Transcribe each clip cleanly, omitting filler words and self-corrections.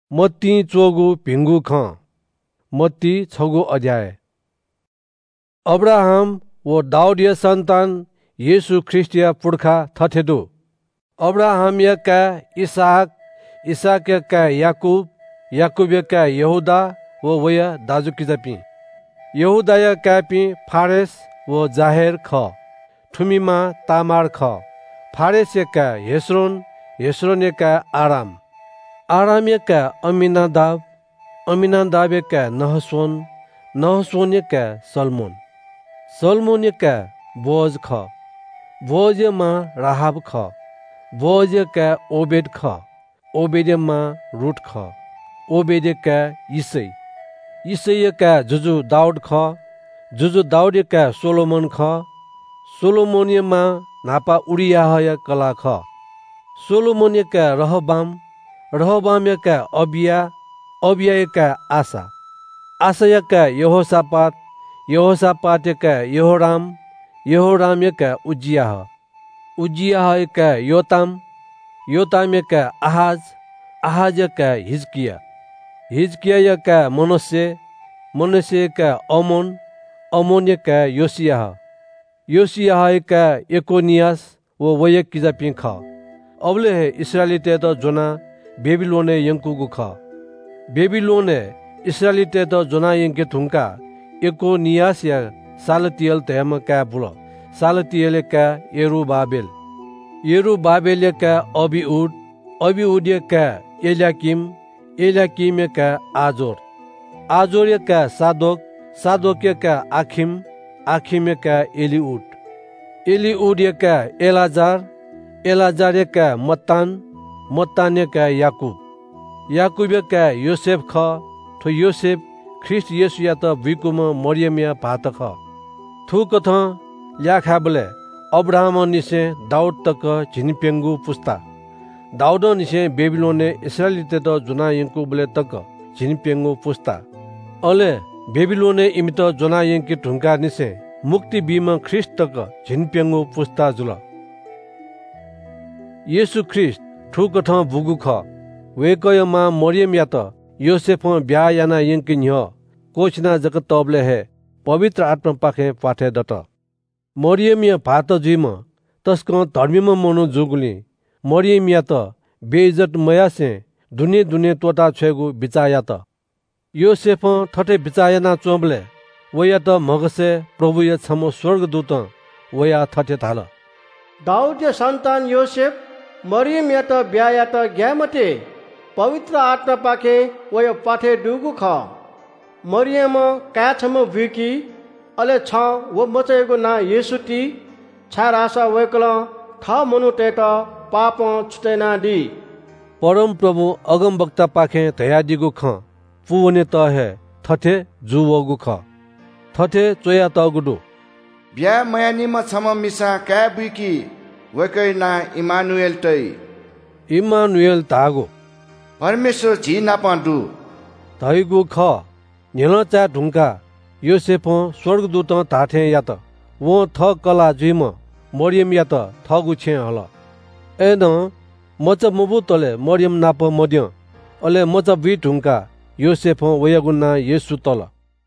मत्ती चोगु भिङ्गु ख मत्ती 6 अध्याय। अब्राहम व दाउदिया सन्तान येशू ख्रिस्टिया पुर्खा थथेदु। अब्राहम का इसाक, इसाक का याकूब, याकूब का यहूदा व वय दाजु किजापि। यहूदा का पि फारेस व जाहेर ख। ठुमीमा तामार ख। फारेस का हेस्रोन, हेस्रोन का आराम, आराम का अमीनादाब, अमीनादाब का नहसोन, नहसोन का सलमोन, सलमोन का बोज ख। बोज मा राहाब ख। बोज का ओबेद ख। ओबेद मा रूट ख। ओबेद का इसै, इसै का जुजु दाऊद ख। जुजु दाऊद का सोलोमन ख। सोलोमोन मा नापा उरियाह कला ख। सोलोमोन का रहबाम, रहबाम का अबिया, अबिया का आसा, आसा का यहोशापात, यहोशापात का यहोराम, यहोराम का उज्जियाह, उज्जियाह का योताम, योताम का आहाज, आहाज का हिजकिया, हिजकिया का मनश्शे, मनश्शे का अमोन, अमोन का योसियाह, योसियाह का एकोनियास व वय किजापि ख। अबले है इस्राएली तो जोना बेबीलोने यंकुगु ख। बेबीलोने इस्राएली तो जोना यंके थुंका एकोनियास या सालतियल तहम का बुलो। सालतियल का यरूबाबेल, यरूबाबेल का अबीउद, अबीउद का एल्याकीम, एल्याकीम का आजोर, आजोर का सादोक, सादोक का आखिम, आखिम का एलीउद, एलीउद का एलाजार, एलाजार का मत्तान, मत्तान का याकूब, याकूब का योसेफ ख। थो योसेफ ख्रिस्ट येसु या त विकुम मरियम या भात ख। थु कथ ल्याखा बले अब्राहम निसे दाऊद तक झिनपेंगु पुस्ता, दाऊद निसे बेबीलोने इस्राएली तो जुना यंकु बले तक झिनपेंगु पुस्ता। अले बेबीलोने इमित जुना यंकी ढुंका निसे मुक्ति बीमा ख्रिस्ट तक झिनपेंगु पुस्ता जुल। येसु ख्रिस्ट ठुकठ बुगु ख। वेकयमा मरियम या त योसेफ ब्या याना यंकिन ह। कोचना जगत तबले है पवित्र आत्मा पाखे पाठे दत। मरियम या भात जुइम तस्क धर्मीम मनु जुगुली। मरियम या त बेइज्जत मया से दुने दुने तोता छेगु बिचाया त। योसेफ थटे बिचायना चोबले वया त मगसे प्रभु या छमो स्वर्गदूत वया थटे थाल। दाऊद या सन्तान योसेफ मरियम या त ब्या या त ग्यामते पवित्र आत्मा पाखे वयो पाठे डुगु ख। मरियम का छम विकी अले छ वो मचेको ना येसुटी छा रासा वैकल थ मनु टेट पाप छुटेना दी। परम प्रभु अगम वक्ता पाखे धया दिगु ख। पुवने त है थथे जुवगु ख। थथे चोया त गुडु ब्या मयानिम छम मिसा का विकी वकै ना इमानुएल तै। इमानुएल तागु परमेश्वर झी नापाडु धैगु ख। नेलचा ढुंका योसेफ स्वर्गदूत ताथे या त वो थ कला जुइम मरियम या त थगु छे हल। एन मच मबु तले मरियम नाप मध्य अले मच बि ढुंका योसेफ वयगुना येसु तल।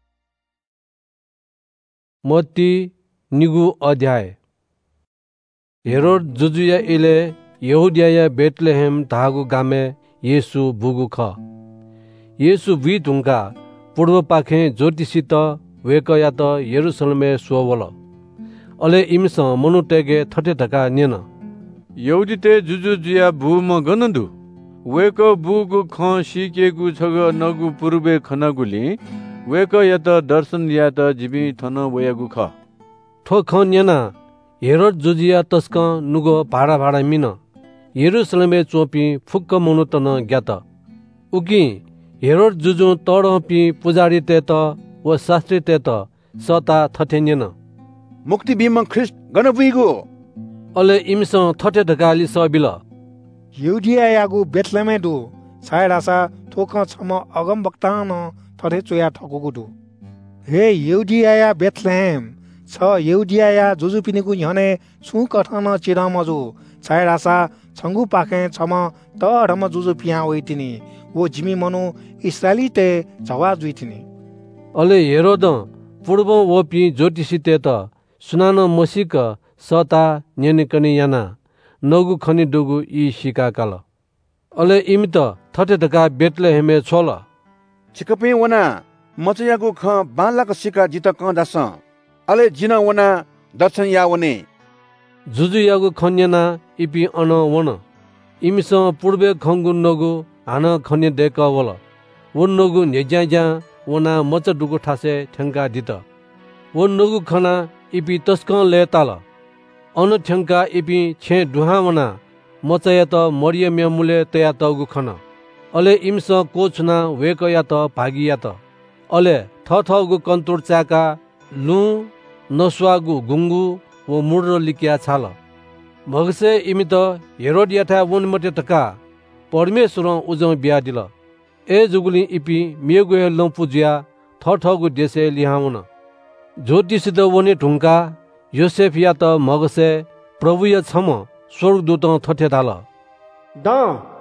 मत्ती निगु अध्याय। हेरोद जुजुया इले यहुदिया बेतलेहेम धागु गामे येसु बुगु ख। येसु बि ढुंका पूर्व पाखे ज्योतिषित वेकया त यरुशलेमे सोवल। अले इमस मनु टेगे थटे धका नेन यहुदीते जुजु जुया बुम गनदु वेक बुगु ख सिकेगु छग नगु पूर्वे खनगुली वेक या त दर्शन या त जिबि थन वयगु ख। ठो ख नेना हेरोद जुजिया तस्क नुगो भाडा भाडा मिन यरुशलेमे चोपी फुक्क मनु तन ज्ञात। उकी हेरोद जुजु तडपी पुजारी ते त व शास्त्री ते त सता थथे नेन मुक्ति बीमा ख्रिस्ट गनबुइगु। अले इमस थटे ढकाली सबिल युदिया यागु बेतलेमे दु सायरासा थोक छम अगम वक्ता न थथे चोया ठकुगु दु। हे युदिया या बेतलेम छ युदिया या जुजुपिनिगु ह्यने सु कठन चिरमजु सायरासा छंगु पाखे छम त रम जुजु पिया वइतिनी वो जिमी मनो इसराइली ते झवा जुइथिनी अले हेरोद पूर्व वपी ज्योतिषी ते त सुनानो मसीक सता न्यनिकनी याना नगु खनि दुगु ई शिका काल अले इमित थटे धका बेतले हेमे छोल छिकपे वना मचयागु ख बालाक सिका जित क दास अले जिन वना दर्शन या वने जुजु यागु खन्यना इपि अन वन इमिस पूर्वे खंगु नगु हान खन्य देक वल वन नगु नेज्या वना मच दुगु ठासे ठंका दित वन नगु खना इपि तस्क ले ताल अन ठंका इपि छे दुहा वना मचया त मरियम मुले तया तगु खन अले इमस कोछना वेक या त भागिया त अले थथगु कन्तुर चाका लु नस्वागु गुंगु वो मुड्रो लिकिया छाल मगसे इमित हेरोड याथा वन मटे तका परमेश्वर उजौ बिया दिल ए जुगुली इपि मेगुए लंपुजिया थथगु देशे लिहाउन ज्योतिषित वने ढुंका योसेफ या त मगसे प्रभु या छम स्वर्गदूत थथे दाल द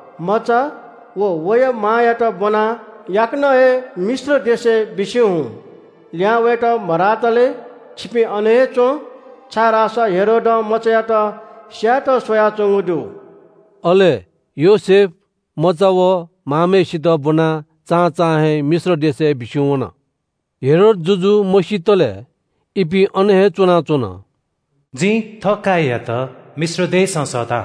मचा वो वय माया त बना याकना हे मिश्र देशे बिस्यु हूँ लिया वे त मरातले छिपे अने चो छारासा हेरोद मचया त स्यात सोया चोंगुदु अले योसेफ मचाव मामेसित बना चा चा हे मिश्र देशे बिस्युवन हेरोद जुजु मसितले इपि अने चोना चोन जी थका या त मिश्र देश सता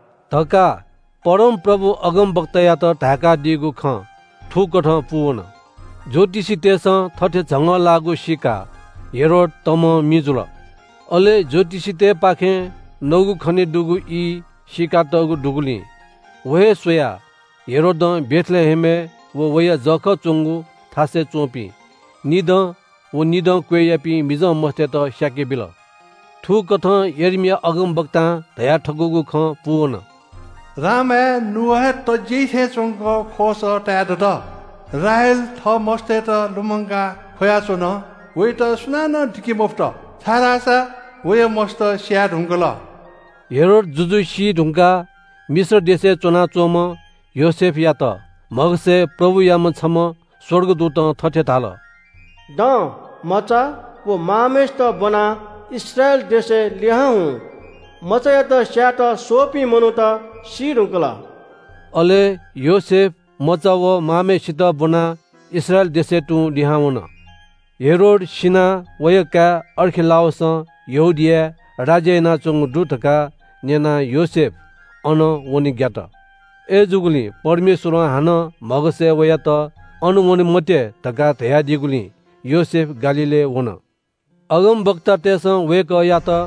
थका परम प्रभु अगम वक्तया त ढाका दिगु ख ठुकठ पुवन ज्योतिषी तेस थथे झंग लागु सिका हेरोड तम मिजुल अले ज्योतिषी ते पाखे नगु खने दुगु ई सिका तगु दुगुली वहे सोया हेरोद बेथले हेमे वो वया जख चोंगु थासे चोपी निद वो निद क्वेयापी मिज मस्ते त स्याके बिल ठु कथ यर्मिया अगम वक्ता धया ठगुगु ख पुवन रामे नुहे तजी थे चोंग खोस टाद द राहेल थ मस्ते त लुमंगा खोया चोन वे त सुनान दिके मोफ्त थारासा वे मस्त स्या ढुंगल हेरोड जुजु सी ढुंगा मिश्र देशे चोना चोम योसेफ या त मगसे प्रभु याम छम स्वर्गदूत थथे थाल द मचा वो मामेस त बना इस्राएल देशे लिहा हूँ मचया त स्यात सोपी मनु त सी ढुंगला अले योसेफ मचाव मामेसित बना इस्राएल देशे टु लिहाउन हेरोड सिना वयका अर्खिलाउस यहुदिया राजेना चोंग दुथका नेना योसेफ अन वनि ज्ञात ए जुगुली परमेश्वर हान मगसे वया त अनुमनि मते तका थया दिगुली योसेफ गालीले वन अगम वक्ता तेस वेक या त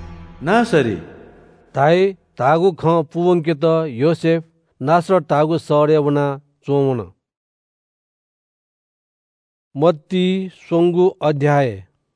नासरी ताई तागु ख पुवंके त योसेफ नासर तागु सरे वना चोवन मत्ती सोंगु अध्याय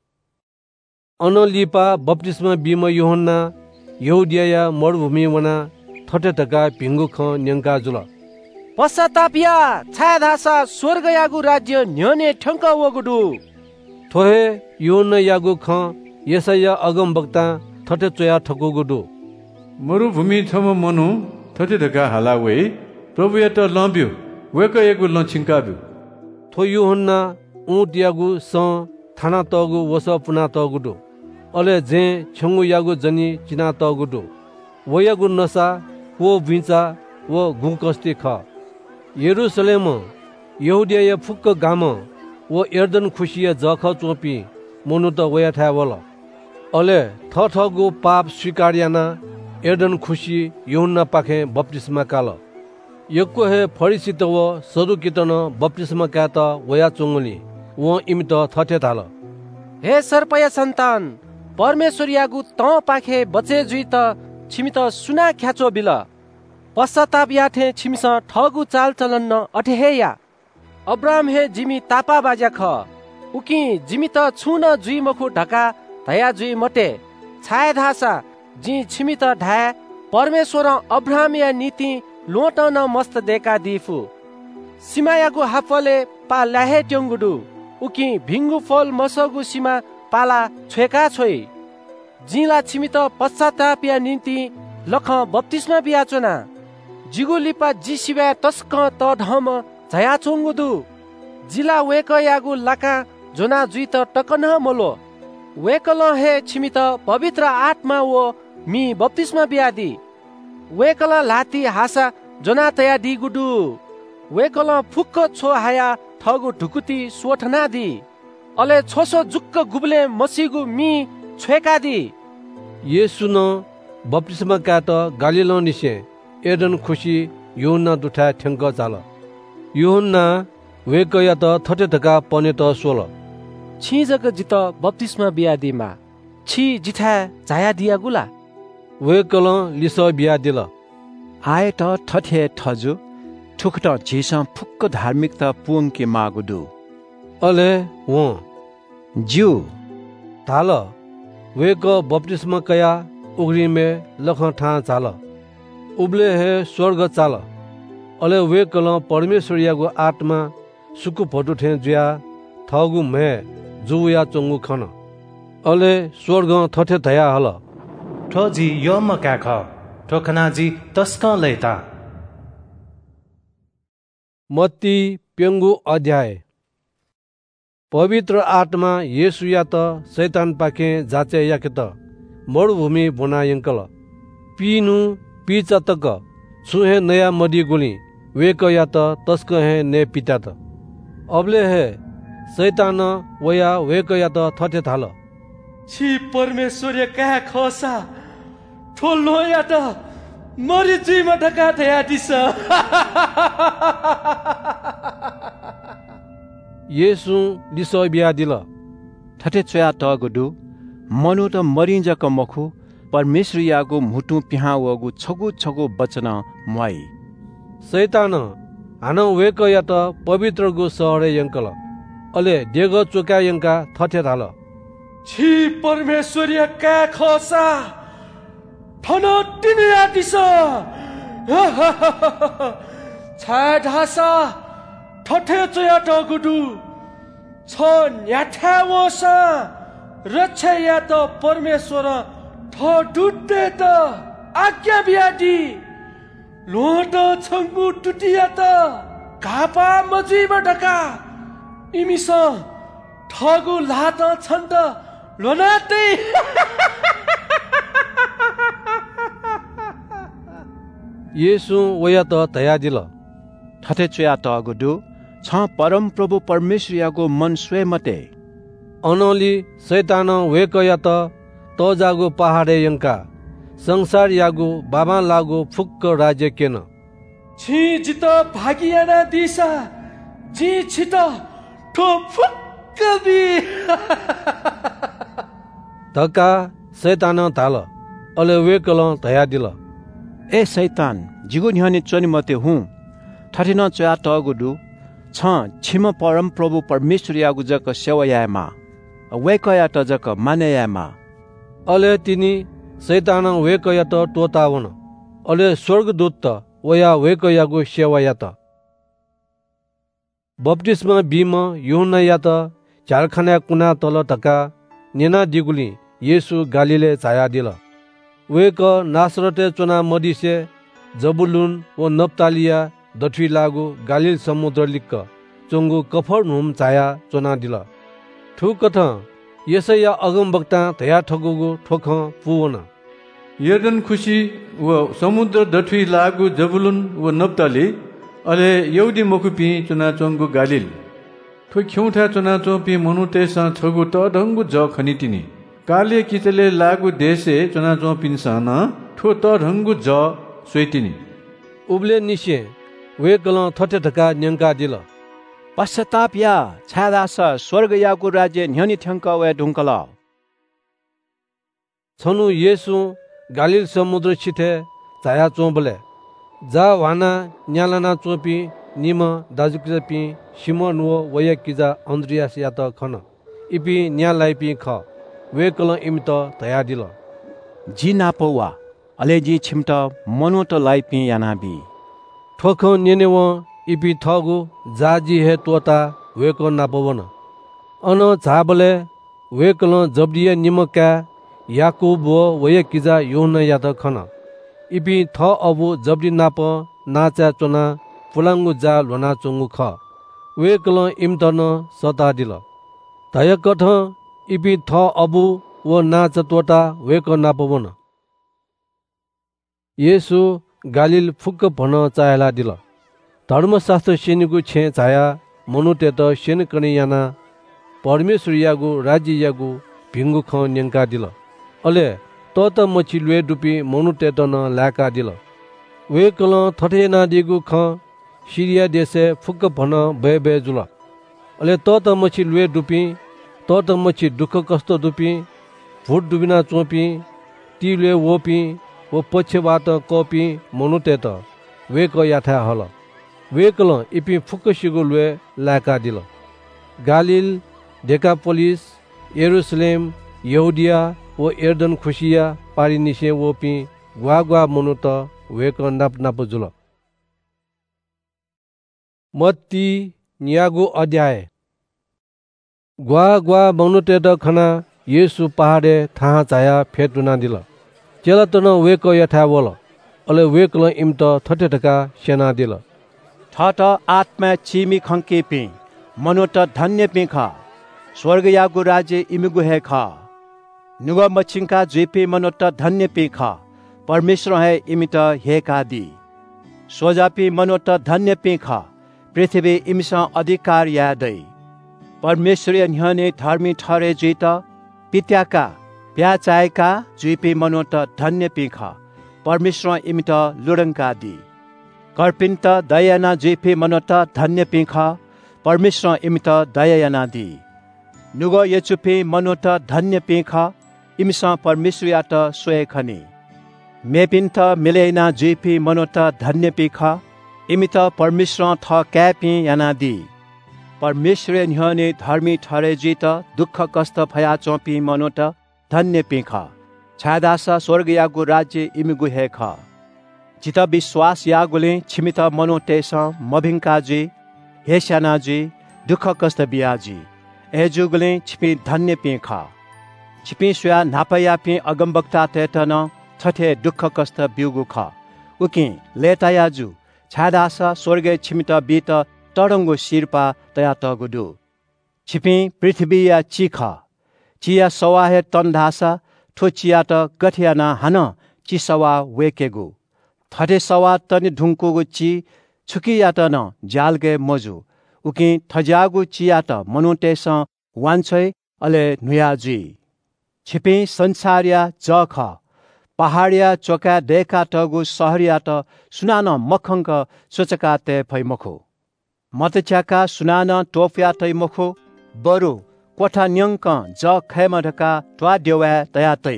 अनलिपा बप्तिस्मा बिम योहन्ना यहुदिया मरुभूमि वना थटे तका भिंगु ख न्यंका जुल पश्चातापिया छायाधासा स्वर्ग यागु राज्य न्यने ठंक वगुडु थोहे योन यागु ख यसया अगम वक्ता थटे चोया ठगुगुडु मरुभूमि छम मनु थटे धका हलावे प्रभु या त लंब्यो वेक एकु लंछिंकाबु थो योहन्ना ऊट यागु स थाना तगु वस पुना तगुडु अले जे छंगु यागु जनी चिना तगुडु वयागु नसा वो बिचा वो गुकस्ती ख यरुशलेम यहुदिया फुक्क गाम वो एर्दन खुशिया जख चोपी मनु त वया था वल अले थथगु पाप स्वीकार्याना एर्दन खुशी योहन्ना पाखे बप्तिस्मा काल यक्को हे फरिसित व सदुकितन बप्तिस्मा का त वया चोंगली वो इमित थथे थाल हे सर्पया सन्तान परमेश्वर यागु त पाखे बचे जुइ त छिमित सुना ख्याचो बिल पश्चाताप याथे छिमिस ठगु चाल चलन न अठे हे या अब्राहम हे जिमी तापा बाजा ख उकी जिमी त छुन जुइ मखु ढका धया जुइ मटे छाया धासा जी छिमी त ढाया परमेश्वर अब्राहम या नीति लोट न मस्त देका दिफु सिमायागु हाफले पा लाहे ट्यंगुडु उकी भिंगु फल मसगु सीमा पाला छेका छोइ जिला छिमित पश्चाताप या नीति लख बप्तिस्मा बियाचोना जिगु लिपा जिसिबा तस्क त धम झया चोंगुदु जिला वेक यागु लाका जोना जुइत टकन मोलो वेकल हे छिमित पवित्र आत्मा वो मी बप्तिस्मा बियादी वेकल लाती हासा जोना तया दी गुडु वेकल फुक्क छो हाया ठगु ढुकुती सोठना दी अले छोसो जुक्क गुबले मसीगु मी छेका दी येसु न बप्तिस्मा का त गालिलो निसे एडन खुशी यूहन्ना दुठा ठ्याङ्क चाल यूहन्ना वेकया त थटे धका पने त सोल छि जक जित बप्तिस्मा बियादीमा छि जिठा जाया दिया गुला वेकल लिस बिया दिल आए त थथे थजु ठुकट झिस फुक्क धार्मिकता पुंके मागुदु अले वो ज्यू थाल वेक बप्तिस्मा कया उग्रीमे लख ठा चाल उब्ले हे स्वर्ग चाल अले वेकल परमेश्वरियाको आत्मा सुकु फटु ठे जुया थगु मे जुया चंगु खन अले स्वर्ग थथे धया हल ठोजी योम काख ठोखनाजी तस्क लेता मत्ती पेंगु अध्याय पवित्र आत्मा येसुया त शैतान पाखे जाचे याके त मरुभूमि बनायंकल पीनु पीचतक सुहे नया मदी गुली वेक या त तस्क हे ने पिता त अबले हे शैतान वया वेक या त थथे थाल छि परमेश्वर का खसा ठोलो या त मरि जीमा ढका थया दिस येसु लिसो बिया दिल थटे चया त गुडु मनु त मरिंजक मखु परमेश्वर यागु मुटु पिहा वगु छगु छगु बचन मुई शैतान हान वेक या त पवित्र गु सहरे यंकल अले देग चोका यंका थथे थाल छि परमेश्वर का खसा थन तिनिया दिस छा ढासा ठठे चया त गुडु छ न्याठा वसा रक्षा या त परमेश्वर थ दुते त आज्ञा बियादी लोट छंगु टुटिया त कापा मजीमा ढका इमिस ठगु लात छन्द लोनाते येसु वया त तया दिल थथे चया त गुडु छ परम प्रभु परमेश्वर यागो मन स्वय मते अनोली शैतान वेक या त जागु पहाडे यंका संसार यागु बाबा लागु फुक्क राज्य केन छि जित भागियाना दिसा जी छित ठो फुक्क दि धका शैतान थाल अले वेकल तया दिल ए शैतान जिगु न्हने चनि मते हु थठिन चया त गुडु छ छिम परम प्रभु परमेश्वर यागु जक सेवायामा वेकया त जक मानेयामा अले तिनी शैतान वेकया त टोतावन अले स्वर्गदूत त वया वेकयागु सेवाया त बप्तिस्मा बीम यूहन्ना या त झारखाना कुना तल धका नेना दिगुली येसु गालीले छाया दिल वेक नासरते चुना मदिसे जबुलुन व नप्तालिया दठी लागु गालिल समुद्र लिक्क चोंगु कफरनहुम छाया चुना दिल ठुकथ यसैया अगमवक्ता धया ठगुगु ठोख पुवन यर्दन खुशी व समुद्र दठी लागु जबुलुन व नप्ताली अले यौदी मकुपी चुना चोंगु गालिल ठो ख्यौठा चुना चोपी मनुतेसा छगु त ढंगु ज खनितिनी काले किचले लागु देशे चुना चोपिनसन ठो त ढंगु ज स्वेतिनी उब्ले निसे वेकल थटे धका न्यंका दिल पश्चाताप या छादास स्वर्ग यागु राज्य न्हनि ठ्याङ्क वे ढुङ्कल छनु येसु गालिल समुद्र छिथे छाया चोबले जा वाना न्यालाना चोपी निम दाजुकिपी सिमोन व वयकिजा अन्द्रियास या त खन इपी न्यालाइपी ख वेकल इमत तया दिल जी नापवा अले जी छिमत मनो त लाइपी यानाबी ठोख नेने व इपी थगु जाजी हे तोता वेक नापवन अन झाबले वेकल जब्दिया निमका याकूब व वयकिजा यूहन्ना या त खन इपी थ अबु जब्दी नाप नाचा चोना पुलांगु जा लोना चोंगु ख वे कल इमतन सता दिल तय कथ इपि थ अबु वो ना चतोटा वे क नापवन येसु गालिल फुक्क भन चायला दिल धर्मशास्त्र सेनिगु छे छाया मनुते त सेन कने याना परमेश्वर यागु राज्य यागु भिंगु ख न्यंका दिल अले त मछि लुए डुपी मनुते त न लाका दिल वे कल थठे ना दिगु ख सिरिया देशे फुक्क भन बे बे जुल अले त मछि लुए डुपी त मछि दुःख कष्ट डुपी भूत डुबिना चोपी तिले वोपी वो पछबाट कपी मनुते त वे क याथा हल वे कल इपि फुक्क सिगु लुए लाका दिल गालिल डेकापोलिस यरूशलेम यहुदिया वो एर्दन खुशिया पारिनिसे वोपी ग्वा ग्वा मनु त वे क नाप नाप जुल मत्ती न्यागु अध्याय ग्वा ग्वा मनुते त खना येसु पहाडे थाहा चाया फेटुना दिल चेला तन वे क यथा बोल अले वे कल इम त थटे टका सेना दिल थट आत्मा चिमी खंके पि मनो त धन्य पि ख स्वर्ग यागु राज्य इमिगु हे ख नुग मछिंका जेपे मनो त धन्य पि ख परमेश्वर है इमित हे का दी सोजापि मनो त धन्य पि ख पृथ्वी इमिसा अधिकार या दै परमेश्वरीय न्हने धर्मी ठरे जित पित्याका प्याचायका जुइपे मनो त धन्य पि ख परमेश्वर इमित लुडंका दी कर्पिन्त दयाना जुइपे मनो त धन्य पि ख परमेश्वर इमित दयाना दी नुग यचुपे मनो त धन्य पि ख इमिसा परमेश्वरिया त सोए खनि मेपिन्त मिलेना जुइपे मनो त धन्य पि ख इमित परमेश्वर थ क्यापि याना दी परमेश्वर न्हने धर्मी ठरे जित दुःख कष्ट भया चोपी मनो त धन्य पि ख छादासा स्वर्ग यागु राज्य इमिगु हे ख जित विश्वास यागुले छिमित मनो तेस मभिंकाजी हेशानाजी दुःख कष्ट बियाजी एजुगुले छिपि धन्य पि ख छिपि स्या नापया पि अगमबक्ता तेतन छठे दुःख कष्ट बिउगु ख उकि लेतायाजु छादासा स्वर्ग छिमित बीत तडंगु शिरपा तया तगुदु छिपि पृथ्वी या चिख चिया सवाहे तन्धासा ठो चिया त गठियाना हान चिसवा वेकेगु थटे सवा तनि ढुङ्कुगु ची छुकिया त न जालगे मजु उकि थजागु चिया त मनुटेस वान्छै अले नुयाजी छिपि संसारिया जख पहाडिया चोका देखा टगु सहरिया त सुनान मखंक सोचका ते फैमखो मतच्याका सुनान टोफ्या तै मखो बरु कोठा न्यंक ज खैमढका ट्वा देवा तया तै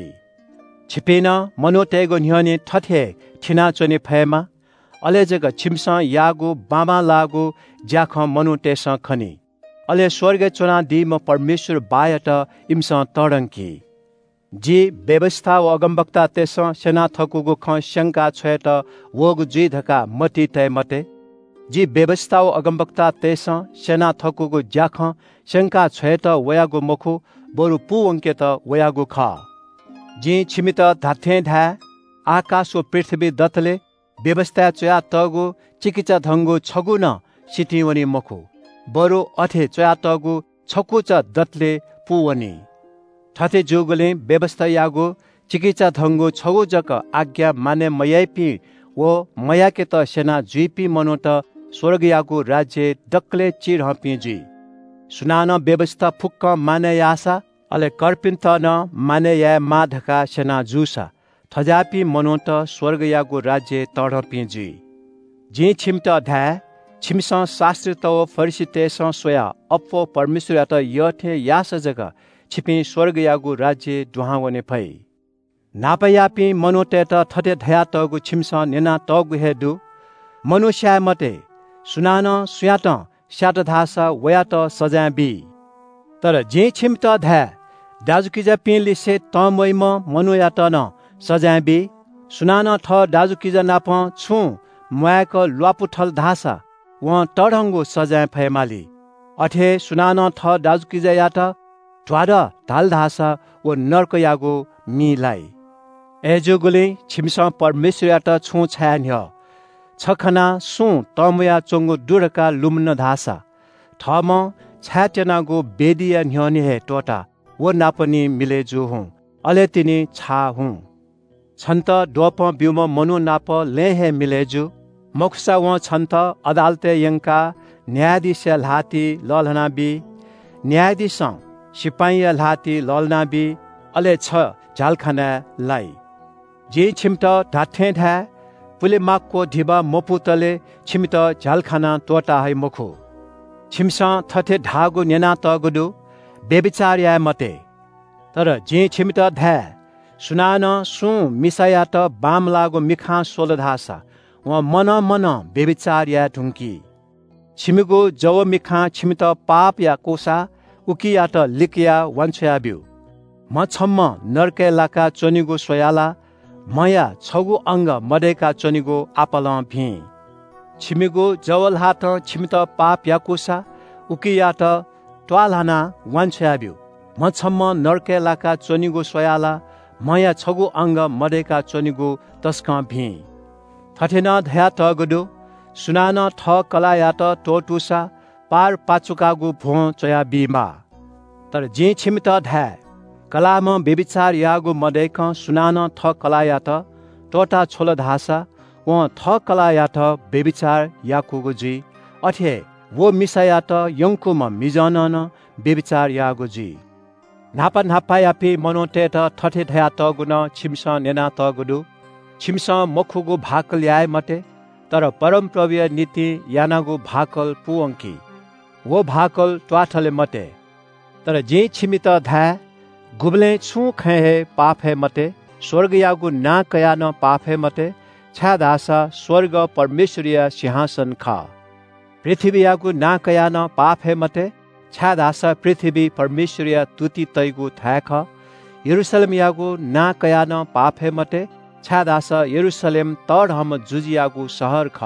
छिपिन मनोतेगो न्हने ठठे ठिना चोने फैमा अले जग छिमसा यागु बामा लागु ज्याख मनुतेस खनि अले स्वर्ग चोना दिम परमेश्वर बायत इमसा तडंकी जी व्यवस्था व अगमबक्ता तेस सेना थकुगु ख शंका छेत वगु जी धका मति तय मते जी व्यवस्था व अगमबक्ता तेस सेना थकुगु ज्याख शंका छेत वयागु मखु बरु पु अंकेत वयागु ख जी छिमित धाथे धा आकाश व पृथ्वी दतले व्यवस्था चया तगु चिकिचा धंगु छगु न सिटिवनी मखु बरु अथे चया तगु छकुच दतले पुवनी ठथे जोगले व्यवस्था यागु चिकिचा धंगु छगु जक आज्ञा माने मयापि वो मयाके त सेना जुइपी मनो त स्वर्ग यागु राज्य डक्ले चिर हपिजी सुनान व्यवस्था फुक्क माने यासा अले कर्पिन्त न माने या माधका सेना जुसा थजापि मनो त स्वर्ग यागु राज्य तडपिजी जे छिमत धा छिमस शास्त्री त फरिसीतेस सोया अप्पो परमेश्वर त यथे यास जग छिपि स्वर्ग यागु राज्य दुहावने भई नापयापि मनोते त थटे धया तगु छिमस नेना तगु हेदु मनुष्य मते सुनान सुयात स्याट धासा वयात सजाबी तर जे छिमत धा दाजुकिजा पिलिसे तमैम मनुयात न सजाबी सुनान थ दाजुकिजा नाप छु मयाक ल्वापुठल धासा व तडंगु सजा फैमाली अठे सुनान थ दाजुकिजा यात ढ्वाड ढाल धासा व नर्क यागो मिलाई एजुगुले छिमस परमेश्वर यात छु छान्य छखना सु तमया चोंगु दुरका लुम्न धासा थम छ्याटेनागु बेदिया न्ह्यनि हे टोटा वो नापनि मिलेजु हुँ अले तिनी छा हुँ छन्त डोप ब्युम मनु नाप ले हे मिलेजु मोक्सा व छन्त अदालते यंका न्यायाधीश लाती ललनाबी न्यायाधीश सिपाही लाती ललनाबी अले छ झालखाना लाई जे छिमट ढाठे ढा पुले माकको ढिबा मोपुतले छिमित झालखाना तोटा है मुखु छिमसा थथे ढागु नेना तगुदु बेबिचार्या मते तर जे छिमित धा सुनान सु मिसाया त बाम लागो मिखा सोलधासा व मन मन बेबिचार्या ढुङ्की छिमिगो जव मिखा छिमित पाप या कोसा उकिया त लिकिया वन्छया बिउ म छम्म नर्के लाका चनिगो सोयाला मया छगु अंग मडेका चनिगो आपल भि छिमिगो जवल हात छिमित पाप या कोसा उकिया त ट्वालाना वन्छया बिउ म छम्म नर्के लाका चनिगो सोयाला मया छगु अंग मडेका चनिगो तस्का भि थठेन धया तगदु सुनान ठ कलाया त टोटुसा पार पाचुकागु भो चया बिमा तर जे छिमित धा कलाम बेबिचार यागु मडेक सुनान थ कलाया त टोटा छोल धासा व थ कलाया त बेबिचार याकुगु जी अठे वो मिसाया त यंकुम मिजनन बेबिचार यागु जी नापा नापा यापी मनोटे त थठे धया तगुन छिमस नेना तगुदु छिमस मखुगु भाकल याय मते तर परम प्रवीय नीति यानागु भाकल पुअंकी वो भाकल ट्वाठले मते तर जे छिमित धा गुबले छु खे हे पाप हे मते स्वर्ग यागु ना कया न पाप हे मते छादासा स्वर्ग परमेश्वरीय सिंहासन खा पृथ्वी यागु ना कया न पाप हे मते छादासा पृथ्वी परमेश्वरीय तुति तैगु थाख यरूशलेम यागु ना कया न पाप हे मते छादासा यरूशलेम तड हम जुजियागु शहर ख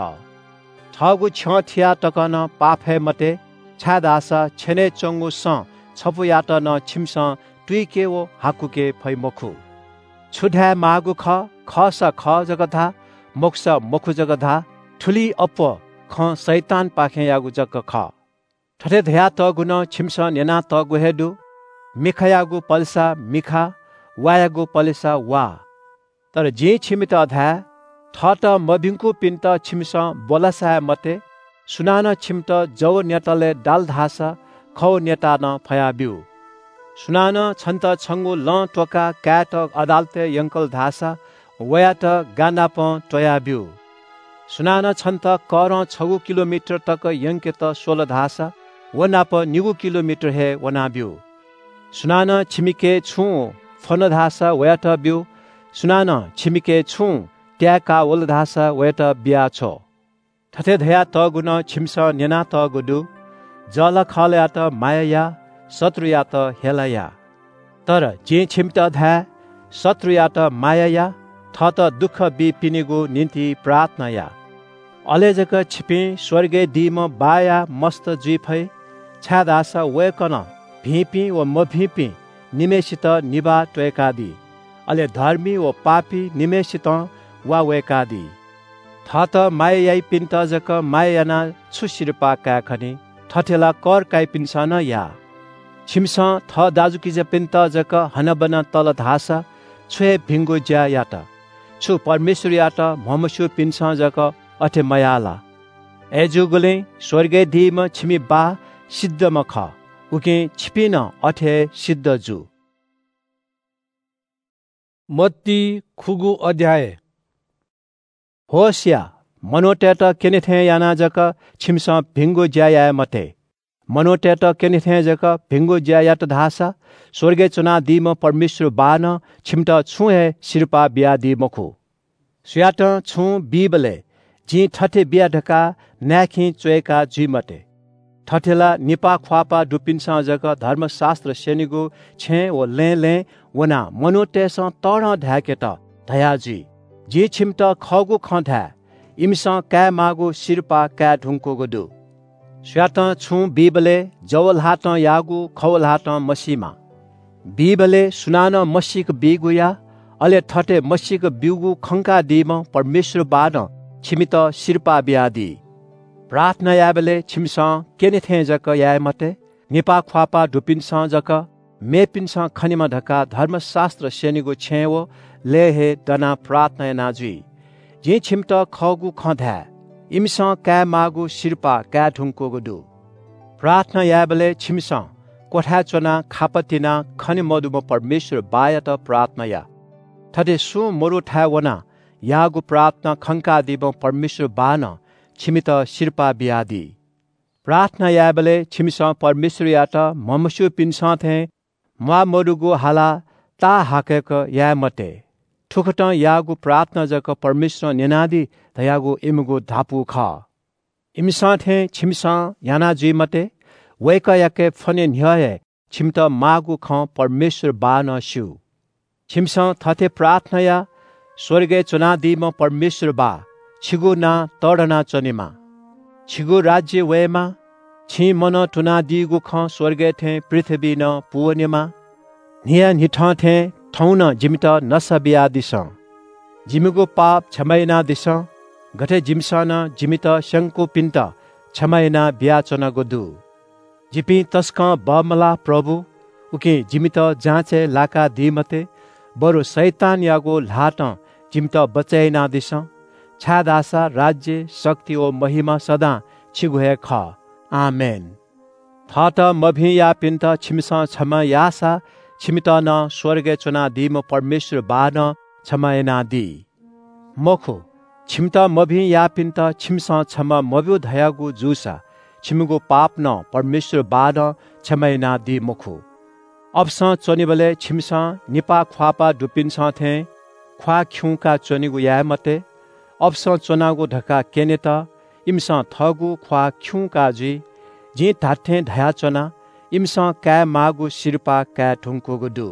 ठगु छ थिया तकन पाप हे मते छादासा छेने चंगु स छपुयात न छिमस तुइके वो हाकुके फैमखु छुढा मागु ख खस ख जगधा मोक्ष मखु जगधा ठुली अप ख शैतान पाखे यागु जग ख ठठे धया त गुन छिमस नेना त गुहेदु मिखयागु पल्सा मिखा वायागु पलेसा वा तर जे छिमित अधा ठट मभिङकु पिन्त छिमस बोलासा मते सुनान छिमत जौ नेतले डाल धासा खौ नेता न फया बिउ सुनान छन्त छंगु ल टोका क्याट अदालते यंकल धासा वयात गानाप टोया बिउ सुनान छन्त कर 6 किलोमिटर तक यंकेत 16 धासा वनाप निगु किलोमिटर हे वना बिउ सुनान छिमिके छु फन धासा वयात बिउ सुनान छिमिके छु ट्याका वल धासा वयात बिया छो थथे धया तगुन छिमस नेना तगुदु जल खलया त माया शत्रुया त हेलाया तर जे छिमत धा शत्रुया त माया थत दुःख बिपिनिगु निम्ति प्रार्थनाया अलेजक छिपि स्वर्गे दिम बाया मस्त जुइफै छादासा वेकन भिपि व मभिपि निमेषित निबा ट्वेकादी अले धर्मी व पापी निमेषित वा वेकादी थत मायाई पिन्त जक मायाना छुसिरपा काखनी थठेला कर काइ पिन्सन या छिमस थ दाजुकी ज पिन्त जक हनबन तल धासा छे भिंगु ज्या यात छु परमेश्वर यात ममसु पिन्स जक अठे मयाला एजुगले स्वर्गे दिम छिमि बा सिद्ध मख उके छिपिन अठे सिद्ध जु मत्ती खुगु अध्याय होस्या मनोटेट केनेथे याना जक छिमस भिंगु ज्याया मते मनोटेट केनेथे जक भिंगु ज्यायात धासा स्वर्गे चुना दिम परमेश्वर बान छिमट छुहे सिरपा बिया दि मखु सुयाट छु बिबले जी ठठे बिया ढका नाखी चोएका जिमते ठठेला निपा ख्वापा डुपिन्स जक धर्मशास्त्र सेनिगु छे ओ ले वना मनोटेस तड ढाकेट धयाजी जी छिमट खगु खधा इमिस का मागु सिरपा का ढुङ्को गुदु स्यात छु बिबले जवल हात यागु खवल हात मसीमा बिबले सुनान मसीक बिगुया अले ठटे मसीक बिगु खंका दिम परमेश्वर बान छिमित सिरपा बियादी प्रार्थना याबले छिमस केने थे जक याय मते निपा ख्वापा डुपिनस जक मेपिनस खनिमा ढका धर्मशास्त्र सेनिगो छेवो ले हे दना प्रार्थना नाजुई जे छिमत खगु खधा इमस का मागु सिरपा का ढुङको गुडु प्रार्थना याबले छिमस कोठा चोना खापतिना खनि मधुम परमेश्वर बायत प्रार्थना या थदे सु मोरु ठा वना यागु प्रार्थना खंका दिब परमेश्वर बान छिमित सिरपा बियादी प्रार्थना याबले छिमिस परमेश्वर यात ममसु पिनसा थे मा मोरुगु हाला ता हाकेक या मते ठुखट यागु प्रार्थना जक परमेश्वर नेनादी दयागु इमगु धापु ख इमसा थे छिमसा याना जी मते वेक याके फने न्याय छिमत मागु ख परमेश्वर बान सु छिमसा थथे प्रार्थना या स्वर्गे चुनादीम परमेश्वर बा छिगु ना तडना चनेमा छिगु राज्य वेमा छि मन टुनादीगु ख स्वर्गे थे पृथ्वी न पुवनेमा निया निठ थे ठौन जिमित नसबिया दिस जिमिगु पाप क्षमैना दिस गठे जिमसन जिमित शंकु पिन्त क्षमैना बियाचना गोदु जिपि तस्क बमला प्रभु उके जिमित जाँचे लाका दिमते बरु शैतान यागो लाट जिमित बचैना दिस छादासा राज्य शक्ति ओ महिमा सदा छिगुहे ख आमेन थट मभि या पिन्त छिमस क्षमा यासा छिमित न स्वर्गे चुना दिम परमेश्वर बान क्षमायना दी मखु छिमत मभि या पिन्त छिमस क्षमा मब्यु धयागु जुसा छिमुगु पाप न परमेश्वर बान क्षमायना दी मखु अबस चनिबले छिमस निपा ख्वापा डुपिनस थे ख्वा ख्युका चनिगु या मते अबस चनागु ढका केनेत इमस थगु ख्वा ख्युका जी धाथे धया चना इमस का मागु सिरपा का ठुङको गुडु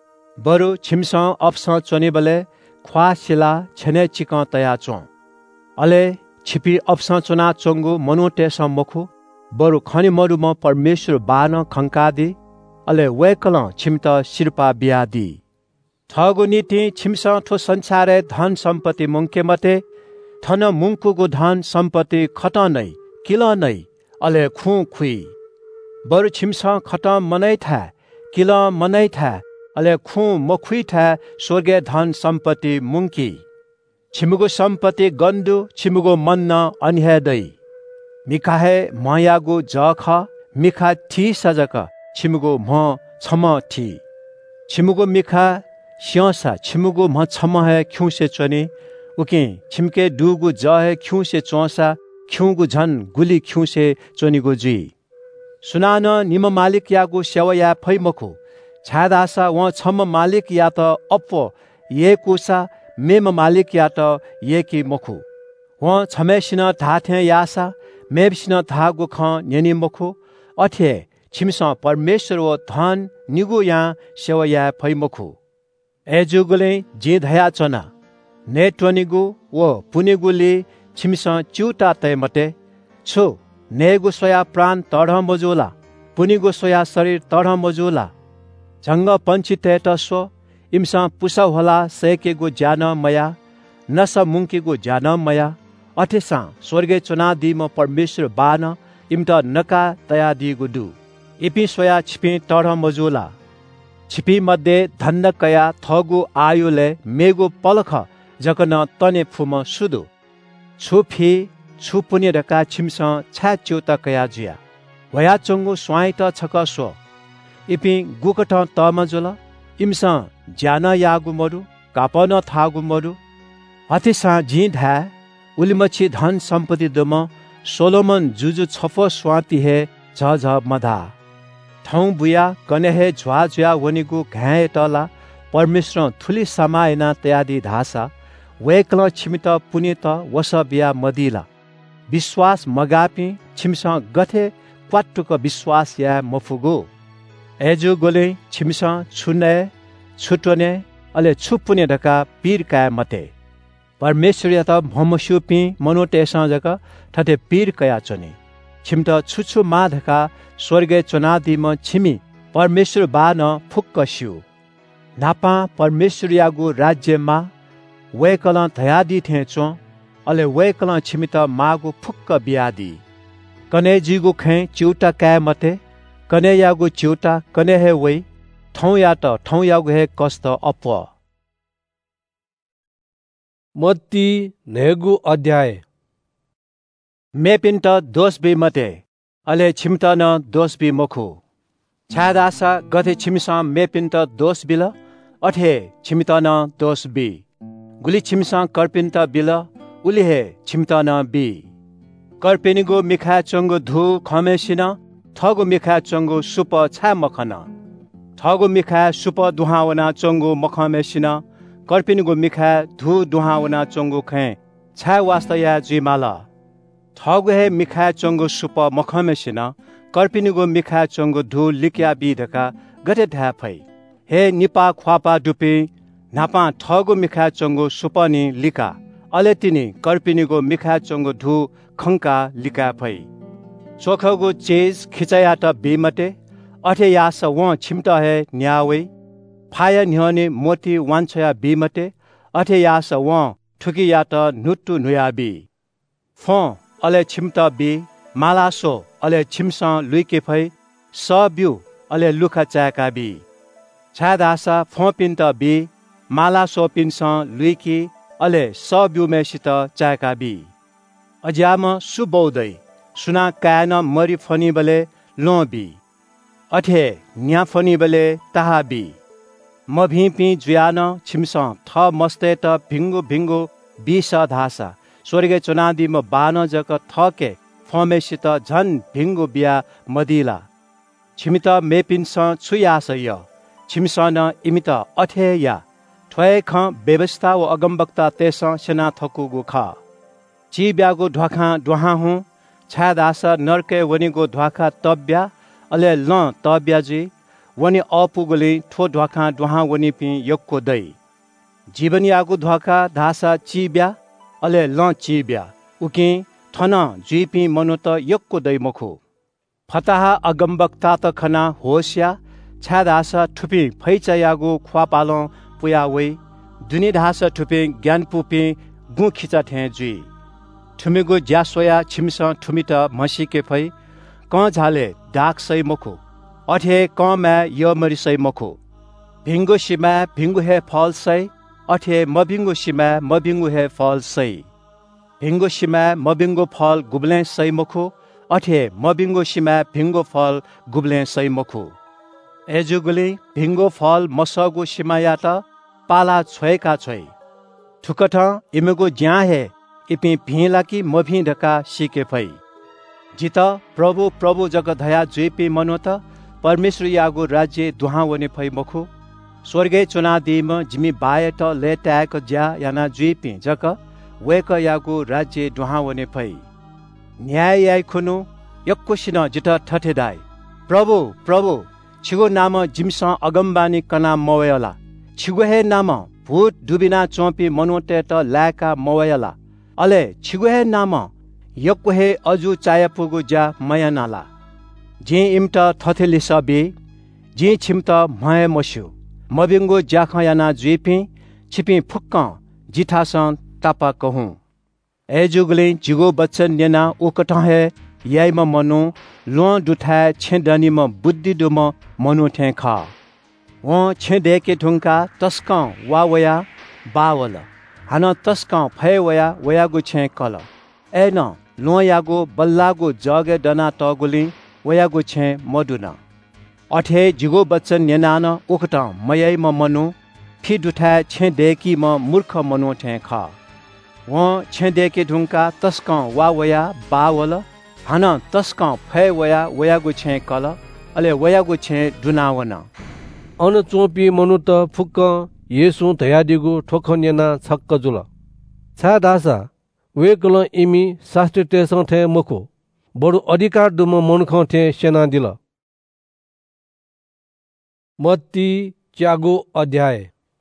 बरु छिमस अबस चनिबले ख्वा सिला छने चिक तया चो अले छिपी अबस चना चंगु मनोटेस मखु बरु खनि मरुम परमेश्वर बान खंकादी अले वेकल छिमत सिरपा बियादी थगु नीति छिमस ठो संसारे धन सम्पत्ति मुंके मते थन मुंकुगु धन सम्पत्ति खट नै किल नै अले खु खुई बरु छिमस खट मनै था किल मनै था अले खु मखुई था स्वर्गे धन सम्पत्ति मुंकी छिमुगु सम्पत्ति गन्धु छिमुगु मन अन्हे दै मिखाहे मयागु जख मिखा थी सजक छिमुगु म छम थी छिमुगु मिखा स्यासा छिमुगु म छम है ख्युसे चने उके छिमके दुगु ज है ख्युसे चौसा ख्युगु झन गुली ख्युसे चनिगु जी सुनान निम मालिक यागु सेवया फैमखु छादासा व छम मालिक या त अपो ये कुसा मेम मालिक या त ये कि मखु व छमेसिन धाथे यासा मेबिसिन धागु ख नेनि मखु अथे छिमस परमेश्वर व धन निगु या सेवया फैमखु एजुगुले जे धया चना नेटवनिगु व पुनिगुले छिमस च्युटा तय मते छु नेगु सोया प्राण तढ मजुला पुनिगु सोया शरीर तढ मजुला जंग पंचित स्व इमसा पुसा होला सेकेगु ज्ञान मया नस मुंकीगु ज्ञान मया अठेसा स्वर्गे चुना दिम परमेश्वर बान इमत नका तया दिगु दु इपि सोया छिपि तढ मजुला छिपी मध्ये धन्न कया थगु आयुले मेगु पलख जकन तने फुम सुदु छुफी छुपुने रका छिमस छा च्युता कया जिया वया चंगु स्वाइ त छक सो इपि गुकट तमजुल इमस ज्ञान यागु मरु कापन थागु मरु हतिसा जी धा उलिमछि धन सम्पत्ति दम सोलोमन जुजु छफो स्वाति हे झ झ मधा ठौ बुया कनेहे झ्वा झ्वा वनिगु घाए तला परमेश्वर थुली समायना तयादि धासा वेकल छिमित पुनित वस बिया मदिला विश्वास मगापि छिमस गथे क्वाटुक विश्वास या मफुगु एजु गोले छिमस छुने छुटने अले छुपुने ढका पीर काय मते परमेश्वर या त भमसुपि मनोटेसा जक थते पीर कया चने छिमत छुछु माधका स्वर्गे चनादिम छिमी परमेश्वर बान फुक्क स्यु नापा परमेश्वर यागु राज्यमा वेकल धयादि थे चो अले वेकल छिमित मागु फुक्क बियादी कने जिगु खे चिउटा काय मते कने यागु चिउटा कने हे वै ठौ या त ठौ यागु हे कस्त अप मत्ती नेगु अध्याय मेपिन्ट दोष बि मते अले छिमित न दोष बि मखु छादासा गथे छिमिसा मेपिन्ट दोष बिल अठे छिमित न दोष बि गुली छिमिसा कर्पिन्ट बिल उली हे छिमित न बि कर्पिनिगो मिखा चंगु धु खमेसिन थगु मिखा चंगु सुप छा मखन थगु मिखा सुप दुहावना चंगु मखमेसिन कर्पिनिगो मिखा धु दुहावना चंगु खे छा वास्तया जिमाला थगु हे मिखा चंगु सुप मखमेसिन कर्पिनिगो मिखा चंगु धु लिक्या बिधका गते धाफै हे निपा ख्वापा डुपे नापा थगु मिखा चंगु सुपनी लिका अले तिनी कर्पिनिगो मिखा चंगु धु खंका लिका फै चोखगु चेज खिचाया त बिमते अठे यास व छिमट हे न्यावे फाया न्ह्यने मोती वान्छया बिमते अठे यास व ठुकिया त नुट्टु नुयाबी फ अले छिमट बि मालासो अले छिमस लुइके फै स बिउ अले लुखा चाका बि छादासा फ पिन्त बि मालासो पिन्स लुइकी अले स बिउ मेसित चाका बि अज्याम सुबौदै सुना कायन मरि फनी बले लोबी अठे न्या फनी बले ताहा बी म भिपी जुयान छिमस थ मस्ते त भिंगु भिंगु बिस धासा स्वर्गे चुनादी म बान जक थके फमेसित झन भिंगु बिया मदिला छिमित मेपिन्स छुयास य छिमस न इमित अठे या ठ्वय ख व्यवस्था व अगमवक्ता तेस सेना थकुगु ख ची ब्यागो ढ्वाखा ढ्वाहा हुँ छादासा नर्के वनिगो ढ्वाखा तब्या अले ल तब्याजी वनि अपुगोले ठो ढ्वाखा ढ्वाहा वनि पि यक्को दै जीवनियागो ढ्वाखा धासा चिब्या अले ल चिब्या उके थन जुइपि मनो त यक्को दै मखु फताहा अगमवक्ता त खना होस्या छादासा ठुपि फैचायागो ख्वापाल पुया वै दुनि धासा ठुपि ज्ञान पुपि गु खिचा ठे जुइ ठुमिगो ज्यासोया छिमस ठुमित मसिके फै क झाले डाक सै मखु अठे क मा य मरि सै मखु भिंगो सिमा भिंगु हे फल सै अठे मभिंगो सिमा मभिंगु हे फल सै भिंगो सिमा मभिंगो फल गुब्ले सै मखु अठे मभिंगो सिमा भिंगो फल गुब्ले सै मखु एजुगुले भिंगो फल मसगो सिमाया त पाला छोयका छोय ठुकठ इमेगो ज्या हे इपि भिला कि मभि ढका सिके फै जित प्रभु प्रभु जग धया जुइपि मनो त परमेश्वर यागो राज्य दुहावने फै मखु स्वर्गे चुनादीम जिमि बाय त लेटाक ज्या याना जुइपि जक वेक यागो राज्य दुहावने फै न्याय याय खुनु यक्कुसिन जित ठठेदाय प्रभु प्रभु छिगो नाम जिमस अगमबानी कना मवयला छिगो हे नाम भूत डुबिना चोपी मनोते त लाका मवयला अले छिगुहे नाम यक्कुहे अजु चायापुगु ज्या मया नाला जे इम्ट थथेलि सबे जे छिमत मय मस्यु मबिंगो ज्याखयाना जुइपि छिपि फुक्क जिठासन तापा कहु एजुगले जिगो बच्चन नेना उकट हे याइम मनु लो दुठा छेदनी म बुद्धि दुम मनु थे खा व छेदेके ढुंका तस्क वावया बावल हान तस्क फै वया वयागु छे कल एन लो यागो बल्लागु जगे डना तगुली वयागु छे मदुना अठे जिगो बच्चन नेनान उकट मयै म मनु फि दुठा छेदेकी म मूर्ख मनु थे खा व छेदेके ढुंका तस्क वावया बावल हान तस्क फै वया वयागु छे कल अले वयागु छे दुनावन अन चोपी मनु त फुक्क येसु धयादिगु ठोखन्यना छक्क जुल छा दासा वेकल इमी शास्त्री तेसं थे मखु बडु अधिकार दुम मनख थे सेना दिल मत्ती च्यागु अध्याय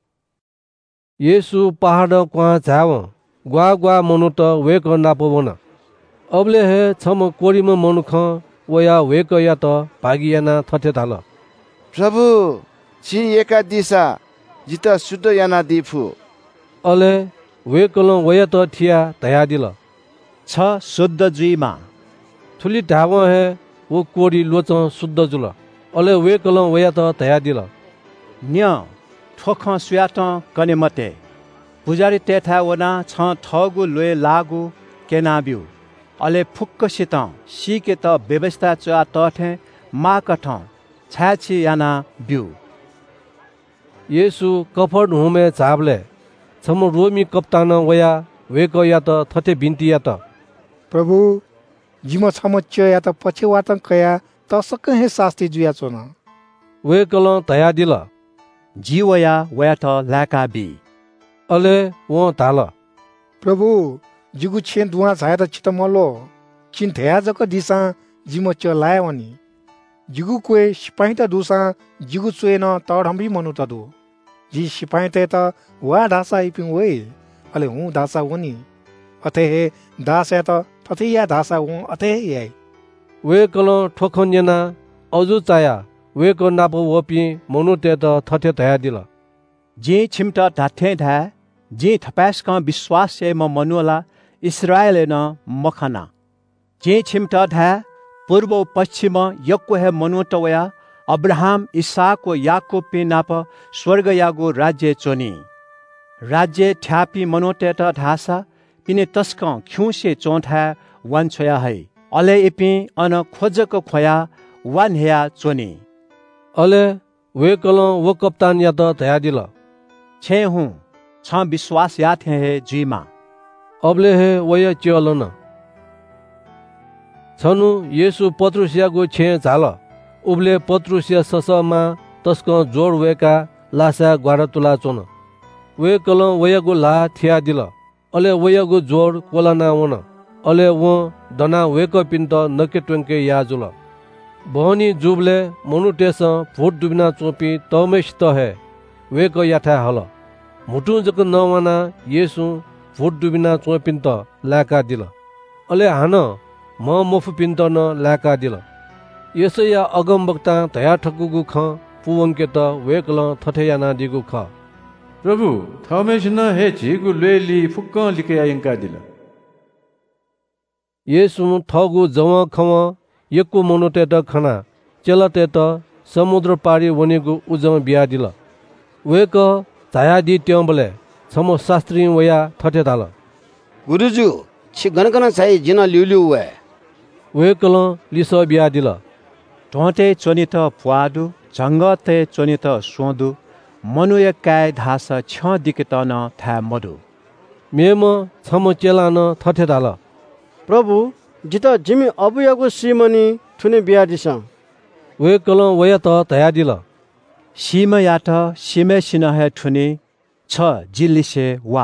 येसु पहाड क्वा झाव ग्वा ग्वा मनु त वेक नापवना अबले हे छम कोरिम मनुख वया वेक या त भागियाना थथे थाल प्रभु छि एका दिशा जित शुद्ध याना दिफु अले वे कलम वया त थिया दया दिल छ शुद्ध जुइमा थुली ढाव है वो कोरी लोच शुद्ध जुल अले वे कलम वया त दया दिल न्य ठोख स्याट कने मते पुजारी तेथा वना छ ठगु लोए लागु केनाब्यु अले फुक्कसित सिके त व्यवस्था चा तठे माकठ छाछि याना ब्यु येसु कफरनहुमे झाबले छम रोमी कप्तान वया वेक या त थथे बिन्ती या त प्रभु जिम छमच्य या त पछि वातन कया त सक हे शास्ति जुया चोन वे कल तया दिल जीवया वया त लाकाबी अले वो ताल प्रभु जिगु छेन दुवा झाय त चित मलो चिन थया जक दिसा जिम च लाय वनी जिगु कोए सिपाही त दुसा जिगु चोएन तडम्बी मनु त दु जी सिपाही त वा दासा इपिङ वे अले हु दासा वनी अथे हे दासा त थथिया दासा हु अथे हे वे कल ठोखन्यना अजु चाया वे को नाप वपि मनु ते त थथे तया दिल जे छिमटा धाथे धा जे थपास का विश्वास से म मनुला इस्राएल न मखना जे छिमटा धा पूर्व पश्चिम यक्को है मनुटवया अब्राहम इसाक व याकूब पे नाप स्वर्ग यागो राज्य चोनी राज्य ठ्यापी मनोटे त ढासा पिने तस्क ख्युसे चोंठा वन छोया है अले इपि अन खोजक खोया वन हेया चोनी अले वे कल वो कप्तान या त तया दिल छे हूँ छ विश्वास या थे है जीमा अबले है वया चलन छनु येसु पत्रुसियाको छे झाल उबले पत्रुसिया ससमा तस्क जोड वेका लासा ग्वाडा तुला चोन वे कल वयागो ला थिया दिल अले वयागो जोड कोलाना वन अले वो दना वेक पिन्त नके ट्वेंके या जुल बहनी जुबले मनुटेस फुट दुबिना चोपी तमेसित है वेक याथा हल मुटु जक नवाना येसु फुट दुबिना चोपिन्त लाका दिल अले हान म मफु पिन्त न लाका दिल यसया अगम वक्ता तया ठकुगु ख पुवंके त वेकल थथेयाना दिगु ख प्रभु थमेसिन हे झिगु लेली फुक्क लिके आयंका दिल येसु थगु जव खव यक्कु मनुते त खना चलते त समुद्र पारी वनेगु उजम बिया दिल वेक छाया दि त्यम्बले छम शास्त्री वया थथे दाल गुरुजु छि गनगन छाई जिन ल्युल्यु वे कल लिस बिया दिल टोटे चोनित पुआदु जंगते चोनित सोदु मनुय काय धास छ दिकेत न था मधु मेम छम चेला न थथे दाल प्रभु जित जिमी अबुयाको सिमनी थुने बिया दिस वे कल वया त तया दिल सिम यात सिमे सिन हे थुने छ जिलिसे वा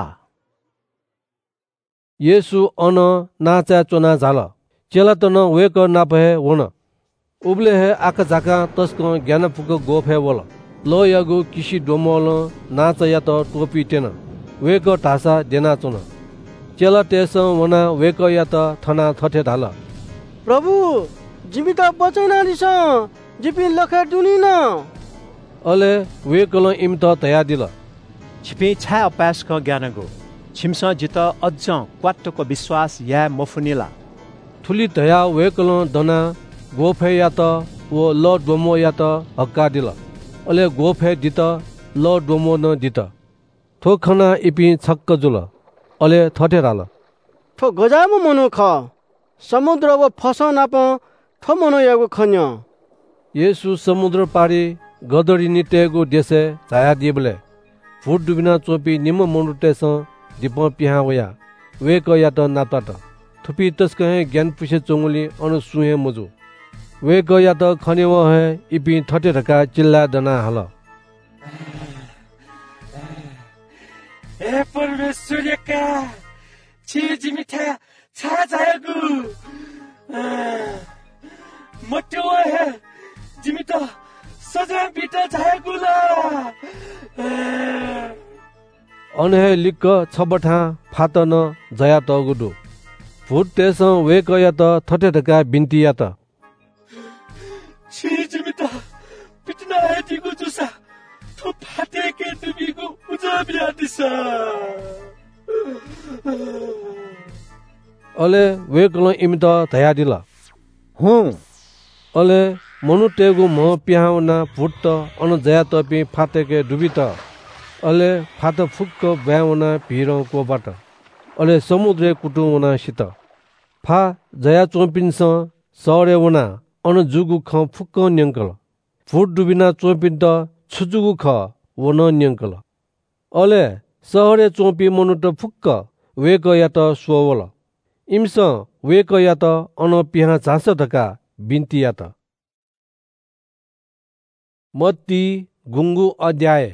येसु अन नाचा चोना झाल चेला त न वेक नापहे वन उबले है आका जाका तस्क ज्ञान फुक गोफ है वल लो यागु किसी डोमल नाच या त टोपी टेन वेक ढासा देना चोन चेला तेस वना वेक या त थना थथे ढाल प्रभु जिमी त बचैना दिस जिपि लखे दुनी न अले वेक ल इम त तया दिल छिपि छा अपास क ज्ञानगो छिमसा जित अझ क्वाटको विश्वास या मफुनिला थुली तया वेकल दना गोफे या त वो ल डोमो या त हक्का दिल अले गोफे दित ल डोमो न दित थोखना इपि छक्क जुल अले थथे राल थो गजाम मनु ख समुद्र व फस नाप थो मनु यागो खन्य येसु समुद्र पारी गदरी नितेगु देशे छाया दिबले फुट दुबिना चोपी निम मनुटेस दिप पिहा वया वेक या त नातात थुपी तस्क है ज्ञान पुसे चोंगुली अनु सुहे मुजु वे क या त खने व है इपि थटे ढका चिल्ला दना हल ए परमेश्वर का चीज मिठा छा जाएगु मट्यो है जिमिता सजा बिटा जाएगु ला अनहे लिक्क छबठा फातन जया तगुडु भूत तेस वे क या त थटे ढका बिन्ती या त चीज मिठा पिटना है दिगु जुसा तो फाटे के तुमीगु उजा बिया दिसा अले वेकल इमित धयादिला हुँ अले मनु टेगु म पिहाउना फुट अन जया तपि फाटेके डुबित अले फाट फुक्क ब्याउना भिरको बाट अले समुद्र कुटुवना सित फा जया चोपिन्स सरे वना अन जुगु ख फुक्क न्यंकल फुट डुबिना चोपिन त छुजुगु ख वन न्यंकल अले सहरे चोपी मनु त फुक्क वेक या त सोवल इम्स वेक या त अन पिहा झाँस धका बिन्ती या त मत्ती गुङ्गु अध्याय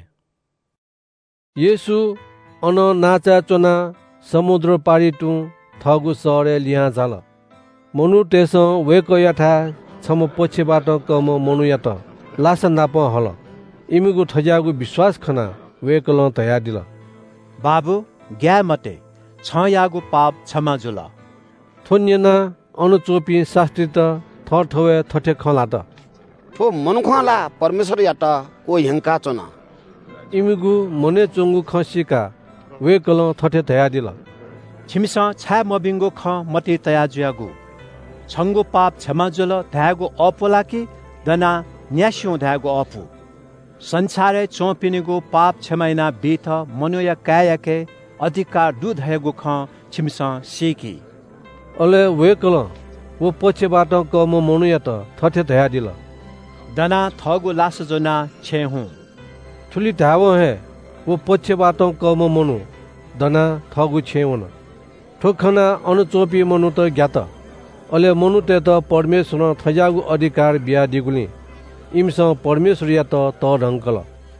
येसु अन नाचा चोना समुद्र पारिटु थगु सहरे लिया झाल मनु टेस वेक याठा छम पछिबाट कम मनु या त लास नाप हल इमिगु ठज्यागु विश्वास खना वेकल तया दिल बाबु ग्या मते छ यागु पाप क्षमा जुल थोन्यना अनुचोपी शास्त्री त थठवे थठे खला त थो मनुखला परमेश्वर या त को हंका चोना इमिगु मने चोंगु खसिका वेकल थठे तया दिल छिमिस छा मबिंगो ख मति तया जुयागु छंगु पाप क्षमा जुल धागु अपोलाकी दना न्यास्यु धागु अपु संसारे चोपिनिगु पाप क्षमाइना बिथ मनुया कायाके अधिकार दुधयगु ख छिमिस सिकी अले वेकल वो पछिबाट कम मनुया त थठे तया दिल दना थगु लास जोना छे हूँ ठुली धाव है वो पछिबाट कम मनु दना थगु छेवन ठोखना अनुचोपी मनु त ज्ञात अले मनु ते त परमेश्वर थजागु अधिकार बिया दिगुली इमस परमेश्वर या त ढंकल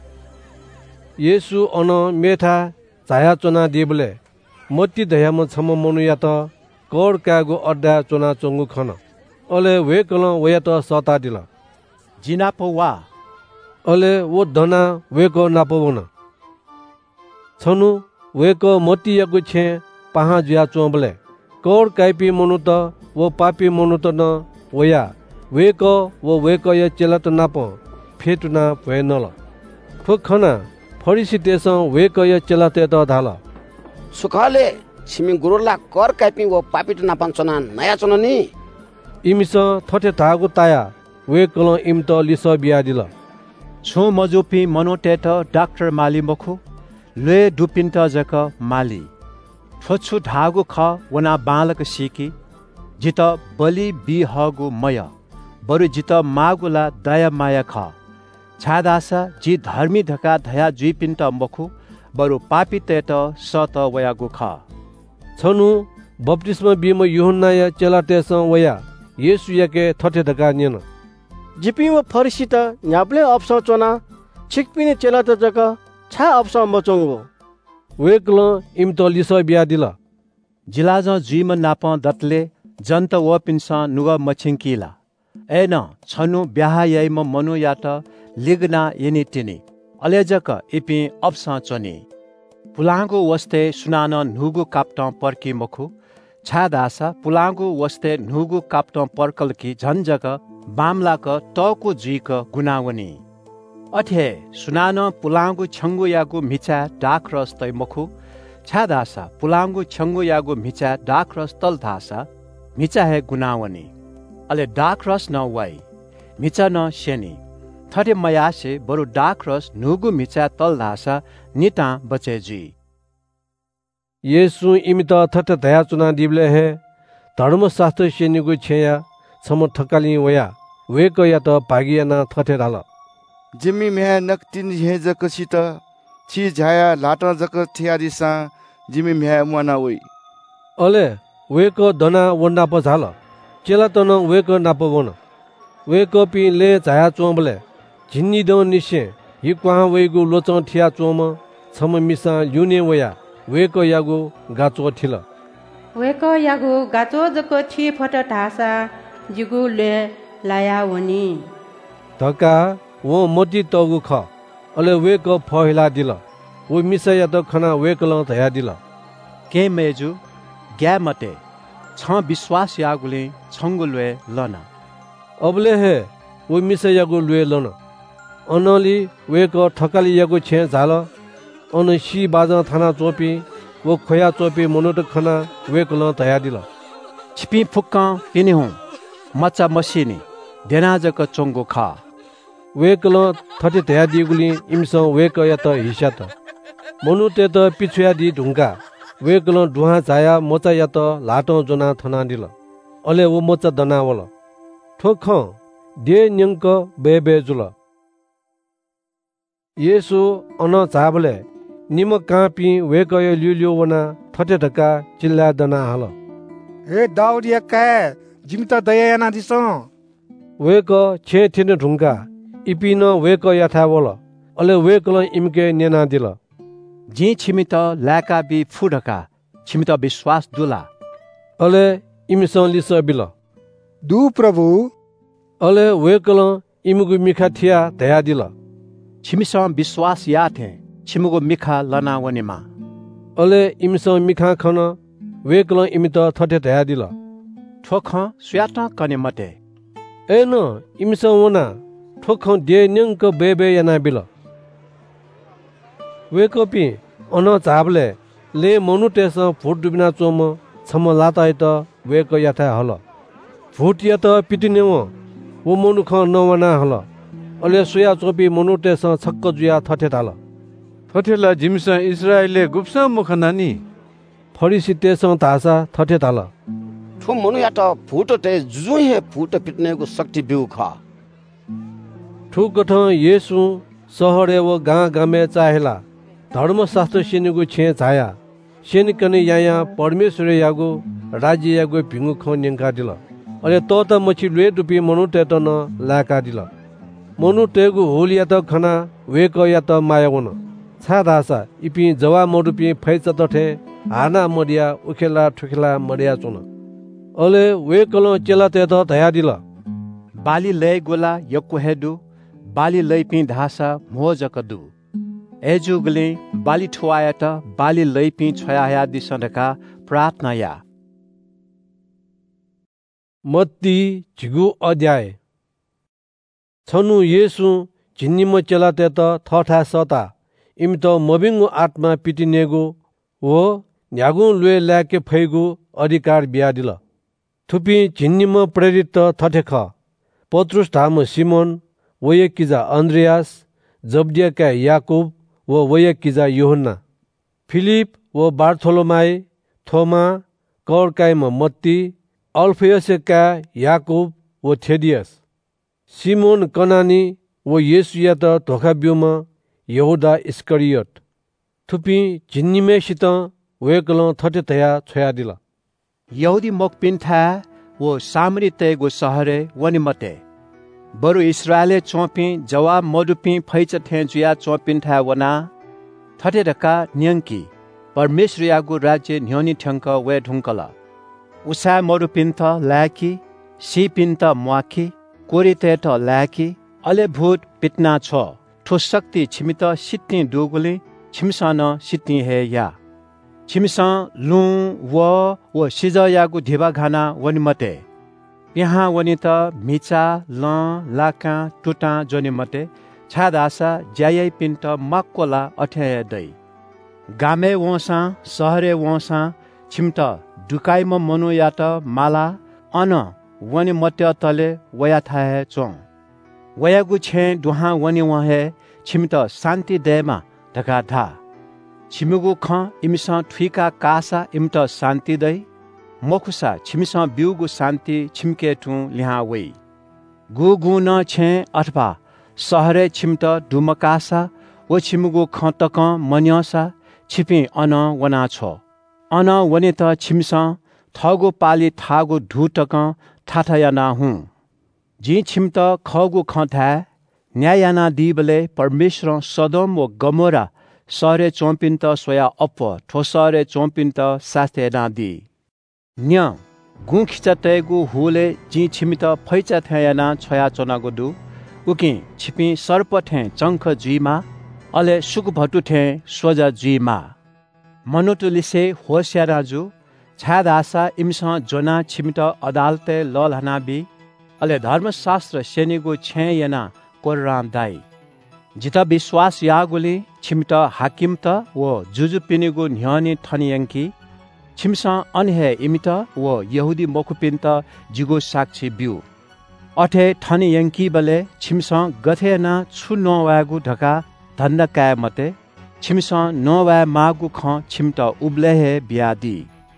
येसु अन मेथा छाया चोना दिबले मत्ती दयाम छम मनु या त कर कागु अड्डा चोना चोंगु खन अले वेकल वया त सता दिल जिनापो वा अले वो धना वेक नापवन छनु वेक मत्ती यागु छे पाहा जुया चोंबले कर काइपी मनु त वो पापी मनु त न वया वेक वो वेक या चेलत नाप फेटुना भएनल ठोखना फरिसी तेस वेक या चेलते त धाल सुखाले छिमी गुरुला कर काइपी वो पापी त नापन चोना नया चोना नि इमिस थठे धागु ताया वेकल इम त लिस बिया दिल छु मजुपी मनोटेट डाक्टर माली मखु ले डुपिन्त जक माली छोछु धागु ख वना बालक सिकी जित बलि बिहगु मय बरु जित मागुला दया माया ख छादासा जी धर्मी धका धया जुइपिन्त मखु बरु पापी तेट सत वयागु ख छनु बप्तिस्मा बिम यूहन्ना या चेलाटेस वया येसु याके थठे धका निन जिपी व फरिसी त न्याप्ले अप्स चोना छिकपिने चेला त जक छा अप्स मचोंगो वेकल इम त लिस बिया दिल जिलाज जुइम नाप दतले जन्त व पिन्स नुग मछिंकीला एन छनु ब्याह यैम मनु यात लिगना यनि तिनी अलेजक इपि अप्स चोनी पुलांगु वस्ते सुनान नुगु काप्ट पर्की मखु छादासा पुलांगु वस्ते नुगु काप्ट पर्कल की झन्जक बामलाक तको जुइक गुनावनी अठे सुनान पुलांगु छंगु यागु मिचा डाक्रस तै मखु छादासा पुलांगु छंगु यागु मिचा डाक्रस तल धासा मिचा हे गुनावनी अले डाक्रस न वाई मिचा न शेनी थटे मयासे बरु डाक्रस नुगु मिचा तल धासा निता बचेजी येसु इमित थट दया चुना दिबले हे धर्मशास्त्र शेनीगु छेया छम ठकाली वया वेक या त भागियाना थठे डाल जिम्मी म्या नक्तिन हे जकसित छि झाया लाटा जक थियारिसा जिम्मी म्या मना वई अले वेक दना वन्ना पझाल चेला तन वेक नाप वन वेक पि ले झाया चोंबले झिन्नी द निसे हि क्वा वेगु लोच ठिया चोम छम मिसा युने वया वेक यागु गाचो थिल वेक यागु गाचो जक थि फट ढासा जिगु ले लाया वनी धका वो मोती तगु ख अले वेक फहिला दिल वो मिसया त खना वेकल धया दिल के मेजु ग्या मते छ विश्वास यागुले छंगुलवे लना अबले हे वो मिसयागु लुए लन अनली वेक ठकाली यागु छे झाल अन सी बाजा थाना चोपी वो खोया चोपी मनोट खना वेकल धया दिल छिपी फुक्क पिने हुँ मच्चा मसिनी देनाजक चोङ्गो ख वेकल थटे धया दिगुली इमस वेक यत हिस्सा त मनु ते त पिछुया दि ढुङ्गा वेकल डुहा झाया मोचा यत लाटो जोना थना दिल अले वो मोचा दनावल ठोख दे न्यङ्क बे जुल येसु अन झाबले निम कापी वेक ल्युल्यो वना थटे ढका चिल्ला दना हल हे दाउद यक्का जिमता दया याना दिस वेक छे थिन ढुङ्गा इपिन वेक यथावल अले वेकल इमके नेना दिल जी छिमित लाका बि फुढका छिमित विश्वास दुला अले इमस लिस बिल दु प्रभु अले वेकल इमुगु मिखा थिया दया दिल छिमिस विश्वास या थे छिमुगु मिखा लना वनेमा अले इमस मिखा खन वेकल इमित थटे दया दिल ठोख स्याट कने मते एन इमस वना ठोख दे न्यङ्क बे याना बिल वेकपि अन झाबले ले मनु तेस फुट डुबिना चोम छम लाताइत वेक याथा हल फुट यत पिटिने वो मनु ख नवना हल अले सुया चोपी मनु तेस छक्क जुया थटे थाल थटेला जिमस इस्राएलले गुप्सा मुखनानी फरिसी तेस धासा थटे थाल ठो मनु यात फुट ते जुहे फुट पिट्नेको शक्ति बिउ ख ठुकठ येसु सहरे व गाँ गामे चाहेला धर्मशास्त्र सेनिगु छे झाया सेनिकने याया परमेश्वर यागु राज्य यागु भिंगु ख न्यंका दिल अले त मछि लुए दुपी मनु ते त न लाका दिल मनु तेगु होल या त खना वेक या त मायावन छा दासा इपि जवा मडुपी फैच तठे हाना मडिया उखेला ठुखेला मडिया चुन अले वेकल चेला ते त धया दिल बाली लय गोला यक्कु हेदु बाली लय पि धासा मोजक दु एजुगले बाली ठुवाया त बाली लय पि छयाया दिसनका प्रार्थना या मत्ती झिगु अध्याय छनु येसु झिन्निम चेला ते त थठा सता इम त मबिंगु आत्मा पिटिनेगु वो न्यागु लुए ल्याके फैगु अधिकार बिया दिल थुपी झिन्निम प्रेरित थठेख पत्रुस धाम सिमोन वयकिजा अन्द्रियास जब्दियाका याकुब व वयकिजा यूहन्ना फिलिप व बार्थोलोमाई थोमा कौरकाइम मत्ती अल्फयसका याकुब व थेदियस सिमोन कनानी व येसुया त धोखाब्युम यहुदा इस्करियोट थुपी झिन्निमेसित वेकल थटे तया छोया दिल यहुदी मोकपिन्था वो सामरी तेगो सहरे वनिमते बरु इस्राएले चोपी जवाब मडुपी फैच थे जुया चोपिन्था वना थटे ढका न्यंकी परमेश्वर यागु राज्य न्योनी ठंक वे ढुंकला उसा मडुपिन्थ लाकी सिपिन्थ मुआकी कोरितेट लाकी अले भूत पिटना छ ठो शक्ति छिमित सिट्नी डोगुले छिमसन सिट्नी हे या छिमसा लु व सिजयागु धिबा घाना वनिमते यहाँ वनि त मिचा ल लाका टुटा जनिमते छादासा ज्यायै पिन्ट मक्कोला अठ्याय दै गामे वसा सहरे वसा छिमत दुकाइम मनु यात माला अन वनि मत्य तले वया थाहे चों वयागु छे दुहा वनि वहे छिमत शान्ति देमा ढका धा छिमुगु ख इमिसा ठुइका कासा इमत शान्ति दै मखुसा छिमिसा बिउगु शान्ति छिमके ठु लिहा वै गु न छे अथवा सहरे छिमत डुमकासा व छिमुगु ख तक मन्यसा छिपि अन वना छ अन वने त छिमसा थगु पाली थागु ढुटक थाथयाना हुँ जी छिमत खगु ख था न्यायाना दिबले परमेश्वर सदम व गमोरा सहरे चोम्पिन्त सोया अप ठोसरे चोम्पिन्त सास्ते नादी न्य गु खिचतेगु हुले जी छिमित फैचा थयाना छया चनागु दु उकि छिपि सर्प थे चंख जुइमा अले सुक भटु थे सोजा जुइमा मनुतुलिसे होस्याराजु छाद आशा इमसा जोना छिमित अदालते ललहनाबी अले धर्मशास्त्र सेनिगु छे याना कोराम दाई जिता विश्वास यागुले छिमित हाकिम त व जुजु पिनिगु न्यानी थनियंकी छिमसा अनहे इमित व यहुदी मोकुपिन्त जिगो साक्षी बिउ अठे ठनी यंकी बले छिमसा गथे ना छु नवागु ढका धन्द काय मते छिमसा नवा मागु ख छिमत उब्ले हे बियादी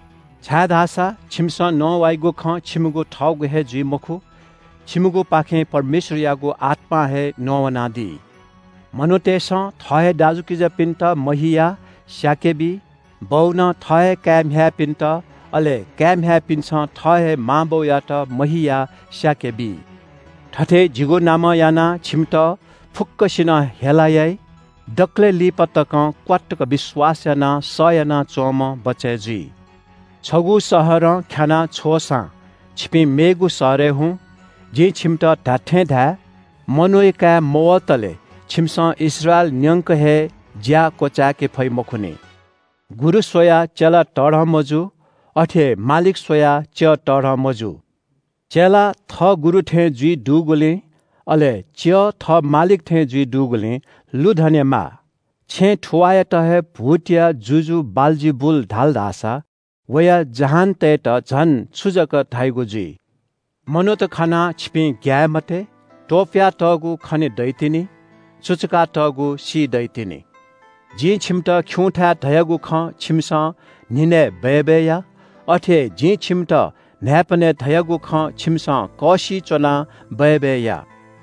छादासा छिमसा नवाइगु ख छिमुगु ठौगु हे जुइ मखु छिमुगु पाखे परमेश्वर यागु आत्मा हे नवनादी मनोतेस थहे दाजुकी पिन्त महिया स्याकेबी बौना थहे क्याम ह्या पिन्त अले क्याम ह्या पिन्छ थहे माबौ यात महिया स्याकेबी ठठे जिगो नाम याना छिमत फुक्कसिन हेलायै डक्ले लिपतक क्वाटक विश्वास याना सयना चोम बचेजी छगु सहर ख्याना छोसा छिपी मेगु सरे हुँ जी छिमत ढाठे ढा मनोयका मोवतले छिमसा इस्रायल न्यंक हे ज्या कोचा के फै मखुने गुरु सोया चला टढ मजु अठे मालिक सोया च टढ मजु चेला थ गुरु ठे जुइ डुगुले अले च थ मालिक ठे जुइ डुगुले लुधने मा छे ठुवाय तहे भुटिया जुजु बालजी बुल ढाल दासा वया जहान ते त झन सुजक थाइगु जुइ मनोत खाना छिपी ग्याय मते टोप्या तगु खने दैतिनी चुचका तगु सी दैतिनी जी छिमट ख्युठा धयगु ख छिमसा निने बेबेया अठे जी छिमट न्यापने धयगु ख छिमसा कौशी चोना बेबेया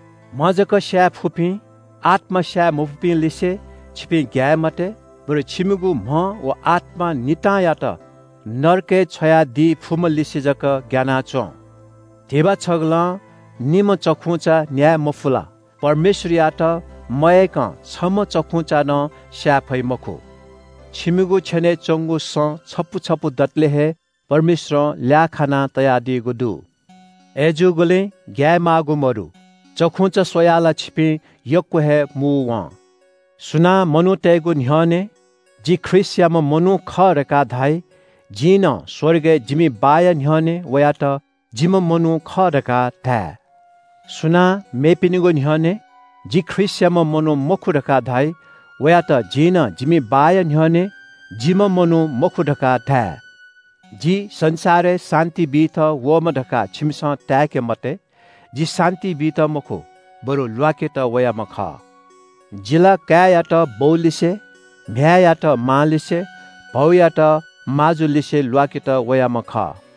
मजक स्या फुपी आत्मा स्या मुफपी लिसे छिपी ग्याय मते बरु छिमुगु म व आत्मा निताया त नरके छया दि फुम लिसे जक ज्ञाना चो देवा छगला निम चखुचा न्याय मफुला परमेश्वर यात मयक छम चखुचा न स्याफै मखु छिमुगु छने चंगु स छपु छपु दतले हे परमेश्वर ल्या खाना तया दिगु दु एजु गोले ग्याय मागु मरु चखुच सोयाला छिपी यक्को हे मुवा सुना मनु तेगु न्ह्यने जी ख्रिस्याम मनु ख रका धाइ जिन स्वर्गे जिमी बाय न्ह्यने वयात जिम मनु ख रका धा सुना मेपिनिगु न्ह्यने जी ख्रिस्याम मनु मखु रका धाइ वयात जिन जिमी बाय न्ह्यने जिम मनु मखु ढका धा जी संसारे शान्ति बीत वम ढका छिमसा ट्याके मते जी शान्ति बीत मखु बरु ल्वाके त वया मख जिला क्या त बौलिसे भ्या त मालिसे भौया त माजुलिसे ल्वाके त वया मख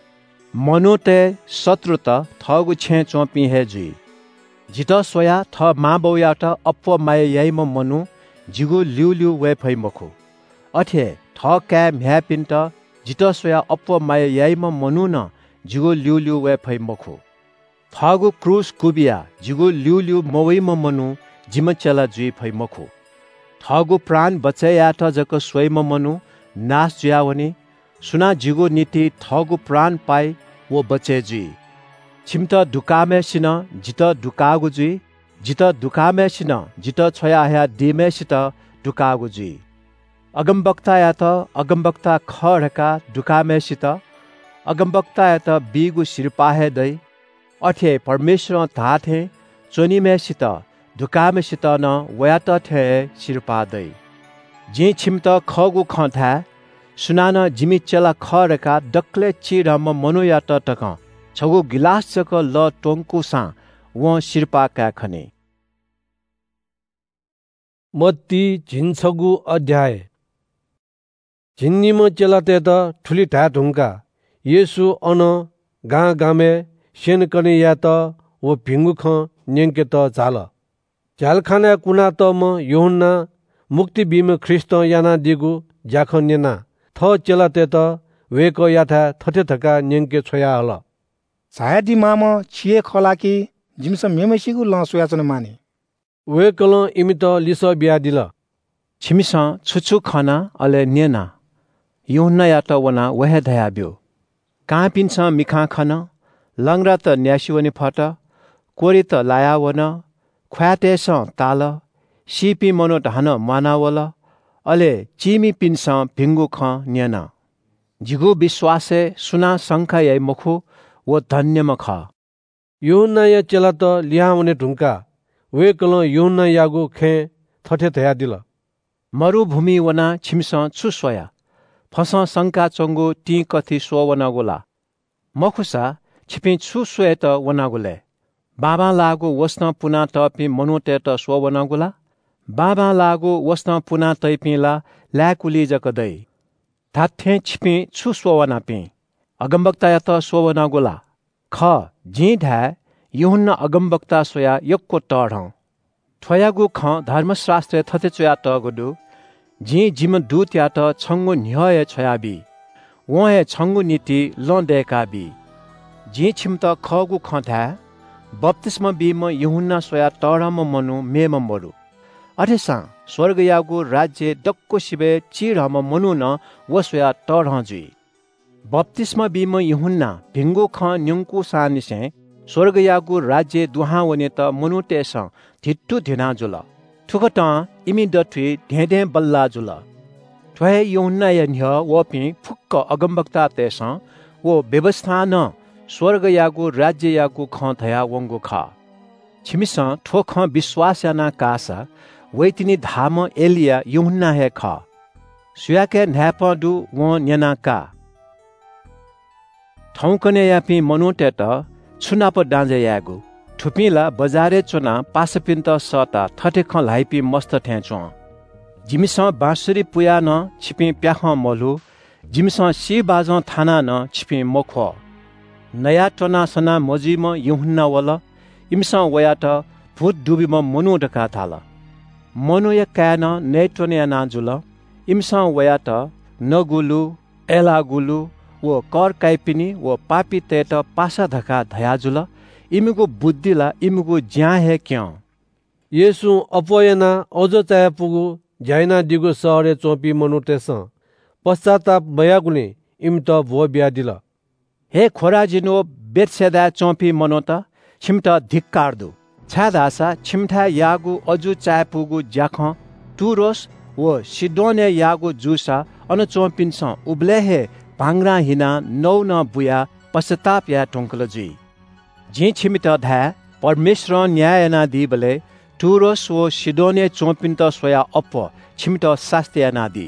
मनोते शत्रु त थगु छे चोपी हे जुइ जित सोया थ मा बौया त अप्प माय याइम मनु जिगु लिउ लिउ वे फै मखु अठे थ क्या म्या पिन्त जित सोया अप्प माय याइम मनु न जिगु लिउ लिउ वे फै मखु थगु क्रुस कुबिया जिगु लिउ लिउ मवैम मनु जिम चला जुइ फै मखु थगु प्राण बचया त जक स्वयम मनु नाश जुयावनी सुना जिगु नीति थगु प्राण पाइ वो बचे जुइ छिमत दुकामेसिन जित दुकागु जुइ जित दुकामेसिन जित छोया हया दिमेसित दुकागु जुइ अगमवक्ता या त अगमवक्ता खडका दुकामेसित अगमवक्ता या त बिगु सिरपाहे दै अठे परमेश्वर धाथे चोनिमेसित दुकामेसित न वयात थे सिरपा दै जे छिमत खगु खथा सुनान जिमी चला खरका डक्ले चिरम मनोयात टक छगु गिलास चक ल टोंकु सा व सिरपा का खने मत्ती झिन्छगु अध्याय झिन्निम चलाते त ठुली ढा ढुङ्गा येसु अन गा गामे सेन कने या त वो भिंगु ख न्यंके त झाल झालखाना कुना त म योहन्ना मुक्ति बिम ख्रिस्ट याना दिगु जाख नेना थ चलाते त वेक याथा थथे थका न्यंके छोया हल सायदी माम छिए खलाकी जिमस मेमेसिगु ल सुयाचन माने वेकल इमित लिस बिया दिल छिमिस छुछु खना अले नेना योहन्ना या त वना वहे धया ब्यो का पिन्छ मिखा खन लंगरा त न्यासिवने फट कोरी त लाया वन ख्वातेस ताल सिपी मनो ढान मानावल अले चिमी पिन्छ भिंगु ख न्यना जिगु विश्वासे सुना शंका यै मखु वो धन्य मख योहन्ना या चला त लिहाउने ढुङ्का वेकल योहन्ना यागु खे थथे थया दिल मरुभूमि वना छिमस छुसोया फस शंका चंगु टी कथि सो वनागोला मखुसा छिपि छु सोए त वनागोले बाबा लागु वस्न पुना तपि मनुते त सो वनागोला बाबा लागु वस्न पुना तैपिला ल्याकुली जकदै थाथे छिपि छु सो वनापि अगमबक्ता त सो वनागोला ख जी ढा यूहन्ना अगमबक्ता सोया यक्को टढ ठयागु ख धर्मशास्त्र थते चोया तगुदु जी जिम दूत या त छंगु न्याय छयाबी वहे छंगु नीति लंदेकाबी जी छिम त खगु खथा बप्तिस्म बीम यूहन्ना सोया टढम मनु मेम मरु अठेसा स्वर्गयागु राज्य दक्को शिबे चिरम मनु न वसोया टढजुई बप्तिस्म बीम यूहन्ना भिंगु ख न्युंकु सानिसे स्वर्गयागु राज्य दुहावने त मनुतेस धिट्टु धिना जुल ठुकट इमि दथि ढेढे बल्ला जुल ठ्वहे यूहन्ना यन्ह वपि फुक्क अगमबक्ता तेस वो व्यवस्था न स्वर्गयागु राज्ययागु ख थया वंगु ख छिमिस ठोख विश्वास याना कासा वैतिनी धाम एलिया यूहन्ना हे ख सुयाके न्यापदु व न्यानाका ठौकने यापि मनुते त छुनाप डाँजे यागु ठुपिला बजारे चोना पासपिन्त सता थटेख लाइपि मस्त ठेचो जिमिस बाँसुरी पुया न छिपि प्याख मलु जिमिस सी बाज थाना न छिपि मख नया टोना सना मजिम यूहन्ना वल इमिस वया त भूत डुबीम मनु ढका थाल मनु या कान नेटोने नाजुल इमिस वया त नगुलु एलागुलु वो कर काइपिनी वो पापी तेत पासा धका धयाजुल इमिगु बुद्धिला इमिगु ज्या हे क्यों येसु अपयना अझ चाहे पुगु ज्याइना दिगु सहरे चोपी मनुतेस पश्चाताप बयागुने इम त भो ब्यादिल हे खोराजिनो बेतसेदा चोपी मनोत छिमट धिक्कारदु छादासा छिमठा यागु अजु चाहे पुगु ज्याख टुरोस वो सिडोने यागु जुसा अन चोपिन्स उब्ले हे भांग्रा हिना नौ न बुया पश्चाताप या टोंकल जुई जी छिमित धा परमेश्वर न्याय ना दिबले टुरोस वो सिडोने चोपिन्त सोया अप छिमित शास्त्या ना दि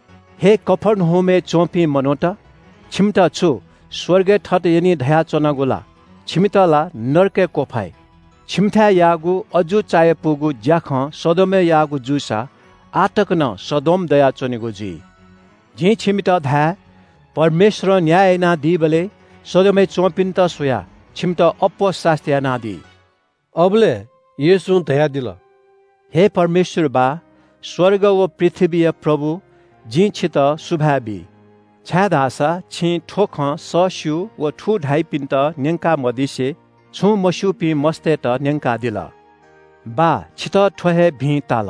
हे कफरनहुमे चोपी मनोट छिमित छु स्वर्गे ठट यनी धया चोनागुला छिमितला नरके कोफाई छिमठा यागु अजु चाय पुगु ज्याख सदोमे यागु जुसा आटक न सदोम दया चोनिगु जी जी छिमित धा परमेश्वर न्याय ना दिबले सदोमे चोपिन्त सोया छिमत अप्पो शास्त्या ना दि अबले येसु दया दिल हे परमेश्वर बा स्वर्ग व पृथ्वी प्रभु जी छित सुभाबी छादासा छि ठोख सस्यु व ठु ढाई पिन्त न्यंका मदिसे छु मसुपी मस्ते त न्यंका दिल बा छित ठोहे भी ताल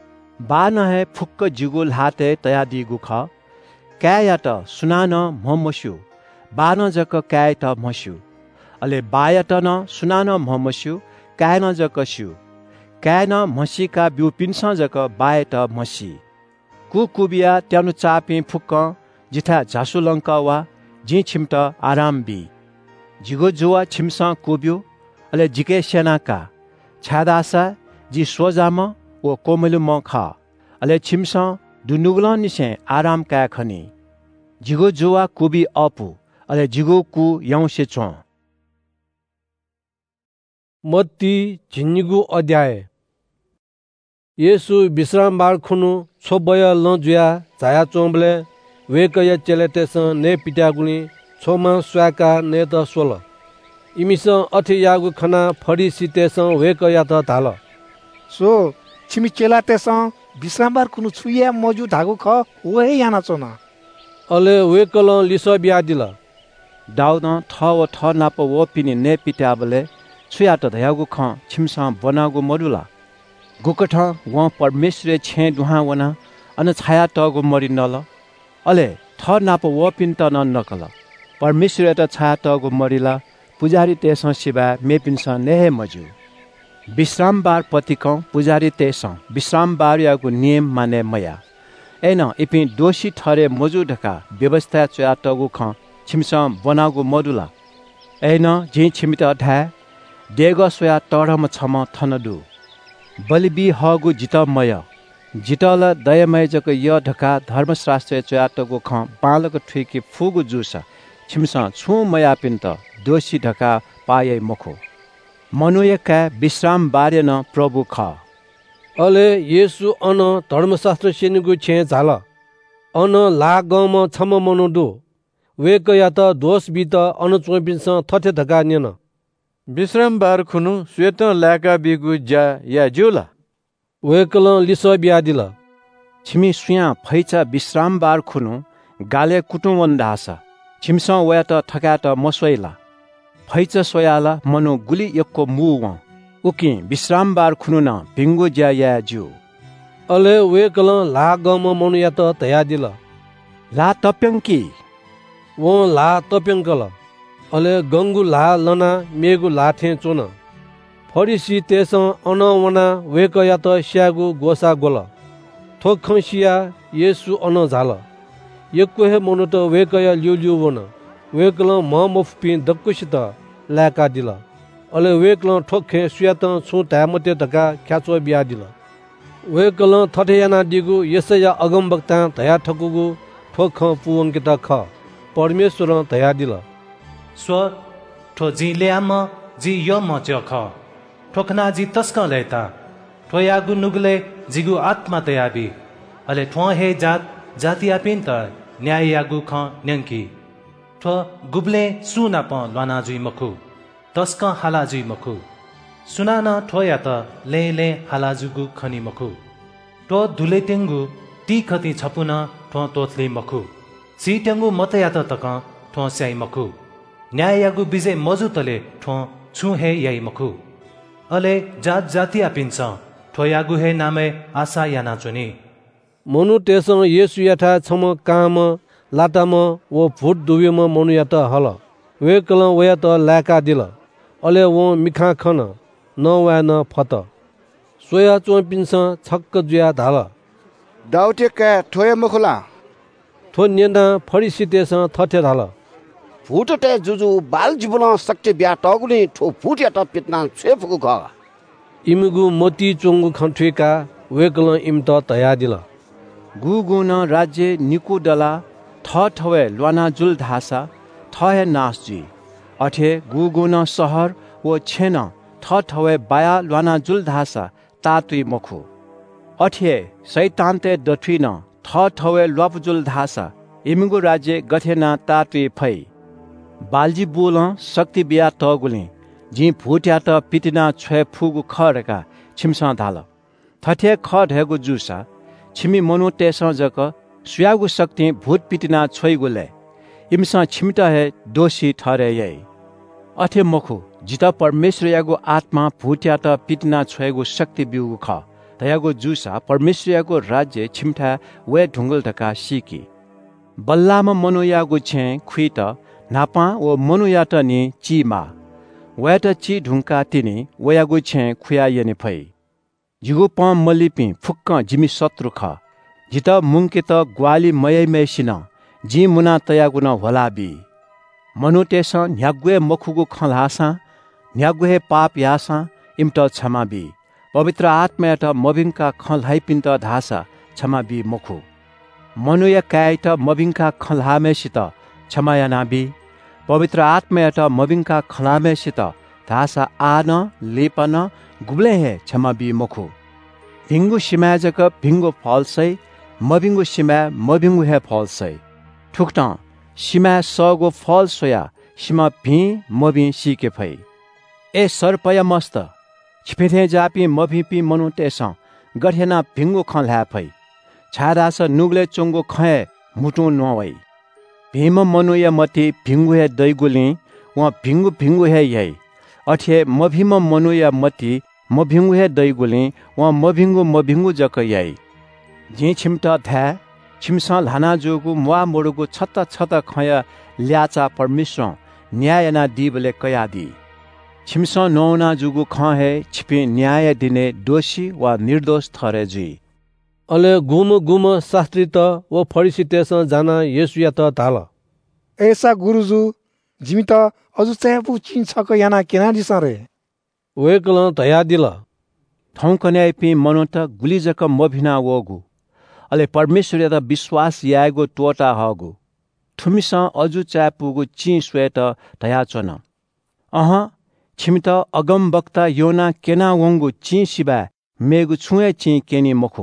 बा नहे फुक्क जिगुल हाते तया दिगु ख क्या त सुनान ममस्यु बा न जक क्या त मस्यु अले बाया त न सुनान ममस्यु क्या न जक स्यु क्या न मसीका बिउ पिन्स जक बाय त मसी कुकुबिया त्यानु चापी फुक्क जिठा झासुलङ्क वा जी छिमट आराम बी जिगो जुवा छिमस कुब्यो अले जिके सेनाका छादासा जी सोजाम वो कोमलु म ख अले छिमस दुनुगल निसे आराम का खनी जिगो जुवा कुबी अपु अले जिगो कु यौसे चो मत्ती झिन्निगु अध्याय येसु विश्रामबार खुनु छोबय लजुया झाया चोम्बले वेकय चेलेतेस ने पिटागुनी छोमा स्वाका ने त सोल इमिस अठे यागु खना फडी सितेस वेकया त धाल सो छिमी चेलातेस विश्रामबार कुनु छुया मजु धागु ख ओहे याना चोना अले वेकल लिस बिया दिल दाउद थ व थ नाप वो पिनि ने पिटाबले छुया त धयागु ख छिमसा बनागु मरुला गुकठ व परमेश्वर छे दुहा वना अन छाया तगु मरि नल अले थ नाप वो पिन्त न नकल परमेश्वर त छाया तगु मरिला पुजारी तेस शिवा मेपिन्स नेहे मजु विश्रामबार पतिक पुजारी तेस विश्रामबार यागु नियम माने मया एन इपि दोषी ठरे मजु ढका व्यवस्था चया तगु ख छिमस बनागु मरुला एन जे छिमित ढा देग सोया तडम छम थनदु बलिबी हगु जितमय जिटल दयमय जक य ढका धर्मशास्त्र चयाटको ख पालक ठुकी फुगु जुस छिमसा छु मयापिन त दोषी ढका पाए मखो मनुयका विश्राम बारे न प्रभु ख अले येसु अन धर्मशास्त्र सेनिगु छे झाल अन लागम छम मनुदु वेक या त दोष बित अन चोपिस थथे ढका नेन विश्राम बार खुनु श्वेत लाका बिगु ज्या या ज्युला वेकल लिस बियादिल छिमी सुया फैचा विश्राम बार खुनु गाले कुटुवन दास छिमस वया त ठका त मसोइला फैच सोयाला मनो गुली यक्को मुव उकि विश्राम बार खुनु न भिंगु ज्या या ज्यू अले वेकल लागम मनु या त तयादिल ला तप्यंकी वो ला तप्यंकल अले गंगु ला लना मेगु लाथे चोन फरिसी तेस अनवना वेक या त स्यागु गोसा गोल थोखसिया येसु अन झाल यक्को हे मनु त वेक या ल्यु वन वेकल म मफपि दक्कुसित लाका दिल अले वेकल ठोखे सुयात छु तामते ढका ख्याचो बिया दिल वेकल थठेयाना दिगु यसया अगमवक्ता तया ठकुगु ठोख पुवंकित ख परमेश्वर तया दिल स्व ठो जिल्याम जी यो म च ख ठोखना जी तस्क लेता ठोयागु नुगले जिगु आत्मा तयाबी अले ठो हे जात जाति आपिन त न्याय यागु ख न्यंकी ठो गुबले सुना प लना जुइ मखु तस्क हाला जुइ मखु सुना न ठोया त ले हालाजुगु खनी मखु ठो धुले टेंगु ती खती छपुन ठो तोतले मखु सी टेंगु मतया त तक ठो स्याइ मखु न्याय यागु बिजे मजुतले ठो छु हे याइ मखु अले जात जाति आपिन्छ ठोयागु हे नामे आशा याना चुनी मनु तेस येसु याथा छम काम लाटाम वो भूत दुवेम मनु यात हल वेकल वया त लाका दिल अले वो मिखा खन न वा न फत सोया चोपिन्स छक्क जुया धाल दाउटे का ठोय मखला थो नेना फरिसी तेस थथे धाल फुटटे जुजु बाल जीवन शक्ति ब्या टगुनी ठो फुट या त पितना छेफुको ग इमगु मोती चोंगु खन्ठेका वेकल इम त तया दिल गुगुन राज्य निकुडला ठठवे ल्वाना जुल धासा ठहे नासजी अठे गुगुन शहर वो छेन ठठवे बाया ल्वाना जुल धासा तातुई मखु अठे शैतानते दठिन ठठवे ल्वापजुल धासा इमगु राज्य गथेना तातुई फै बालजी बोल शक्ति बिया तगुले जी फुट्या त पिटिना छे फुगु खरका छिमसा धाल थठे ख ढेगु जुसा छिमी मनु तेस जक सुयागु शक्ति भूत पिटिना छोइगुले इमसा छिमटा हे दोषी ठरे ये अथे मखु जिता परमेश्वर यागु आत्मा भूट्या त पिटिना छोइगु शक्ति बिउगु ख तयागु जुसा परमेश्वर यागु राज्य छिमटा वे ढुंगल ढका सिकी बल्लाम मनु यागु छे खुइट नापा वो मनु यात नि चीमा वेट ची ढुंका तिनी वयागु छे खुया यने फै जिगु प मलिपि फुक्क जिमी शत्रु ख जित मुंकित ग्वाली मयै मेसिन जी मुना तयागु न भलाबी मनुतेस न्यागुए मखुगु खलासा न्यागुए पाप यासा इमट क्षमाबी पवित्र आत्मायत मबिंका खलहाइपिन्त धासा क्षमाबी मखु मनुय कायत मबिंका खलहामेसित क्षमायानाबी पवित्र आत्मायत मबिंका खलामेसित धासा आन लेपन गुब्ले हे क्षमाबी मखु भिंगु सिमाजक भिंगु फलसै मबिंगु सिमा मबिंगु हे फलसै ठुक्ट सिमा सगो फल सोया सिमा भी मबि सिके फै ए सर्पय मस्त छिपेथे जापि मभिपि मनु तेस गठेना भिंगु खल्हा फै छादास नुगले चोंगो खए मुटु नवै भीम मनुय मति भिंगु हे दैगुली व भिंगु भिंगु हे यै अठे मभिम मनुय मति मभिंगु हे दैगुली व मभिंगु जक यै जी छिमटा धा छिमसा लाना जोगु मुआ मोडुगु छत खय ल्याचा परमेश्वर न्यायना दिबले कयादी छिमसा नौना जुगु खहे छिपे न्याय दिने दोषी वा निर्दोष थरे जी अले गुम शास्त्री त वो फरिसी तेस जाना येसुया त ताल ऐसा गुरुजु जिमी त अजु चाहिँ चिन्छ क याना केना दिसरे वेकल तया दिल थौकने पि मनोत गुलिजक मभिना वगु अले परमेश्वर यता विश्वास यागो टोटा हगु ठुमिस अजु च्यापुगु ची स्वेत दया चन अह छिमित अगम वक्ता योना केना वंगु ची सिबा मेगु छुए ची केनी मखु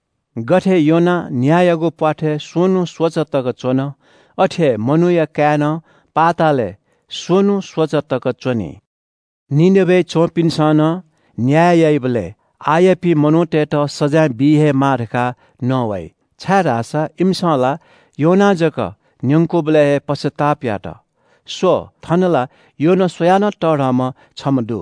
गठे योना न्यायगो पाठे सोनु स्वचतक चोन अठे मनुया क्यान पाताले सोनु स्वचतक चोनी निनेबे चोपिन्सन न्यायबले आयपी मनोटेट सजा बिहे मारका नवै छारासा इमसला योनाजक न्यंकोबले पश्चाताप्याट सो थनला योन स्वयान टढम छमदु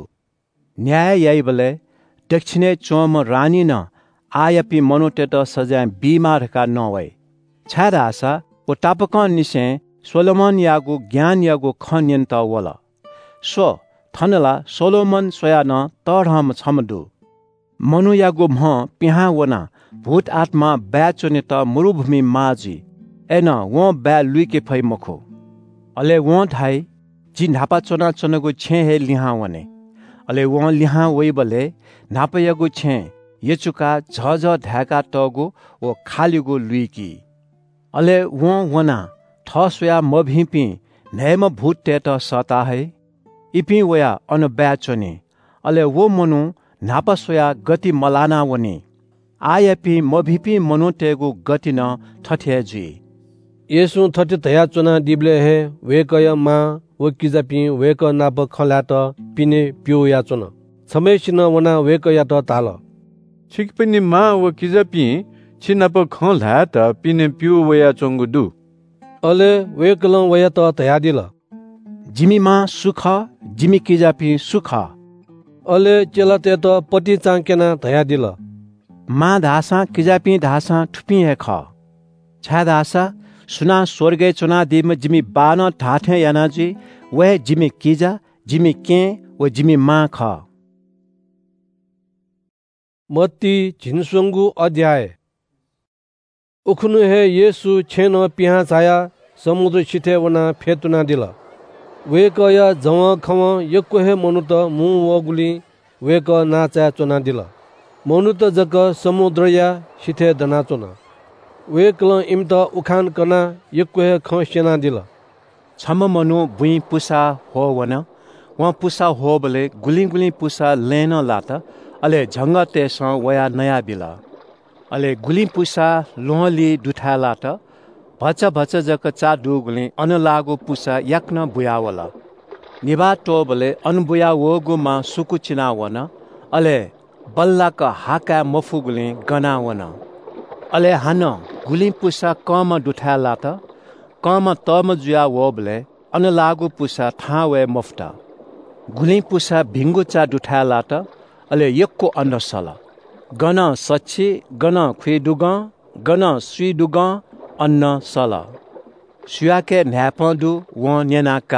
न्यायबले दक्षिणे चोम रानी न आयपी मनोटेट सजा बिमारका नवै छारासा ओ तापक निसे सोलोमन यागु ज्ञान यागु खन्यन्त वल सो थनला सोलोमन स्वयान टढम छमदु मनु यागु म्ह पिहा वना भूत आत्मा ब्याचोने त मरुभूमि माजी एन वो ब्या लुइके फै मखो अले वो धाई जी नापा चोना चोनगु छे हे लिहा वने अले वो लिहा वइबले नापयगु छे यचुका झझ ढाका टगु ओ खालिगु लुइकी अले वो वना ठसया मभिपि नेम भूत टेट सता है इपि वया अन ब्याचोने अले वो मनु नापसोया गति मलाना वने आयपि मभिपि मनुटेगु गति न ठठेजी येसु थटे तया चोना दिब्ले हे वेकय मा वकिजापि वेक नाप खलात पिने प्यो या चोन छमेसिन वना वेकया त ताल छिकपनि मा वकिजापि छिनाप खलात पिने प्यो वया चोंगुदु अले वेकल वया त तया दिल जिमी मा सुख जिमी किजापि सुख अले चेला ते त पति चांकेना धया दिल मा धासा किजापि धासा ठुपी हे ख छा धासा सुना स्वर्गे चुना दिम जिमी बान ठाठे यानाजी वे जिमी किजा जिमी के व जिमी मा ख मत्ती झिनसुंगु अध्याय उखनु हे येसु छेन पिहा छाया समुद्र छिथे वना फेतुना दिल वेकय जव खम यक्को हे मनुत मु वगुली वेक नाचा चोना दिल मनुत जक समुद्र या शिथे दना चोना वेकल इमत उखान कना यक्को हे खसेना दिल छम मनु बुई पुसा हो वन व पुसा हो बले गुली गुली पुसा लेन लात अले झंग तेस वया नया बिल अले गुली पुसा लोहली दुठा लात भच भच जक चा डुगले अनलागो पुसा याक्न बुयावल निबा टोबले अनबुया वगु मा सुकु चिनावन अले बल्लाक हाका मफुगले गनावन अले हान गुली पुसा कम दुठाला त कम तम जुया वबले अनलागु पुसा थावे मफ्ता गुली पुसा भिंगु चा दुठाला त अले यक्को अनसल गन सच्ची गन खुइडुग गन सुइडुग अन्न सल सुयाके न्यापदु व नेनाका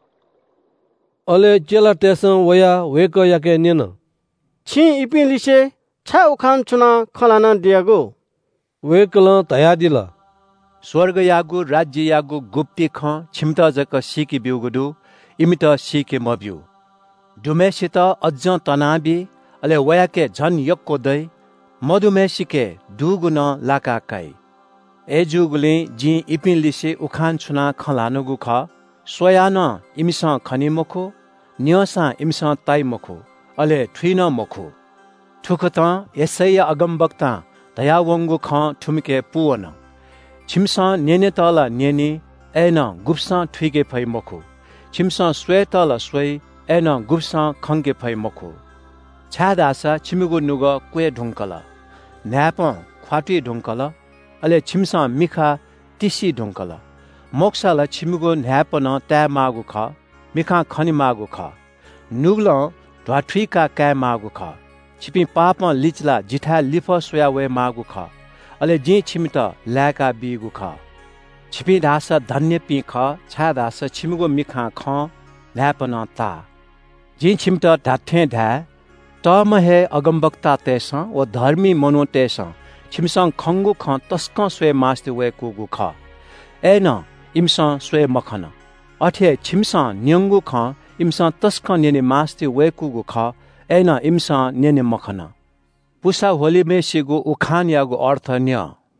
अले चेला तेस वया वेक याके नेन छि इपि लिसे छा उखान चुना खलाना दियागो वेकल तया दिल स्वर्ग यागु राज्य यागु गुप्ती ख छिमत जक सिकी बिउगुदु इमित सिके मब्यु डुमेसित अज्ज तनाबी अले वयाके झन यक्को दै मधुमेसिके दुगुन लाकाकाई एजुगुले जी इपिन लिसे उखान छुना खलानुगु ख सोयान इमिसा खनिमखो न्यसा इमिसा ताइमखो अले ठुइन मखो ठुकत यसै अगमबक्ता दयावंगु ख ठुमके पुवन छिमसा नेने तल नेने एन गुप्सा ठुइके फै मखो छिमसा स्वे तल स्वे एन गुप्सा खंगे फै मखो छादासा छिमुगु नुग क्वे ढुंकल न्याप ख्वाटी ढुंकल अले छिमसा मिखा तिसी ढुंकल मोक्साला छिमुगु न्यापन त्या मागु ख मिखा खनि मागु ख नुग्ल ढ्वाठुइका काय मागु ख छिपि पाप लिचला जिठा लिफ सोया वे मागु ख अले जी छिमित ल्याका बिगु ख छिपि दास धन्य पि ख छा दास छिमुगु मिखा ख न्यापन ता जी छिमित ढाठे ढा तम हे अगमबक्ता तेस व धर्मी मनो तेस छिमसङ खङ्गु ख तस्क स्वे मास्ते वे कुगु ख एन इमसा स्वे मखन अठे छिमसा न्यंगु ख इमसा तस्क नेने मास्ते वे कुगु ख एन इमसा नेने मखन पुसा होलीमेसीगु उखान यागु अर्थ न्य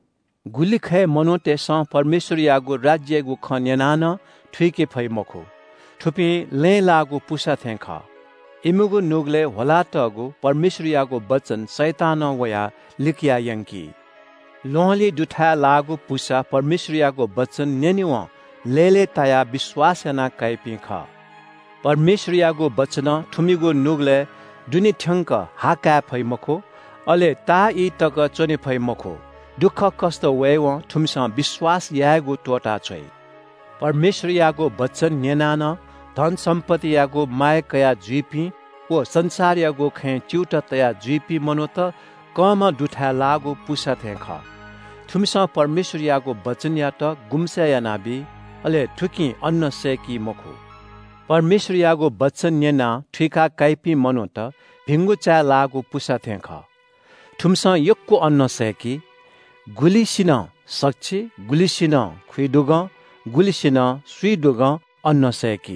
गुलिखे मनोटे स परमेश्वर यागु राज्यगु खन्यनान ठुके फै मखु ठुपी ले लागु पुसा थेख इमुगु नुगले होलाटगु परमेश्वर यागु वचन शैतान वया लिकिया यंकी लोहली दुठा लागु पुसा परमेश्वर यागु वचन नेनिव लेले ताया विश्वास याना काइपि ख परमेश्वर यागु वचन ठुमिगु नुगले दुनि ठंक हाका फै मखु अले ता इ तक चोनि फै मखु दुख कष्ट वेव ठुमसा विश्वास यागु टोटा छै परमेश्वर यागु वचन नेनान धन सम्पत्ति यागु मायकया जुइपी ओ संसार यागु खे च्युट तया जुइपी मनोत कम दुठा लागु पुसा थेख ठुमसा परमेश्वर यागु वचन या त गुम्सा या नाबी अले ठुकी अन्न सेकी मखु परमेश्वर यागु वचन नेना ठिका काइपी मनोत भिंगु चा लागु पुसा थेख ठुमसा यक्को अन्न सेकी गुलिसिन सक्छि गुलिसिन खुइडुग गुलिसिन सुइडुग अन्न सेकी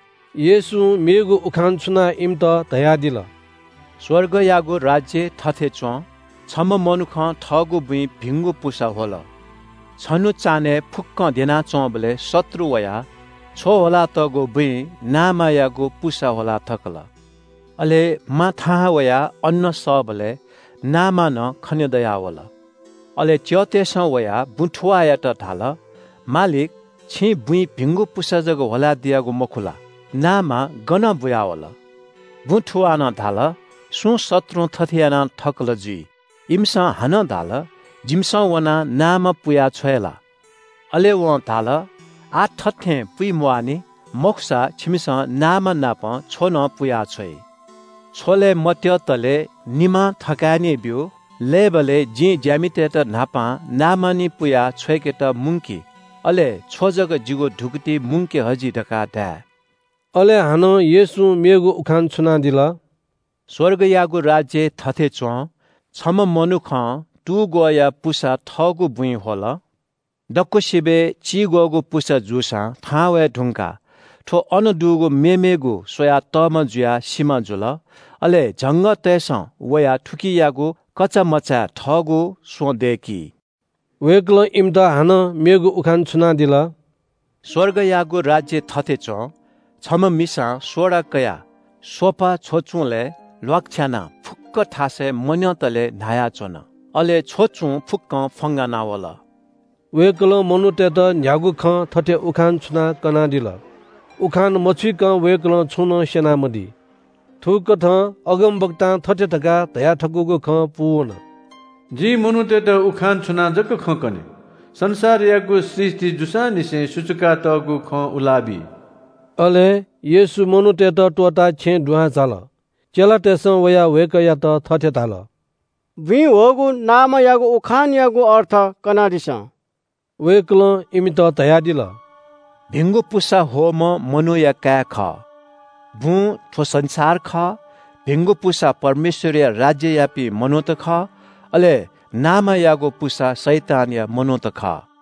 येसु मेगु उखान छुना इम्त दयादिल स्वर्ग यागु राज्य थथे च छम मनुख ठगु बुइ भिंगु पुसा होल छनु चाने फुक्क देना चबले शत्रु वया छो होला तगु बुइ नामा यागु पुसा होला थकल अले मा था वया अन्न सबले नामा न खन्य दया होला अले च्यतेस वया बुठुवा या त ढाल मालिक छि बुइ भिंगु पुसा जग होला दियागु मखुला नामा गन बुया होला बुठुवा न ढाल सु शत्रु थथियाना थकल जी इमसा हन ढाल जिमसा वना नाम पुया छयला अले व ढाल आ थथे पुइ मुआनी मोक्सा छिमिसा नाम नाप छोन पुया छै छोले मत्य तले निमा थकानी बिउ लेबले जी ज्यामिते त नापा नामानी पुया छ्वेके त मुंकी अले छोजग जिगो ढुकती मुंके हजी ढका दा अले हानो येसु मेगु उखान छुना दिल स्वर्ग यागु राज्य थथे च छम मनुख टु गोया पुसा ठगु बुइ होल दक्को सिबे ची गोगु पुसा जुसा थावे ढुंका ठो अनदुगु मेमेगु सोया तम जुया सीमा जुल अले जंग तेस वया ठुकी यागु कच्चा मचा ठगु सोदेकी वेक्ल इम्त हान मेगु उखान छुना दिल स्वर्ग यागु राज्य थथे च छम मिसा सोडा कया सोपा छोचुले लक्ष्याना फुक्क ठासे मन्यतले नाया चोन अले छोचु फुक्क फंगा नावल वेक्ल मनुते त न्यागु ख थथे उखान छुना कना दिल उखान मछि क वेक्ल छुन सेनामदी थुक थ अगम वक्ता थथे थका दया ठकुगु ख पुवन जी मनुते त उखान छुना जक ख कने संसार यागु सृष्टि जुसा निसे सुचुका तगु ख उलाबी अले येसु मनुते त टोटा छे दुहा चाल चेला तेस वया वेक या त थथे ताल भि होगु नाम यागु उखान यागु अर्थ कना दिस वेक्ल इमित दया दिल भिंगु पुसा होम मनु या का ख भू ठो संसार ख भिंगु पुसा परमेश्वरीय राज्य यापी मनोत ख अले नाम यागु पुसा शैतान या मनोत ख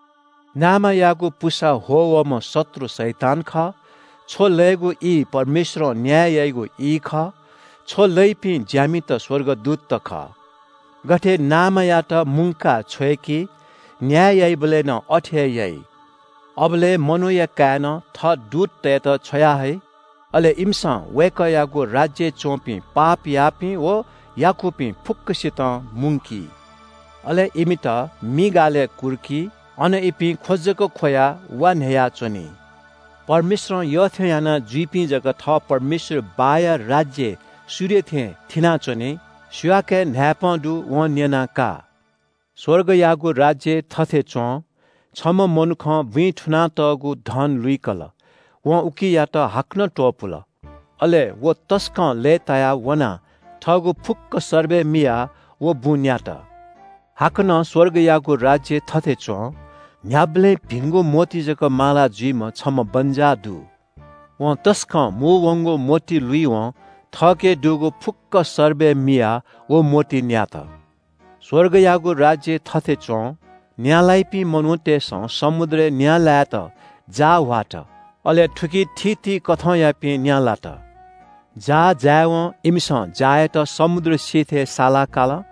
नाम यागु पुसा होवम शत्रु शैतान ख छो लेगु ई परमेश्वर न्याय यागु ई ख छो लैपी ज्यामित स्वर्गदूत त ख गठे नाम या त मुंका छोएकी न्याय याई बले न अठे याई अबले मनु या कान थ दूत ते त छया है अले इमसा वेक यागु राज्य चोपी पाप यापी ओ याकुपी फुक्कसित मुंकी अले इमित मिगाले कुर्की अन इपी खोजको खोया वन हेया चोनी परमेश्वर यथयाना जुइपी जग थ परमेश्वर बाय राज्य सूर्य थे थिना चोनी सुयाके न्यापदु व नेना का स्वर्ग यागु राज्य थथे चो छम मनुख भुइ ठुना तगु धन लुइकल व उकी या त हाक्न टोपुल अले वो तस्क ले ताया वना ठगु फुक्क सर्वे मिया वो बुन्यात हाक्न स्वर्ग यागु राज्य थथे चो न्याब्ले भिंगो मोती जक माला जुइम छम बन्जा दु व तस्क मु वंगो मोती लुइ व थके दुगो फुक्क सर्वे मिया वो मोती न्यात स्वर्ग यागु राज्य थथे चो न्यालाइपी मनुतेस समुद्र न्यालात जा वाट अले ठुकी थी कथं यापी न्यालात जा जाव इमिस जाए त समुद्र सीथे साला काल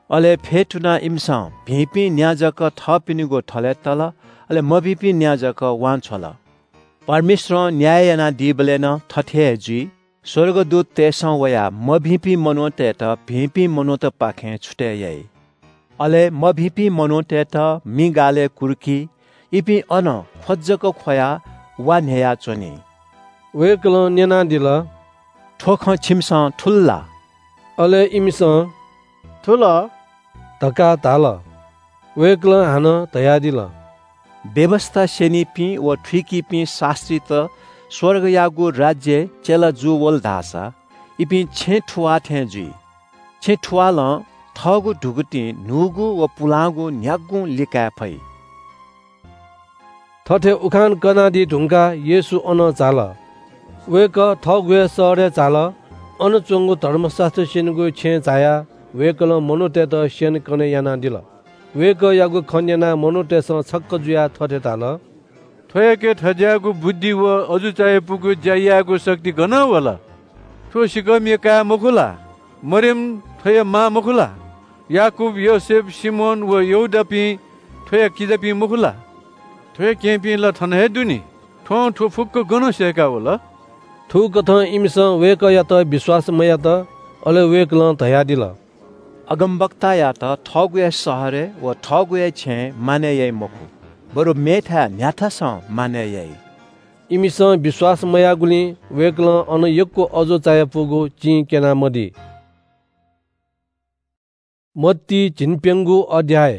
अले फेटुना इमसा भिपी न्याजक थपिनुगो थले तल अले मभिपी न्याजक वान छल परमेश्वर न्यायना दिबलेन थथे जी स्वर्गदूत तेसं वया मभिपी मनोते त भिपी मनोत पाखे छुटे यई अले मभिपी मनोते त मिगाले कुर्की इपी अन खोज्जको खोया वा न्याया चोनी वेकल न्याना दिल ठोख छिमसा ठुल्ला अले इमिस ठुल धक्का ताल वेकल हान तया दिल व्यवस्था सेनी पी व ठिकी पी शास्त्री त स्वर्ग यागु राज्य चेला जुवल धासा इपी छे ठुवा थे जी छे ठुवा ल थगु ढुगुटी नुगु व पुलागु न्यागु लिका फै थथे उखान कनादी ढुङ्गा येसु अन चाल वेक थगुए सरे चाल अन चोंगु धर्मशास्त्र सेनगु छे चाया वेकल मनुते त सेन कने याना दिल वेक यागु खन्याना मनुते स छक्क जुया थथे ताल थोयाके थज्यागु बुद्धि व अजु चाहे पुगु जाइयागु शक्ति गन होला थो सिकमिका मखुला मरियम थोया मा मखुला याकूब योसेफ सिमोन व यहुदापि थोया किजापि मखुला थोया केपि ल थन हे दुनी ठो ठो फुक्क गन सेका होला थु कथ इमिस वेक या त विश्वासमय त अले वेक ल धया दिल अगमवक्ता या त ठगुए सहरे व ठगुए छे माने यै मखु बरु मेथा न्याथास माने यई इमिस विश्वासमय गुली वेकल अन यक्को अजो चाय पुगु चि केना मदी मत्ती जिनपेंगु अध्याय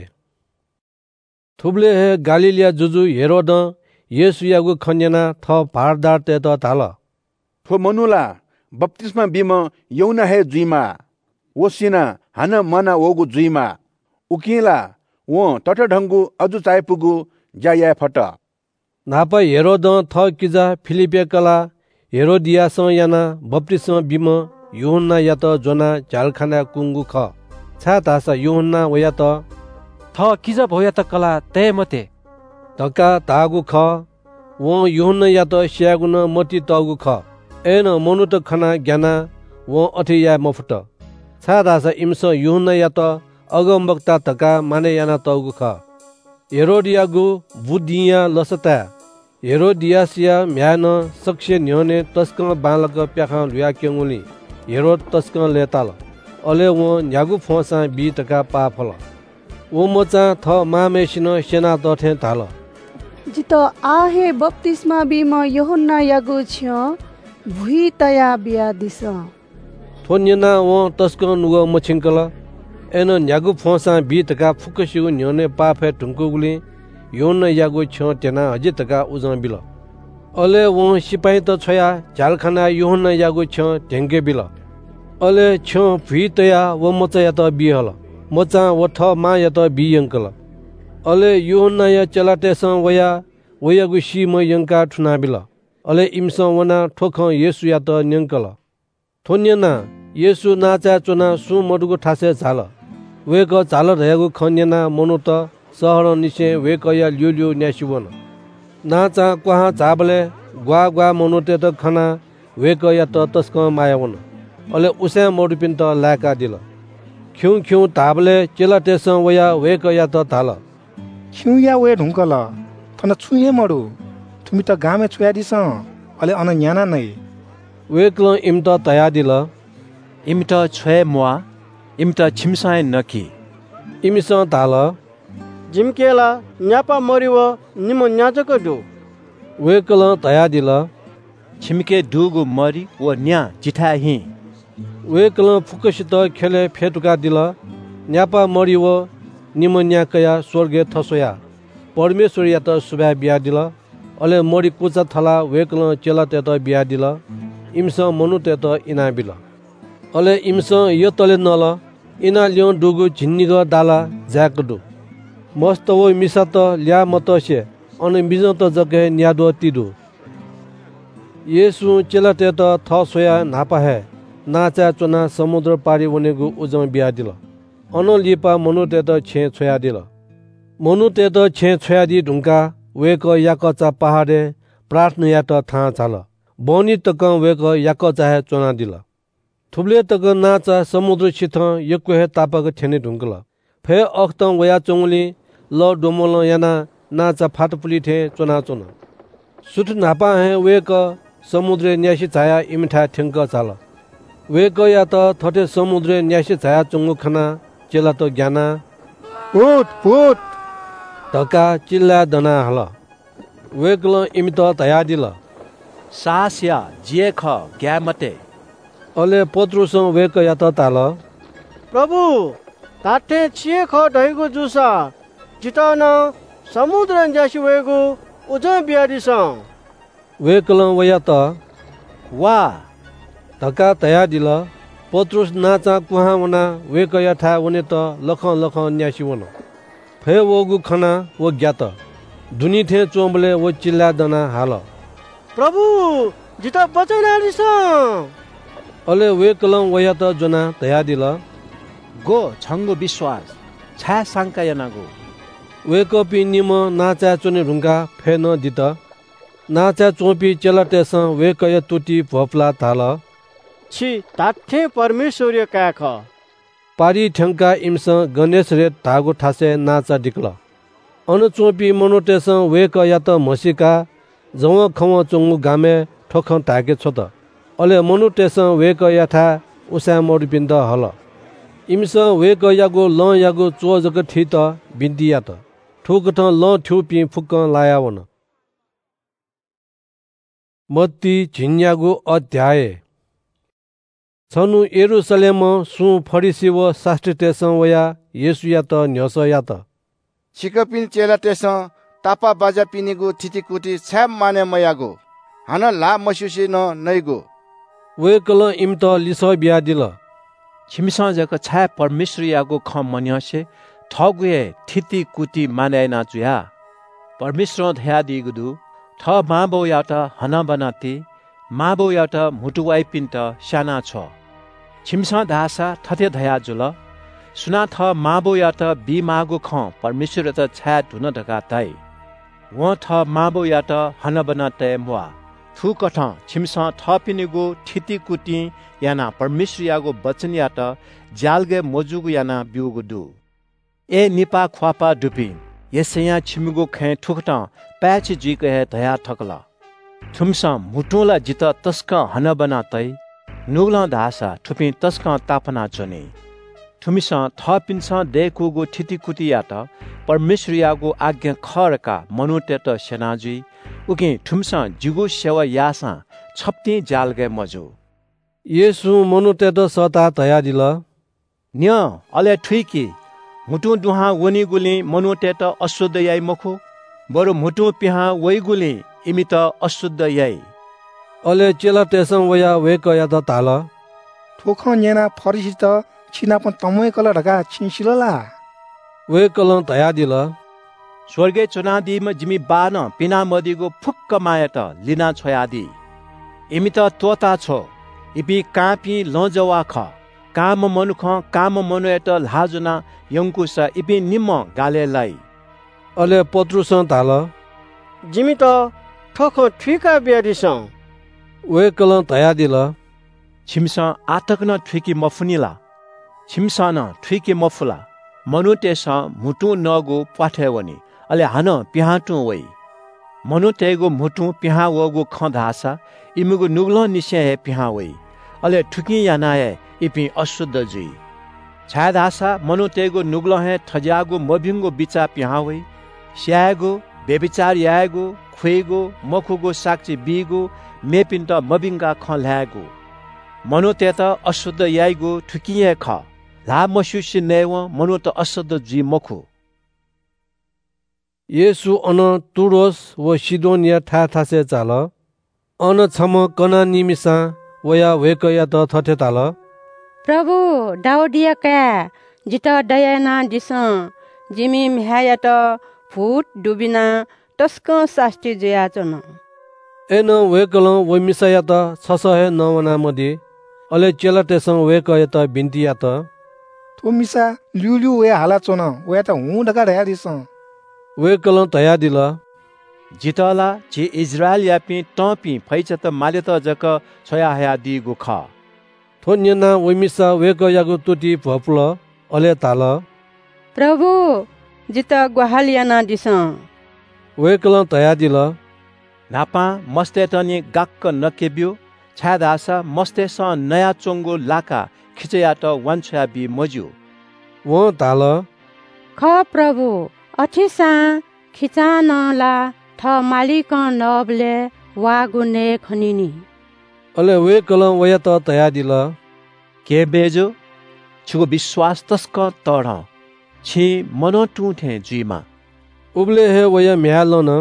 थुब्ले हे गालिलिया जुजु हेरोद येसु यागु खन्याना थ भारदार ते त ताल थो मनुला बप्तिस्मा बिम यौना हे जुइमा वसिना हान मना वगु जुइमा उकिला वो तट ढंगु अजु चाइपुगु जाया फट नापा हेरोद थ किजा फिलिपे कला हेरोदियास याना बप्तिस्मा बिम यूहन्ना या त जोना झालखाना कुंगु ख छा तासा यूहन्ना वया त थ किजा भया त कला ते मते धक्का तागु ख वो यूहन्ना या त स्यागुन मति तगु ख एन मनु त खना ज्ञाना वो अठिया मफट छा तासा इमस यूहन्ना या त अगमवक्ता धक्का माने याना तगु ख हेरोदियागु बुद्धिया लसता हेरोदियासिया म्यान सक्से न्योने तस्क बालक प्याखा लुया केंगुली हेरोद तस्क लेताल अले वो न्यागु फोसा बी तका पाफल वो मोचा थ मामेसिन सेना तथे थाल जित आहे बप्तिस्मा बिम यूहन्ना यागु छ भुई तया बिया दिस थोन्यना वो तस्क नुग मछिंकल एन न्यागु फोसा बी तका फुकसिगु न्योने पाफे टुंकुगुली योन यागु छ तेना अझै तका उजन बिल अले वो सिपाही त छया झालखाना योन यागु छ ढेंगे बिल अले छ भुई तया वो मचा या त बिहल मचा वो थ मा या त बियंकल अले योन या चलाटेस वयागु सी म यंका ठुना बिल अले इमस वना ठोख येसु या त न्यंकल थोन्यना येसु नाचा चोना सु मडुगु ठासे झाल वेक झाल रहेको खन्यना मनु त सहर निसे वेक या ल्युल्यु न्यासिवन नाचा क्वाहा झाबले ग्वा ग्वा मनुते त खना वेक या त तस्क मायावन अले उसे मडुपिन त लाका दिल ख्यु ख्यु ताबले चेला तेस वया वेक या त थाल ख्यु या वे ढुंकल थन छुए मडु तुमी त गामे छुया दिस अले अन न्याना नै वेकल इम त तया दिल इम त छुए मुआ इम त छिमसाय नकी इमिस ताल जिमकेला न्यापा मरिव निम न्याजक दु वेकल तया दिल छिमके दुगु मरी व न्या जिठा हि वेकल फुकसित खेले फेटुका दिल न्यापा मरिव निम न्याकया स्वर्गे थसोया परमेश्वर या त सुबा बिया दिल अले मरि कुचा थला वेकल चेला ते त बिया दिल इमस मनु ते त इना बिल अले इमस यो तले नल इना ल्यो डुगु झिन्निग दाला ज्याकदु मस्त वो मिसा त ल्या मतसे अन बिज त जगे न्यादो तिदु येसु चेला ते त थ सोया नापा है नाचा चोना समुद्र पारी वनेगु उजम बिया दिल अन लिपा मनु ते त छे छोया दिल मनु ते त छे छोया दि ढुंका वेक याकचा पहाडे प्रार्थना या त था चाल बनी तक वेक याक चाहे चोना दिल थुबले तक नाचा समुद्र छिथ यक्को हे तापक ठेने ढुंगल फे अख्त वया चोंगली ल डोमोल याना नाचा फाटपुली ठे चोना चोना सुठ नापा है वेक समुद्र न्यासी छाया इमिठा ठेंक चाल वेक या त थटे समुद्र न्यासी छाया चोंगु खाना चेला तो ज्ञाना पुट पुट धक्का चिल्ला दना हल वेकल इमित तया दिल सास्या जे ख ग्यामते अले पत्रुस वेक या त ताल प्रभु ताठे छिए ख ढैगु जुसा जितान समुद्र न्यासी वेगु उज बियादिस वेकल वया त वा धक्का तया दिल पत्रुस नाचा कुहा वना वेक यथा वने त लख लख न्यासी वन फे वगु खना वो ज्ञात दुनी थे चोंबले वो चिल्ला दना हाल प्रभु जिता बचन आदिस अले वेकल वया त जना तया दिल गो छंगु विश्वास छा सांका यनागु वेकपी निम नाचा चोने रुंगा फे न दित नाचा चोपी चेलाटेस वेकय तुटी भोपला थाल छि ताठे परमेश्वरीय काख पारी ठंका इम्स गणेश रे धागो ठासे नाचा डिक्ल अन चोपी मनोटेस वेक या त मसिका जव खव चोंगु गामे ठोख टाके छ त अले मनुटेस वेक याथा उसा मोरबिन्द हल इम्स वेक यागो ल यागो चो जक थि त बिन्दिया त ठुक ठ ल ठुपी फुक लाया वन मत्ती झिन्यागो अध्याय छनु यरुशलेम सु फरिसी व शास्त्रीतेस वया येसु या त न्यस या त छिकपिन चेलाटेस तापा बाजा पिनिगु थितिकुटी छ्याप माने मयागो हान ला मसुसी न नैगो वेकल इम्त लिस बिया दिल छिमिसा जक छा परमेश्वर यागो ख मन्यसे ठगुए थिति कुटी माने ना जुया परमेश्वर धया दिगुदु ठ माबो याटा हना बनाती माबो याटा मुटुवाइ पिन्ट साना छ छिमसा दासा थथे धया जुल सुना थ माबो याटा बि मागो ख परमेश्वर त छा धुन ढका ताई व थ माबो याटा हना बनाते मुआ थु कठ छिमसा थपिनेगो थिति कुटी याना परमेश्वर यागो वचन याटा जालगे मोजुगु याना बिउगु दु ए निपा ख्वापा डुपी यसया छिमिगो खे ठुकटा प्याच जिक हे धया ठकला थुमसा मुटोला जित तस्क हन बनातै नुगला धासा ठुपी तस्क तापना चने थुमिसा थपिनसा देखुगो थितिकुति यात परमेश्वर यागो आज्ञा खरका मनुटेट सेनाजी उके थुमसा जिगो सेवा यासा छप्ती जालगे मजो येसु मनुटेट सता तया दिल न्य अले ठुइकी मुटु दुहा वनी गुली मनुटेट अशुद्ध याई मखु बरु मुटु पिहा वई गुली इमित अशुद्ध याई अले चेला टेसन वया वेक या त ताल ठोख न्याना फरिसी त छिनापन तमय कल ढका छिसिलला वेकल तया दिल स्वर्गे चुनादीम जिमी बान पिना मदिगो फुक्क मायत लिना छोयादी इमित तोता छो इपि कापी लजवा ख काम मनुख काम मनुएट लाजुना यंकुस इपि निम गाले लाई अले पत्रुस ताल जिमी त ठोख ठिका बियादिस वेकल तया दिल छिमसा आतक न ठिकी मफुनिला छिमसा न ठिकी मफुला मनुटेस मुटु नगो पाठेवनी अले हान पिहाटु वई मनुटेगो मुटु पिहा वगो खधासा इमुगो नुगलो निसे हे पिहा वई अले ठुकी यानाए इपि अशुद्ध जुई छादासा मनुटेगो नुगलो हे ठजागो मबिंगो बिचा पिहा वई स्यागो बेबिचार यागो खुइगो मखुगो साक्षी बिगो मेपिन्ट मबिंगा खल्यागो मनुतेत अशुद्ध याइगो ठुकिए ख ला मसुसी नेव मनुत अशुद्ध जी मखु येसु अन तुरोस व सिदोनिया ठासे चाल अन छम कना निमिसा वया वेक या त थथे ताल प्रभु दाउदिया का जित दयाना दिस जिमी म्हाया त फुट डुबिना तस्क शास्त्री जया चन एन वेकल व मिसाया त छस हे नवना मदि अले चेला टेसन वेक या त बिन्तिया त तो मिसा ल्युल्यु वे हाला चोन वे त हु ढका ढया दिस वेकल तया दिल जितला जे इजरायल यापी टपी फैच त माले त जक छया हया दिगु ख थोन्यना वमिसा वेक यागु तुटी भपुल अले ताल प्रभु जित ग्वाहालियाना दिस वेकल तया दिल नापा मस्ते तनी गाक्क नकेब्यो छादासा मस्ते स नया चोंगो लाका खिचया त वान्छया बि मज्यू वो ताल ख प्रभु अठिसा खिचान ला थ मालिक नबले वागुने खनिनी अले वेकल वया त तया दिल के बेजो छुगो विश्वास तस्क तढ छि मनो टुठे जुइमा उबले हे वया म्याल न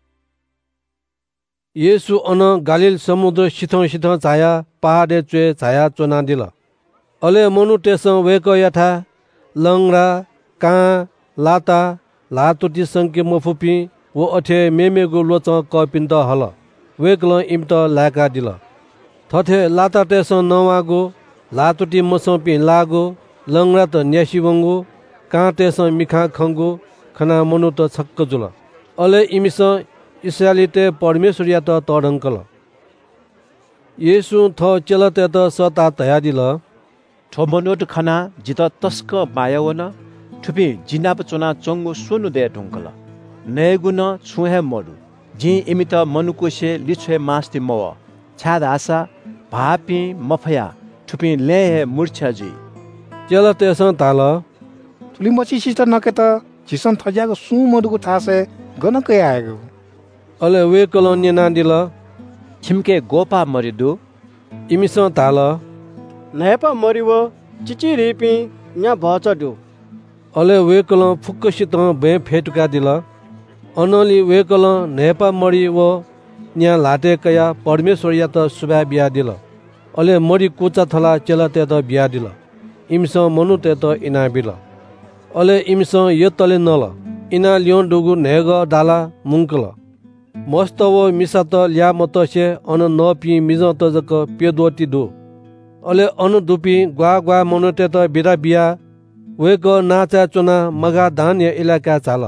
येसु अन गालिल समुद्र सिथं छाया पहाडे चे छाया चोना दिल अले मनु टेस वेक यथा लंगरा का लाता लातुटी संके मफुपी वो अठे मेमेगु लोच कपिन्त हल वेकल इम्त लाका दिल थथे लाता टेस नवागो लातुटी मसपि लागो लंगरा त न्यासिवंगु का टेस मिखा खंगु खना मनु त छक्क जुल अले इमिस इस्राएलिते परमेश्वरिया त तडंकल येसु थ चलते त सता तया दिल ठोमनोट खना जित तस्क बायवन ठुपी जिनाप चोना चोंगु सोनु दे ढुंकल नेगुन छुहे मरु जी इमित मनुकोसे लिछे मास्ति मव छाद आशा भापी मफया ठुपी ले मूर्छा जी चलते स ताल तुली मची सिस्टर नके त झिसन थज्याको सु मरुको थासे गनकै आएको अले वे कलोनी नादिल छिमके गोपा मरिदु इमिस ताल नेपा मरिवो चिची रिपी न्या भचडु अले वे कल फुक्कसित बे फेटुका दिल अनली वे कल नेपा मरि वो न्या लाटे कया परमेश्वरिया त सुबा बिया दिल अले मरि कुचा थला चलते त बिया दिल इमिस मनुते त इना बिल अले इमिस यतले नल इना लियोन डुगु नेग डाला मुंकल मस्त वो मिसा त ल्या मतसे अन नपि मिज त जक पेदोटी दु अले अन दुपी ग्वा ग्वा मनुते त बिदा बिया वेक नाचा चुना मगा धान्य इलाका चाल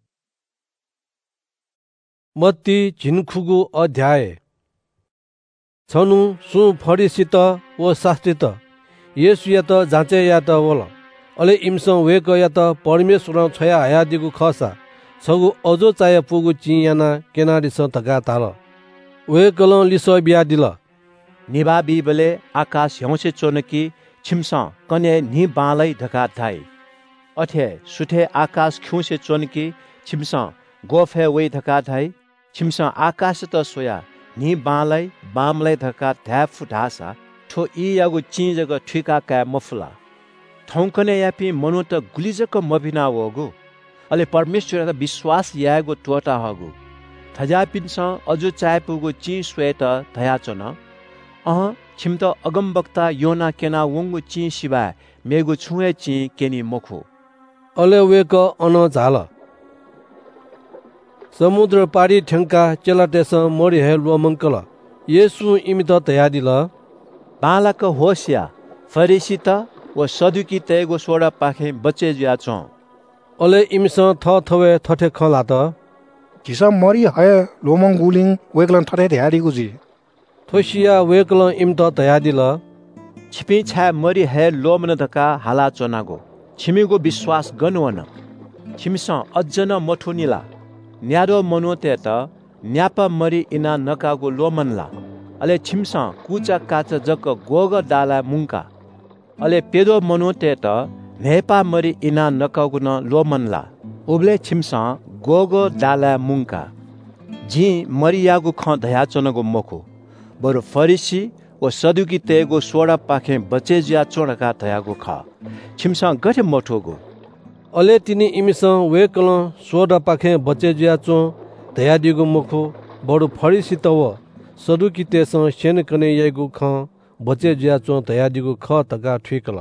मत्ती झिनखुगु अध्याय छनु सु फरिसित वो शास्त्रित येसु या त जाँचे या त वल अले इमस वेक या त परमेश्वर छया हयादिगु खसा छगु अजो चाय पुगु चियाना केनाडी स तका ताल वेकल लिस बिया दिल निबा बिबले आकाश हौसे चोनकी छिमसा कने नि बालै ढका थाई अथे सुथे आकाश खिउसे चोनकी छिमसा गोफे वे ढका थाई छिमसा आकाश त सोया नि बालै बामलै ढका था फुटासा ठो इ यागु चिजग ठिका का मफला थौकने यापी मनु त गुलिजक मबिना वगु अले परमेश्वर त विश्वास यागु टोटा हगु थजापिनस अजु चायपुगु चि स्वेत थयाचन छिमत अगमवक्ता योना केना वंगु चि शिवा मेगु छुए चि केनी मोखु अले वेक अन झाल समुद्र पारी ठंका चलाटेस मोरी हे लोमंकल येसु इमित तया दिल बालक होस्या फरिसित व सदुकी तेगो सोडा पाखे बच्चे ज्या छ अले इमिस थ थवे थठे खला त झिसा मरी है लोमंग गुलिङ वेकलन थठे ध्यारीगु जी थोसिया वेकल इमित तया दिल छिपी छा मरी है लोमन धका हाला चोनागो छिमीगो विश्वास गनुवन छिमिस अज्जन मठुनिला न्यारो मनुते त न्यापा मरी इना नकागो लोमनला अले छिमसा कुचा काच जक गोग डाला मुंका अले पेदो मनुते त नेपा मरी इना नकागो न लोमनला उबले छिमसा गोग डाला मुंका जी मरियागो ख धया चनको मखु बरु फरिसी ओ सदुकी तेगो सोडा पाखे बचे ज्या चोडका धयागो ख छिमसा गठे मठोगो अले तिनी इमिस वेकल सोडा पाखे बचे ज्या चो धया दिगो मखु बरु फरिसी तव सदुकी तेस सेन कने येगु ख बचे ज्या चो धया दिगो ख तका ठिकल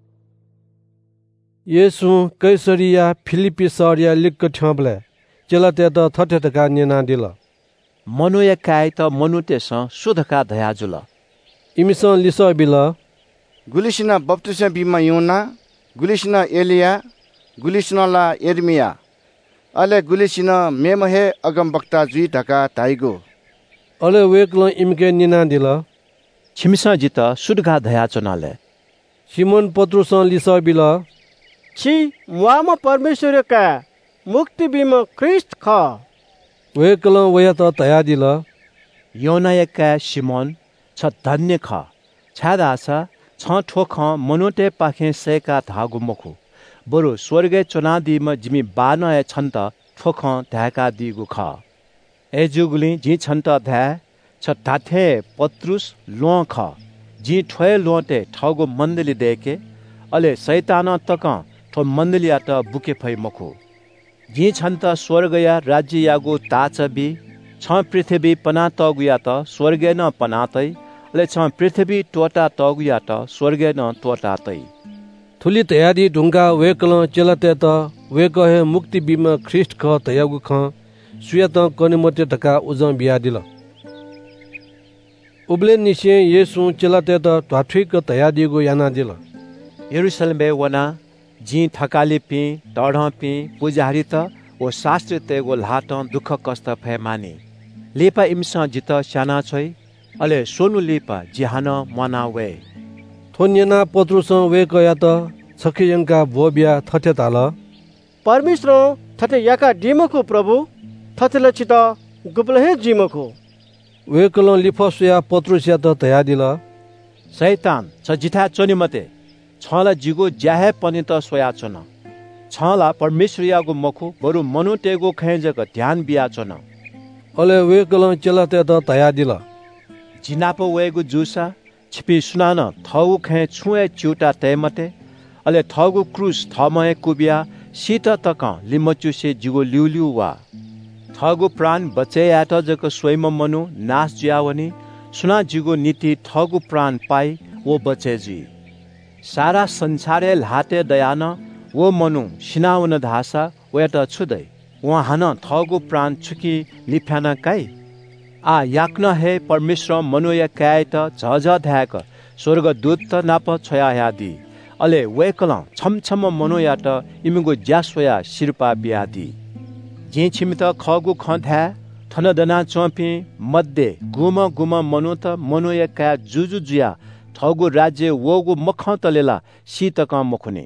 येसु कैसरिया फिलिपी सरिया लिक ठबले चलते त थठे तका नेना दिल मनुया काय त मनुतेस सुधका धयाजुल इमिस लिस बिल गुलिसिना बप्तिस्मा बिमा योना गुलिसिना एलिया गुलिसिना ला एर्मिया अले गुलिसिना मेमहे अगम वक्ता जुई ढका ताइगो अले वेकल इमके निना दिल छिमिसा जित सुडगा धया चनाले सिमोन पत्रुस लिस बिल छि मुआमा परमेश्वर का मुक्ति बिम ख्रिस्ट ख वेकल वया त तया दिल योनायका सिमोन छ धन्य ख छादासा छ ठोख मनोटे पाखे सेका धागु मखु बरु स्वर्गे चनादीमा जिमी बान ए छन्त ठोख धाका दिगु ख एजुगुली जी छन्त धा छ धाथे पत्रुस लो ख जी ठोय लोटे ठगु मन्दली देके अले शैतान तक ठो मन्दलिया त बुके फै मखु जी छन्त स्वर्गया राज्य यागु ताचबी छ पृथ्वी पना तगुया त स्वर्गे न पनातै ले छ पृथ्वी टोटा तगुया त स्वर्गे न टोटातै थुली तयारी ढुंगा वेकल चलते त वेक हे मुक्ति बिम ख्रिस्ट ख तयागु ख सुयत कनिमते ढका उजं बिया दिल उबले निसे येसु चलते त ठाठिक तयारीगु याना दिल यरुशलेम वना जी थकाली पी दढ पी पुजारी त ओ शास्त्र तेगो लाट दुख कष्ट फे माने लेपा इमसा जित साना छै अले सोनु लेपा जिहान मना वे थोन्यना पत्रुस वे कया त छखियंका बोबिया थथे ताल परमेश्वर थथे याका दिमको प्रभु थथे लचित गुपलहे जिमको वे कल लिफसया पत्रुसिया त तया दिल शैतान छ जिथा चोनी मते छला जिगो ज्याहे पनि त सोया छन छला परमेश्वरियागो मखु बरु मनुटेगो खैजक ध्यान बिया छन अले वे कल चलते त तया दिल जिनापो वेगु जुसा छिपी सुनान थगु खे छुए च्युटा तेमते अले थगु क्रुस थमय कुबिया सीत तक लिमचुसे जिगो लिउलिउ वा थगु प्राण बचे यात जक स्वयं मनु नाश ज्यावनी सुना जिगो नीति थगु प्राण पाई वो बचे जी सारा संसारे लाटे दयान वो मनु सिनाउन धासा वेट छुदै वहान थगु प्राण छुकी लिफ्यान काई आ याक्न हे परमेश्वर मनुय काय त झझ ध्याक स्वर्ग दूत त नाप छया यादी अले वेकल छमछम मनुया त इमिगो ज्यासोया शिरपा बियादी जे छिमित खगु खध्या थनदना चोपी मध्य गुम गुम मनु त मनुय काय जुजु जुया ठगु राज्य वोगु मख तलेला शीतक मखुने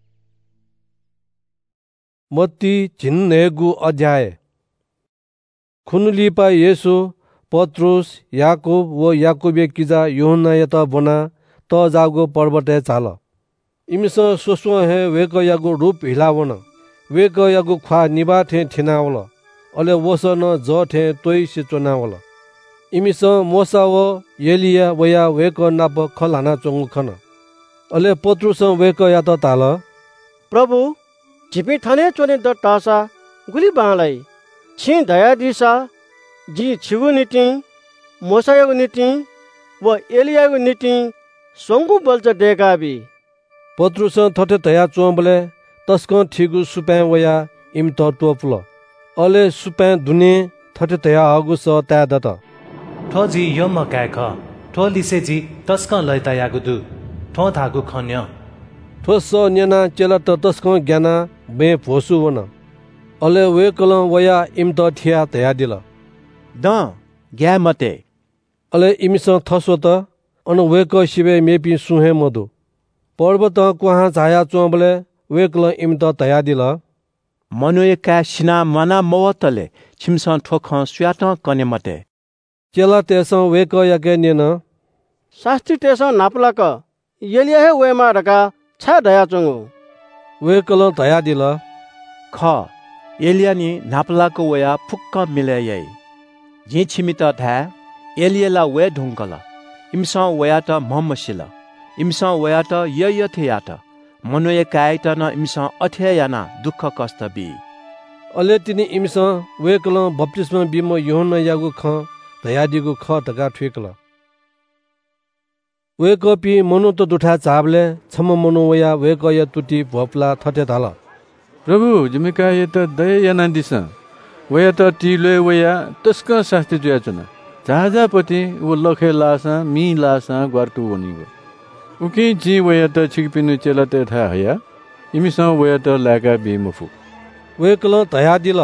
मत्ती चिन्नेगु अध्याय खुनुलिपा येसु पत्रुस याकूब व याकूबे किजा यूहन्ना यत बना त जागो पर्वते चाल इमिस सोसो हे वेक यागु रूप हिलावन वेक यागु ख्वा निबा थे थिनावल अले वस न ज थे तोइ से चोनावल इमिस मोसा व एलिया वया वेक नाप खलाना चोंगु खन अले पत्रुस वेक या त ताल प्रभु झिपी थने चोने द टासा गुली बालाई छि दया दिसा जी छिगु निति मोसायगु निति व एलियागु निति सोंगु बल्च देगाबी पत्रुस थटे तया चोंबले तस्क ठिगु सुपै वया इम त टोपल अले सुपै दुने थटे तया अगु स ता दत ठो जी यम काख ठो लिसे जी तस्क लैता यागुदु ठो धागु खन्य ठो स न्यना चेला त तस्क ज्ञाना बे भोसु वन अले वे कल वया इम त थिया तया दिल द ग्या मते अले इमिस थसो त अन वे क शिबे मेपी सुहे मदु पर्वत कुहा छाया चोंबले वे कल इम त तया दिल मनुयका सिना मना मवतले छिमस ठोख स्याट कने मते चेला तेस वेक याके नेन शास्त्री तेस नापलाक एलिया हे वेमा रका छा दया चंगु वे कल दया दिल ख एलियानी नापलाक वया फुक्क मिले जे छिमित धा एलियाला वे ढुंकल इमसा वया त महमसिल इमसा वया त यथे यात मनुय कायत न इमसा अथे याना दुख कष्ट बी अले तिनी इमसा वे कल बप्तिस्मा बिम यूहन्ना यागु ख दयादिगु ख तका ठिकल वे कपी मनु त दुठा चाबले छम मनु वया वे क य तुटी भोपला थटे थाल प्रभु जिमिका य त दया याना दिस वया त टिले वया तस्क शास्त्री जुया चुना जहाजापति वो लखे लासा मी लासा ग्वारटु वनिगो उकी जी वया त छिकपिनु चेला त था हया इमिसा वया त लागा बि मफु वे कल दया दिल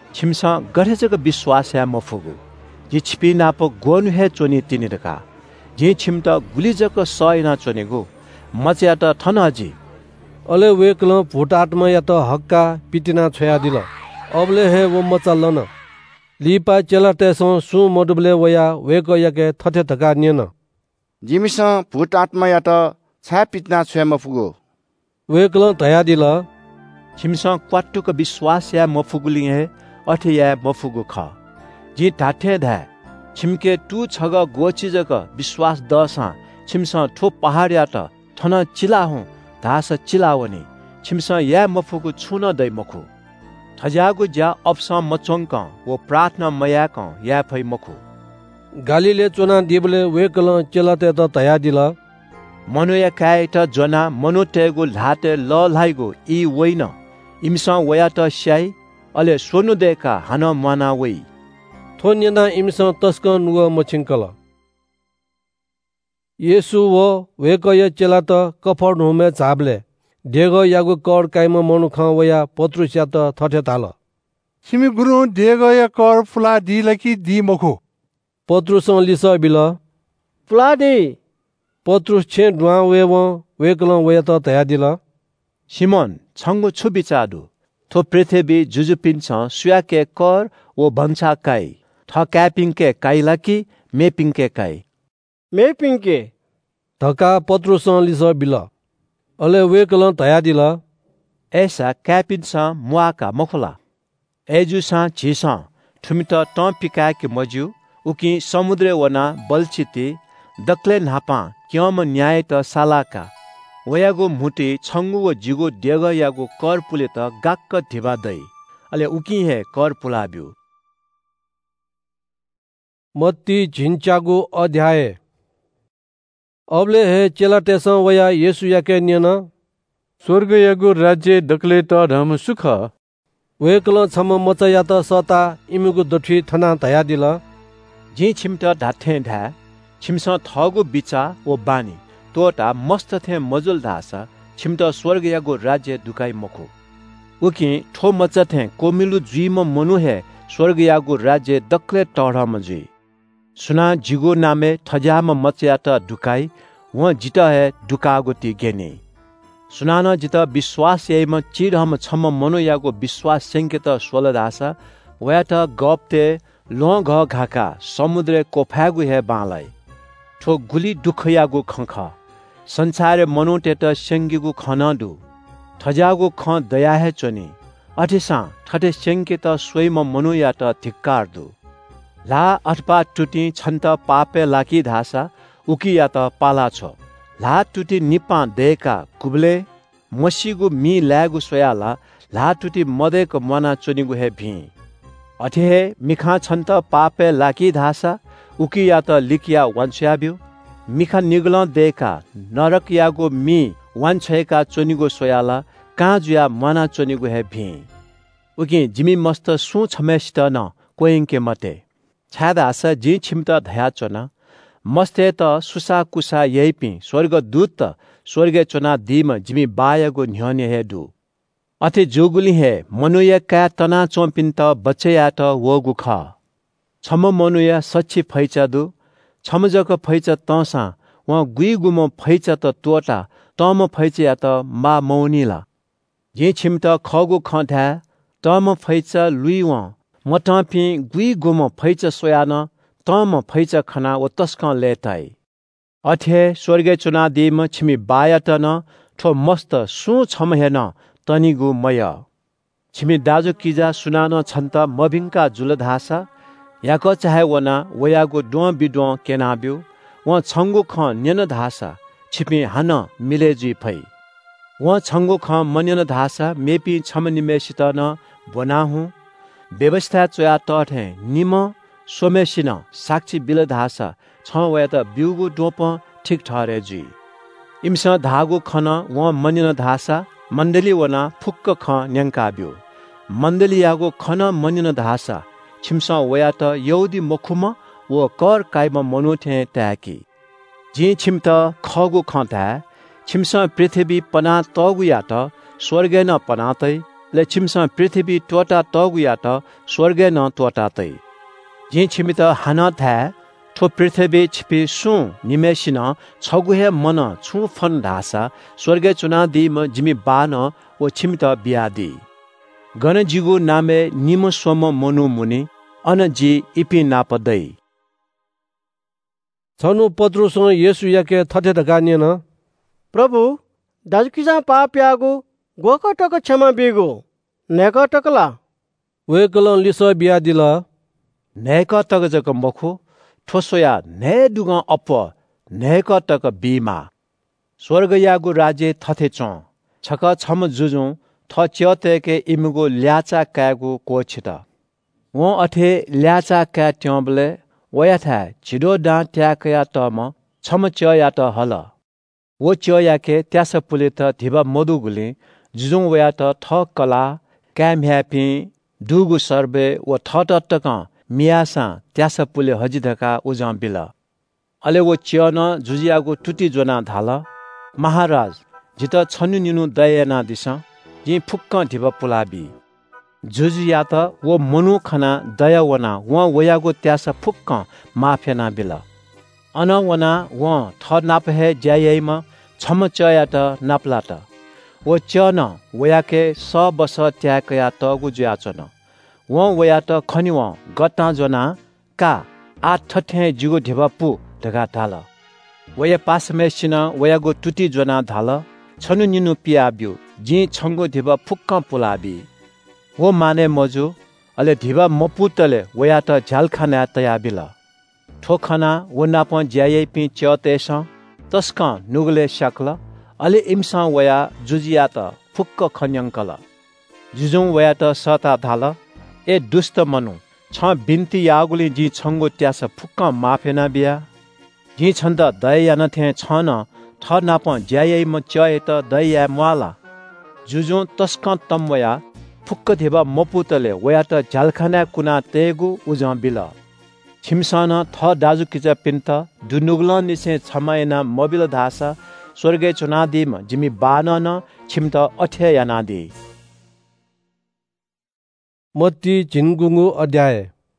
छिमसा गरेजक विश्वास या मफुगु जी छिपी नाप गोनु हे चोनी तिनिरका जे छिम त गुलिजक सयना चोनेगु मच्या त थन हजी अले वेकल भूत आत्मा या त हक्का पिटिना छोया दिल अबले हे वो मचल न लिपा चेला तेसो सु मडुबले वया वेक याके थथे धका नियन जिमिस भूत आत्मा या त छा पिटना छोया मफुगो वेकल धया दिल छिमस क्वाटुक विश्वास या मफुगुली हे अठे या मफुगु ख जी ढाठे धा छिमके टु छग गोचिजक विश्वास दसा छिमस ठो पहाड या त थन चिला हु धास चिलावनी छिमस या मफुगु छुन दै मखु थजागु ज्या अप्स मचोंक वो प्रार्थना मयाक या फै मखु गालीले चोना दिबले वेकल चेलाते त तया दिल मनुया काय त जना मनुतेगु लाते ल लाइगु इ वइन इमसा वया त स्याइ अले सोनु देका हन मना वइ थोन्यना इमसा तस्क नुग मछिंकल येसु वो वेकय चेला त कफरनहुमे झाबले डेग यागु कर काइम मनुख वया पत्रुस्या त थथे ताल छिमी गुरु डेग या कर फुला दी लकी दी मखु पत्रुस लिस बिल फुला दी पत्रुस छे ड्वा वेकल वया त तया दिल सिमोन छंगु छु बिचादु थो पृथ्वी जुजुपिन्छ सुयाके कर वो भन्छा काई थ क्यापिङके काइलाकी मेपिङके काई मेपिङके धका पत्रुस लिस बिल अले वेकल तया दिल ऐसा क्यापिन्छ मुआका मखला एजुसा झिसा ठुमित त पिकाके मजु उकि समुद्र वना बलचिती दक्ले नापा क्यम न्याय त सालाका वयागो मुटी छंगु व जिगो डेग यागो कर पुले त गाक्क धिबा दै अले उकि हे कर पुलाब्यु मत्ती झिन्चागु अध्याय अबले हे चेला तेस वया येसु याके नियन स्वर्ग यागु राज्य दक्ले त धम सुख वेकल छम मचया त सता इमुगु दठी थना तया दिल जी छिमत ढाथे ढा छिमस थगु बिचा ओ बानी तोटा मस्त थे मजुल दासा छिमत स्वर्ग यागु राज्य दुकाई मखु उकि ठो मच थे कोमिलु जुइम मनु हे स्वर्ग यागु राज्य दक्ले टढम जुइ सुना जिगो नामे थजाम मचया त दुकाई व जित हे दुकागु ति गेने सुनान जित विश्वास येम चिरहम छम मनु यागु विश्वास संकेत स्वल दासा वया त गप्ते लो घ घाका समुद्र कोफागु हे बालाई ठो गुली दुख यागु खंख संसार मनुटे त सेंगिगु खनदु थजागु ख दया हे चोनी अठिसा ठटे संकेत स्वयं मनु या त धिक्कारदु ला अठपा टुटी छन्त पापे लाकी धासा उकी या त पाला छ ला टुटी निपा देका कुबले मसीगु मी लागु सोयाला ला टुटी मदेक मना चोनीगु हे भी अठे हे मिखा छन्त पापे लाकी धासा उकी या त लिकिया वंश्याब्यु मिखा निगल देका नरक यागो मी वान्छेका चोनीगो सोयाला काजुया मना चोनीगो हे भी उकि जिमी मस्त सु छमेष्ट न कोइंके मते छादा आस जी छिमत धया चोना मस्ते त सुसा कुसा यैपि स्वर्ग दूत त स्वर्गे चोना दिम जिमी बायगो न्ह्यने हे दु अथे जोगुली हे मनुया का तना चोपिन त बच्चया त वगु ख छम मनुया सच्ची फैचा दु छमजक फैचा तसा व गुइगुम फैचा त तोटा तम फैचा त मा मौनीला जे छिमत खगु खधा तम फैचा लुइ व मटापि गुइगुम फैचा सोयान तम फैचा खना व तस्क लेताई अथे स्वर्गे चुना दिम छिमी बायत न ठो मस्त सु छम हेन तनिगु मय छिमी दाजु किजा सुनान छन्त मभिङका जुलधासा याक चाहे वना वयागु डो बिडो केनाब्यु व छंगु ख न्यन धासा छिपी हान मिलेजी फै व छंगु ख मन्यन धासा मेपी छम निमेसित न बनाहु व्यवस्था चोया तठे निम सोमेसिन साक्षी बिल धासा छ वया त बिउगु डोप ठीक ठहरे जी इमस धागु खन व मन्यन धासा मण्डली वना फुक्क ख न्यंकाब्यु मण्डली यागु खन मन्यन धासा छिमस वया त यौदी मखुम व कर काइम मनुथे त्याकी जी छिमत खगु खता छिमस पृथ्वी पना तगु या त स्वर्गे न पनातै ले छिमस पृथ्वी टोटा तगु या त स्वर्गे न टोटातै जी छिमित हान था ठो पृथ्वी छिपी सु निमेसिन छगुहे मन छु फन ढासा स्वर्ग चुनादी म जिमी बान ओ छिमित बियादी गण जिगु नामे निम सोम मनु मुनि अन जी इपि नापदै छनु पत्रुसँग येशू याके थथे ढकानिएन प्रभु दाजुकिजा पाप यागु गोकटक क्षमा बेगो नेकटकला वेकलन लिस बियादिल नेकटक जक मखु ठोसोया ने दुग अप नेकटक बीमा स्वर्ग यागु राज्य थथे चौ छक छम जुजु थ च्यतेके इमुगो ल्याचा कागु कोछित वो अथे ल्याचा का ट्यबले वयाथा छिडो डा ट्याकया तम छम च्यया त हल वो च्यया के त्यास पुले त धिबा मधुगुले जुजु वया त थ कला क्याम ह्यापी दुगु सर्वे वो थ टटक मियासा त्यास पुले हजिधका उजा बिल अले वो च्यन जुजियागु टुटी जोना धाल महाराज जित छनु निनु दयना दिस जी फुक्क धिब पुलाबी जुजिया त वो मनु खना दया वना व वयागु त्यास फुक्क माफेना बिल अन वना व थ नाप हे ज्यायैमा छम चया त नापला त वो च्यन वयाके स बस त्याकया त गुज्याचन व वया त खनि व गता जना का आ ठठे जिगु धिब पु ढगा धाल वया पासमेसिन वयागु टुटी जना धाल छनु निनु पियाब्यु जी छंगो धिब फुक्क पुलाबी वो माने मजु अले धिबा मपुतले वया त झालखाना तया बिल ठोखना वो नाप ज्यायै पि च्यतेस तस्क नुगले शकल अले इमसा वया जुजिया त फुक्क खन्यंकल जुजु वया त सता धाल ए दुष्ट मनु छ बिन्ती यागुले जी छंगो त्यास फुक्क माफेना बिया जी छन्द दया नथे छन ठ नाप ज्यायै म च्यए त दया म्वाला जुजु तस्क तमवया फुक्क धेबा मपुतले वया त झालखाना कुना तेगु उजा बिल छिमसन थ दाजु किचा पिन्त दुनुगल निसे छमायना मोबिल धासा स्वर्गे चुनादिम जिमी बानन छिमत अठे यानादी मत्ती जिनगुंगु अध्याय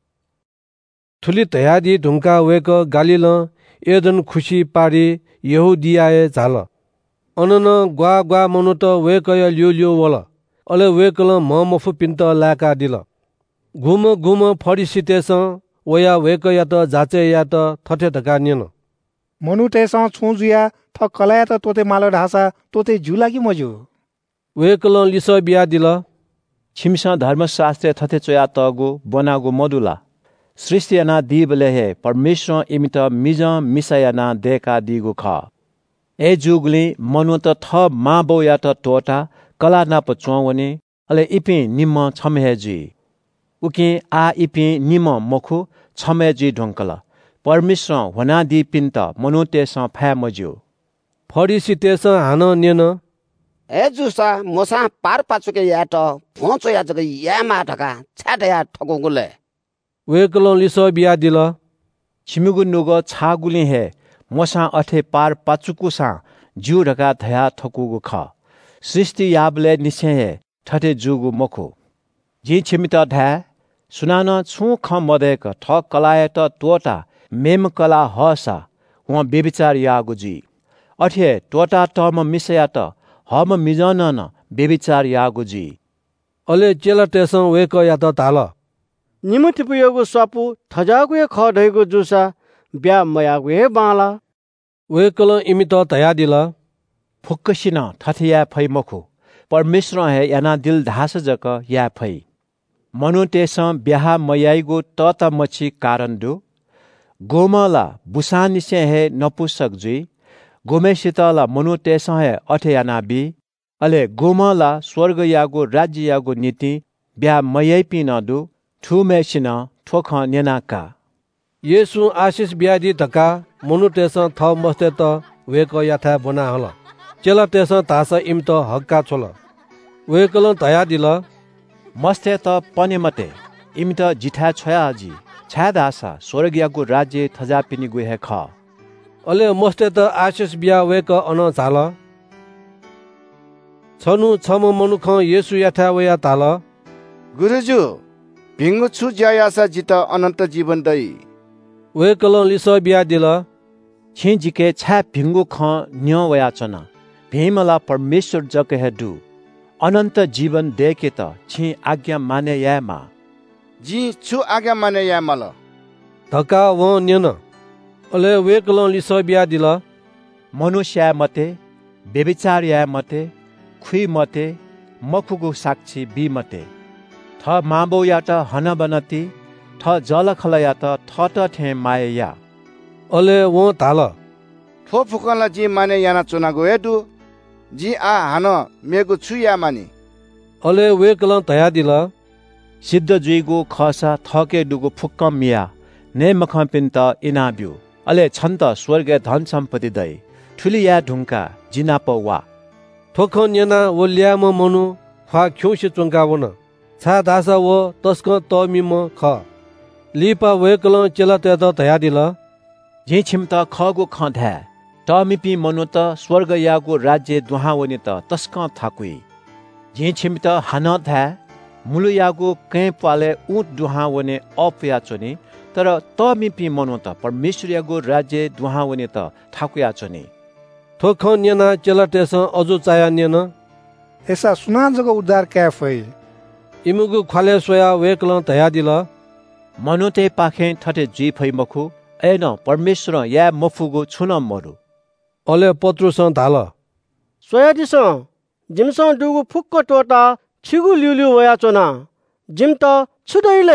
ठुली तयादी ढुङ्का वेक गालिल एदन खुसी पारी यहुदियाए झाल अनन ग्वा ग्वा मनु त वेकय लियो वल अले वेकल मफु पिन्त लाका दिल घुम घुम फरिसितेस वया वेकया त जाचे या त थथे ढकानिएन मनु तेस छुजुया थ कलाया त तोते माल ढासा तोते जुलाकी मजु वेकल लिस बिया दिल छिमसा धर्मशास्त्र थथे चोया तगु बनागु मधुला सृष्टियाना दीबले हे परमेश्वर इमित मिज मिसायाना देका दिगु ख ए जुगले मनु त थ मा बोया त टोटा कला नाप चौवने अले इपि निम छमेजी उके आ इपि निम मखु छमेजी ढोंकल परमेश्वर वना दी पिन्त मनु तेस फ्यामज्यू फरिसी तेस हान नेन ए जुसा मोसा पार पाचुके या त फोचो या जग या मा ढका छाडया ठगुगुले वेकल लिस बिया दिल छिमुगु नुग छागुले हे मोसा अथे पार पाचुकुसा ज्यू ढका धया ठकुगु ख सृष्टि याबले निसे हे ठटे जुगु मखु जी छिमित ढा सुनान छु ख मदेक ठ कलाय त टोटा मेम कला हसा व बेविचार यागु जी अथे टोटा टम मिसया त हम मिजनन बेविचार यागु जी अले चेला तेसं वेक या त ताल निमुतिपुयोगु स्वापु थजागु ख ढैगु जुसा ब्या मयागु हे बाला वेकल इमित तया दिल फुक्कसिन थथिया फै मखु परमेश्वर हे याना दिल धास जक या फै मनु तेस ब्याहा मयाइगु त मछि कारण दु गोमला बुसानिसे हे नपुसक जुई गोमेसितला मनु तेस हे अठे याना बी अले गोमला स्वर्ग यागु राज्य यागु नीति ब्या मयै पिनदु ठुमेसिन ठोख नेनाका येसु आशिष ब्यादी धका मनु तेस थ मस्ते त वेक याथा बना हल चेला तेस तास इमत हक्का छोल वेकल तया दिल मस्ते त पनेमते इमत जिठा छया जी छादासा स्वर्गयागु राज्य थजा पिनि गुहे ख अले मस्ते त आशिष बिया वेक अन झाल छनु छम मनुख येसु याथा वया ताल गुरुजु भिंगु छु ज्यायासा जित अनन्त जीवन दै वे कल लिसो बिया दिल छि जिके छा भिंगु ख न्य वया चना भेमला परमेश्वर जके हेडु अनन्त जीवन देके त छि आज्ञा माने यामा जी छु आज्ञा माने या मल धक्का वो न्यन अले वे कल लिसो बिया दिल मनुष्य मते व्यभिचार या मते खुई मते मखुगु साक्षी बी मते थ माबो या त हन बनती थ जल खलया त थ त ठे माया अले वो ताल ठो फुकला जी माने याना चुनागो एदु जी आ हान मेगु छु या मानी अले वे कल तया दिल सिद्ध जुइगु खसा थके दुगु फुक्क मिया ने मखम पिन त इनाब्यु अले छन्त स्वर्ग धन सम्पत्ति दै ठुलिया ढुंका जिनाप वा ठोख न्यना वो ल्याम मनु फा ख्युसे चुंका वन छा दासा वो तस्क त मिम ख लिपा वे कल चेला त तया दिल जे छिम त खगु खधा तमिपि मनु त स्वर्ग यागु राज्य दुहावनि त तस्क थाकुई जे छिम त हान धा मुलु यागु कै पाले ऊट दुहावनि अपया चोनी तर तमिपि मनु त परमेश्वर यागु राज्य दुहावनि त थाकुया चोनी ठोख न्यना चेला तेस अजु चाया न्यन ऐसा सुना जग उद्धार कैफै इमुगु खाले सोया वे कल तया दिल मनुते पाखे थटे जी फै मखु एन परमेश्वर या मफुगु छुन मरु अले पत्रुस धाल सोयादिस जिमस दुगु फुक्क टोटा छिगु ल्युल्यु वया चोना जिम त छुदैले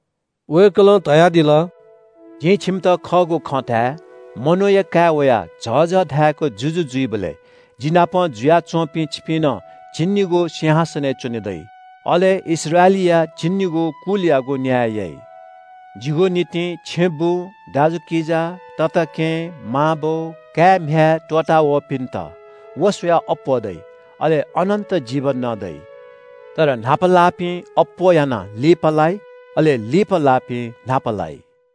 वे कल तया दिल जे छिम त खगु खथा मनोय का वया झझ धाको जुजु जुइबले जिनाप जुया चोपी छिपिन चिन्निगु सिंहासने चुनिदै अले इस्राएलिया चिन्निगु कुलियागु न्याय जिगो नीति छेबु दाजु किजा ततके माबो क्याम्या टोटा व पिन्त वस्या अपदै अले अनन्त जीवन नदै तर नापलापी अपयाना लिपलाई अले लिपलापी नापलाई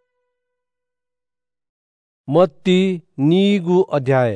मत्ती निगु अध्याय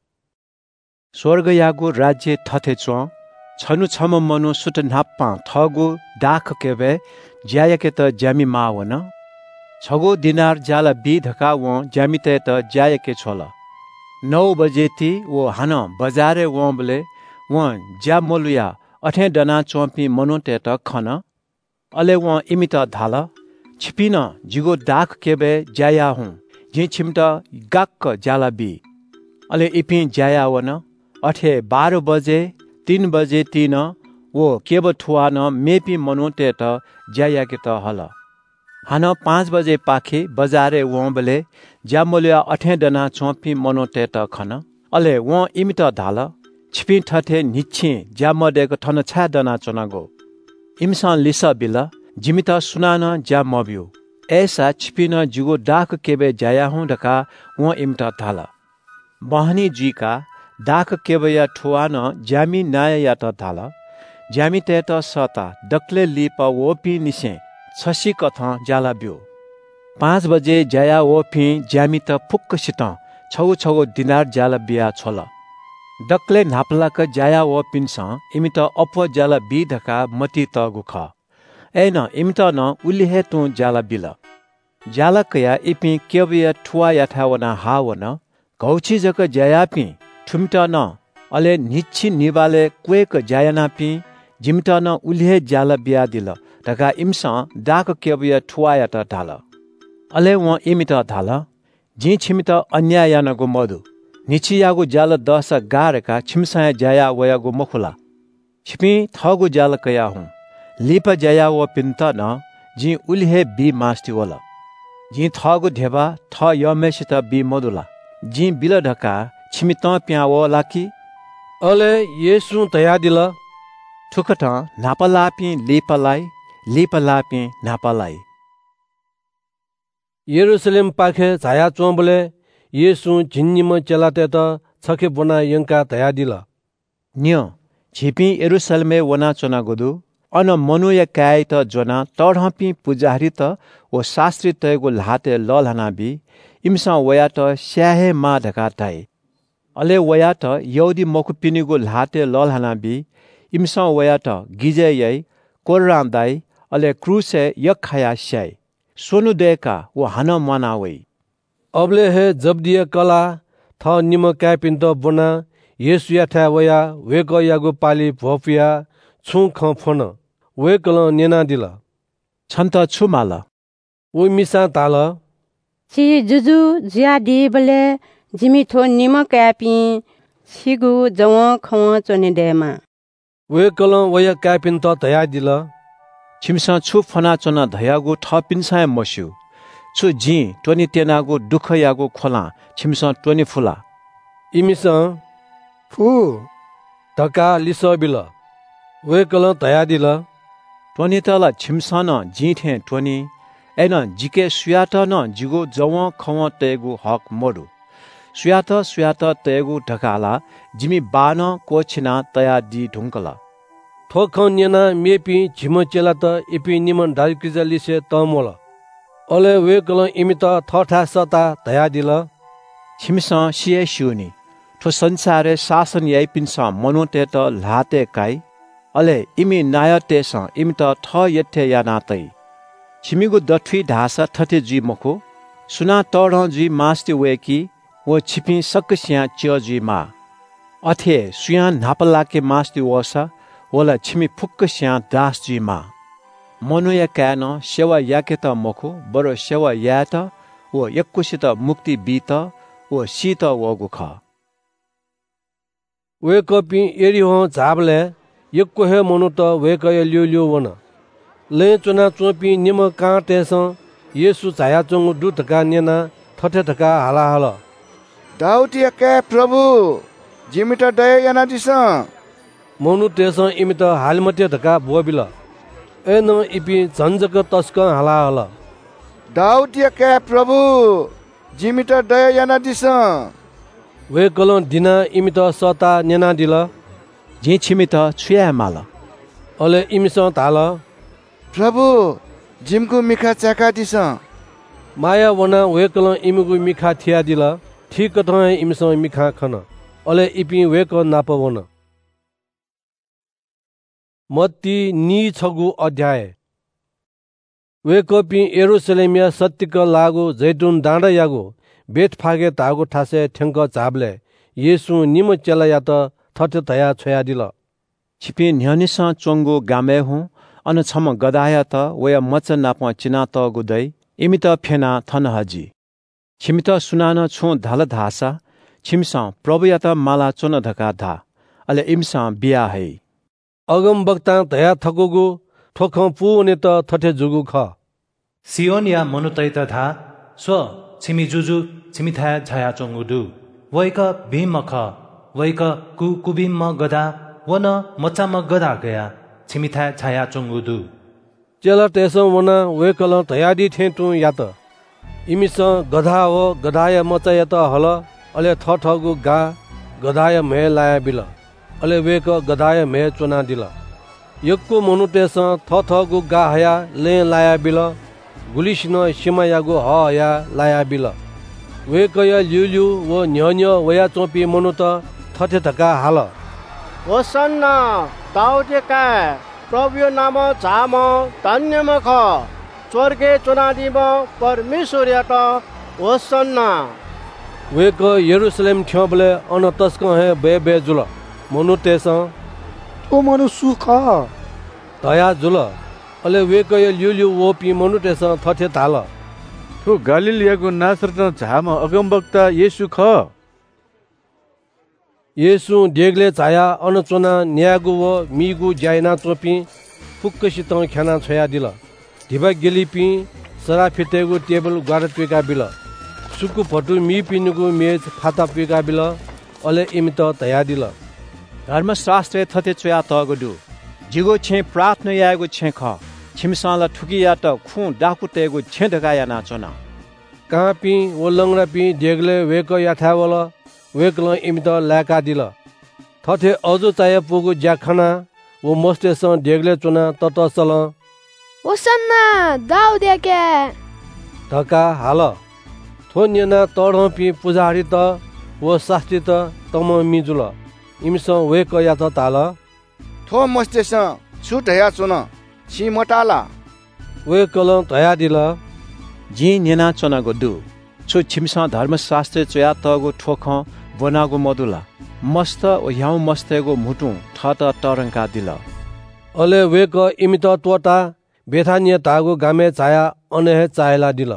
स्वर्ग यागु राज्य थथे च छनु छम मनु सुट नाप्पा थगु दाख केबे ज्यायके त ज्यामी मावन छगो दिनार जाला बिधका व ज्यामिते त ज्यायके छोल 9 बजे ती वो हान बजारे वबले व ज्या मोलुया अठे डना चोपी मनोते त खन अले व इमित धाल छिपिन जिगो दाख केबे ज्याया हुँ जे छिमट गाक्क जाला बी अले इपि ज्याया वन अठे 12 बजे 3 बजे 3 वो केब ठुआ न मेपी मनोते त ज्याया के त हल हान 5 बजे पाखे बजारे वबले ज्यामोलिया अठे डना चोपी मनोते त खन अले व इमित धाल छिपि ठथे निछि ज्यामदेको ठन छा डना चनागो इमसन लिसा बिल जिमित सुनान ज्यामब्यु ऐसा छिपिन जुगो डाक केबे जाया हुँ ढका व इमित धाल बहनी जीका दाख केबया ठुआन ज्यामी नाय या त धाल ज्यामी ते त सता डक्ले लिप वोपी निसे छसी कथ जाला ब्यो 5 बजे जाया वोपी ज्यामी त फुक्क सित छगो छगो दिनार जाला बिया छोल डक्ले नापलाक जाया वोपिन्स इमित अप जाला बिधका मती त गुख एन इमित न उलिहे तु जाला बिल जाला कया इपि केबया ठुआ याथावना हावन गौछि जक जायापि ठुमट न अले निछि निवाले क्वेक जायनापि जिमट न उल्हे जाला बिया दिल ढका इम्स डाक केबया ठुआया त ढाल अले व इमित ढाल जी छिमित अन्यायनको मधु निछियागु जाल 10 गारका छिमसाय जाया वयागु मखुला छिपि थगु जाल कया हुँ लिप जाया व पिन्त न जी उल्हे बी मास्ति वला जी थगु ढेबा थ यमेसित बी मधुला जी बिल ढका छिमित प्या वला कि अले येसु तया दिल ठुकट नापलापी लिपलापी नापलाई यरुशलेम पाखे झाया चोंबले येसु झिन्निम चलाते त छखे बना यंका तया दिल न्य छिपि यरुशलेमे वना चना गोदु अन मनुया काय त जना तढपी पुजारी त ओ शास्त्री तयगो लाते ललहनाबी इमसा वया त स्याहे मा ढका ताई अले वया त यौदी मकुपिनीगो लाते ललहनाबी इमसा वया त गिजे यै कोराम दाई अले क्रुसे यखाया स्याई सोनु देका वो हान मनावे अबले हे जब्दिया कला थ निम क्यापिन्त बना येसु याठा वया वेक यागु पाली भोपिया छु ख फोन वेकल नेना दिल छन्त छुमाल ओ मिसा ताल छि जुजु जिया दिबले जिमी थो निम क्यापि छिगु जव खव चोने देमा वेकल वया क्यापिन्त तया दिल छिमसा छु फना चोना धयागु ठ पिन्साय मस्यु छु जी टोनी तेनागु दुख यागु खोला छिमसा टोनी फुला इमिसा फु धका लिस बिल वेकल तया दिल टोनी तला छिमसा न जी थे टोनी एन जिके सुयात न जिगो जव खव तेगु हक मरु सुयात तेगु ढकाला जिमी बान कोछिना तया दि ढुंकला थोख नेना मेपी झिम चेला त इपि निमन डालकिजा लिसे तमोल अले वेकल इमित थठा सता तया दिल छिमसा सिए शुनी थो संसारे शासन याइ पिन्सा मनोते त लाते काई अले इमी नायते स इमित थ यथे यानातै छिमिगु दठुई ढासा थथे जी मखो सुना तड जी मास्ति वेकी वो छिपी सक्सिया च्य जी मा अथे सुया नापलाके मास्ति वसा वला छिमी फुक्क स्या दास जी मा मनुया कान सेवा याके त मखो बरो सेवा या त वो यक्कुसित मुक्ति बीत वो सीत वगु ख वे कपि एरी हो झाबले यक्को हे मनु त वे कय ल्यो वन ले चुना चोपी निम काटेस येसु छाया चंगु दुटका नेना थथे थका हाला हाला दाउटिया के प्रभु जिमिट दया याना दिस मनु तेस इमित हालमते धका बोबिल एन इपि झन्जक तस्क हाला हाला दाउटिया के प्रभु जिमिट दया याना दिस वे कल दिना इमित सता नेना दिल जे छिमित छुया माल अले इमिस ताल प्रभु जिमको मिखा चाका दिस माया वना वे कल इमिगु मिखा थिया दिल ठीक त इमिस मिखा खन अले इपि वेक नाप वन मत्ती नी छगु अध्याय वे कपि यरुशलेमिया सत्यक लागु जैतुन डाँडा यागु बेत फागे तागु ठासे ठेंक चाबले येसु निम चेला या त थथे तया छोया दिल छिपे न्यानिस चोंगो गामे हु अन छम गदाया त वया मच नाप चिना त गुदै इमित फेना थन हजी छिमित सुनान छु धाल धासा छिमसा प्रभु या त माला चोन धका धा अले इमसा बिया है अगम बक्ता तया थकुगु ठोख पुने त थथे जुगु ख सियोन या मनुतै त धा स्व छिमी जुजु छिमिथा छाया चोंगुदु वैक भीम ख वैक कुबिम गदा वन मचाम गदा गया छिमिथा छाया चोंगुदु चेला तेस वना वेकल तयादी थे तु यात इमिस गधा हो गधाय मचाय त हल अले थठगु गा गधाय मे लाया बिल अले वेक गधाय मे चोना दिल यक्को मनुतेस थथगु गा हया ले लाया बिल गुलिसिन सिमायागु हया लाया बिल वेकय ल्युल्यु व न्यन्य वया चोपी मनु त थथे धका हाल होसन्ना दाउदेका प्रभु नाम झाम धन्यम ख स्वर्गे चोनादिम परमेश्वर यात होसन्ना वेक यरुशलेम ठ्यबले अन तस्क हे बे जुल मनु तेस ओ मनु सुख तया जुल अले वेकय ल्युल्यु वोपी मनु तेस थथे ताल थु गालिलियाको नासरत झाम अगमवक्ता येशु ख येसु डेगले छाया अनचोना न्यागु व मिगु ज्याइना चोपी फुक्कसित ख्याना छोया दिल ढिबा गेलिपी सरा फितेगु टेबल गाड पिका बिल सुकु फटु मी पिनुगु मेज फाता पिका बिल अले इमित तया दिल धर्मशास्त्र थते चोया तगडु जिगो छे प्रार्थना यागु छे ख छिमसाला ठुकिया त खु डाकु तेगु छे ढकाया नाचना कापी वलंगरा पी डेगले वेक याथावल वेकल इमित लाका दिल थथे अजु चाय पुगु ज्याखना वो मस्तेस डेगले चुना ततसल होसन्ना दाउदेके धका हाल थोन्यना तडपी पुजारी त वो शास्त्री त तम मिजुल इमिस वेक याथ ताल थो मस्तेस छुट हया चुन छि मटाला वेकल तया दिल जी नेना चनागो दु छु छिमसा धर्मशास्त्र चया तगो ठोख बनागो मदुला मस्त ओ याउ मस्तेगो मुटु ठट तरंका दिल अले वेक इमित तोटा बेथानिया तागो गामे चाया अनेह चायला दिल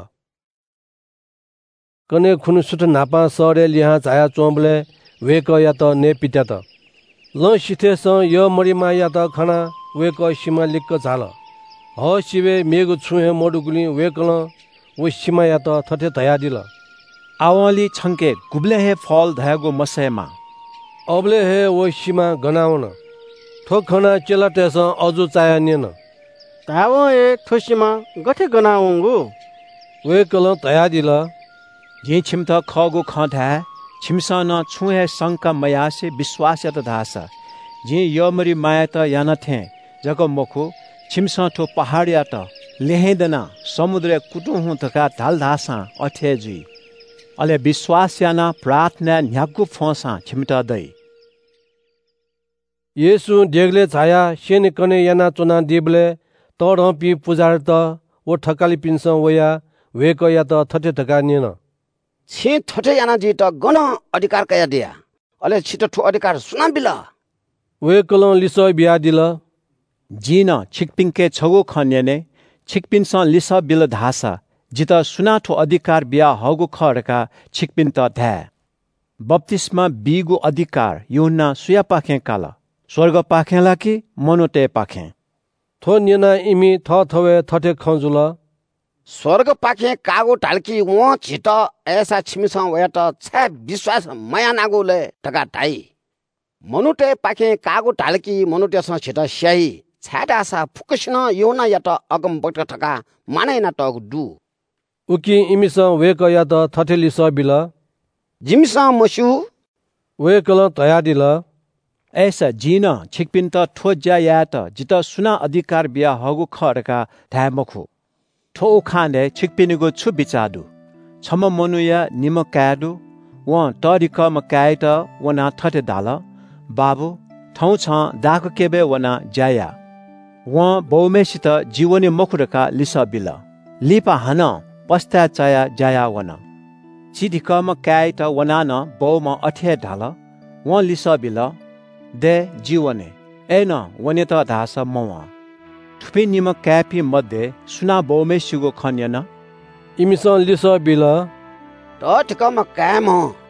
कने खुनु सुट नापा सरे लिहा चाया चोम्बले वेक या त ने पित्या त ल सिथेस य मरिमा या त खना वेक सीमा लिक्क झाल ह शिवे मेगु छुहे मोडुगुली वेकल वो सीमा या त थथे तया दिल आवली छंके गुब्ले हे फल धयागो मसेमा अबले हे वो सीमा गनाउन ठोखना चेलाटेस अजु चाया नेन ताव ए ठोसीमा गथे गनाउंगु वेकल तया दिल जे छिमत खगो खधा छिमसा न छुहे शंका मयासे विश्वास त धासा जे यमरी माया त यान थे जग मखु छिमसा ठो पहाडिया त लेहेदना समुद्र कुटु हु तका ढाल धासा अथे जुई अले विश्वास याना प्रार्थना न्यागु फसा छिमता दै येसु डेगले छाया सेने कने याना चोना दिबले तडपी पुजार त वो ठकाली पिन्स वया वेक या त थथे ठका नेन छि थटे याना जी त गण अधिकार कया दिया अले छिटो ठो अधिकार सुना बिला वेकल लिस बिया दिल जिन छिकपिङके छगो खन्यने छिकपिनस लिस बिल धासा जित सुना ठो अधिकार बिया हगो खरका छिकपिन त ध्या बप्तिस्मा बिगु अधिकार युना सुया पाखे काला स्वर्ग पाखेला कि मनोटे पाखे थो नेना इमी थ थवे थटे खजुल स्वर्ग पाखे कागो ढाल्की वो छिट ऐसा छिमिस वयाट छ विश्वास माया नागोले टका टाई मनुटे पाखे कागो ढाल्की मनुटेस छिट स्याही छाडासा फुकसिन योना यात अगम बट ठका मानै न त दु उकी इमिस वेक या त थथेलिस बिल जिमिस मसु वेकल तया दिल ऐसा जिन छिकपिन त ठोज्या या त जित सुना अधिकार बिया हगु खरका धामखु ठो खाने छिकपिनिगो छु बिचादु छम मनुया निम कादु व तरिक म काइत वना थटे दाल बाबु ठौ छ दाको केबे वना जाया व बौमेसित जीवने मखुरका लिस बिल लिपा हन पस्ता चाया जाया वना चिदिक म काइत वना न बौम अठे ढाल व लिस बिल दे जीवने एन वने त धास मवा थुपे निम क्यापी मध्ये सुना बौमेसिगो खन्यन इमिस लिस बिल त ठिकम काम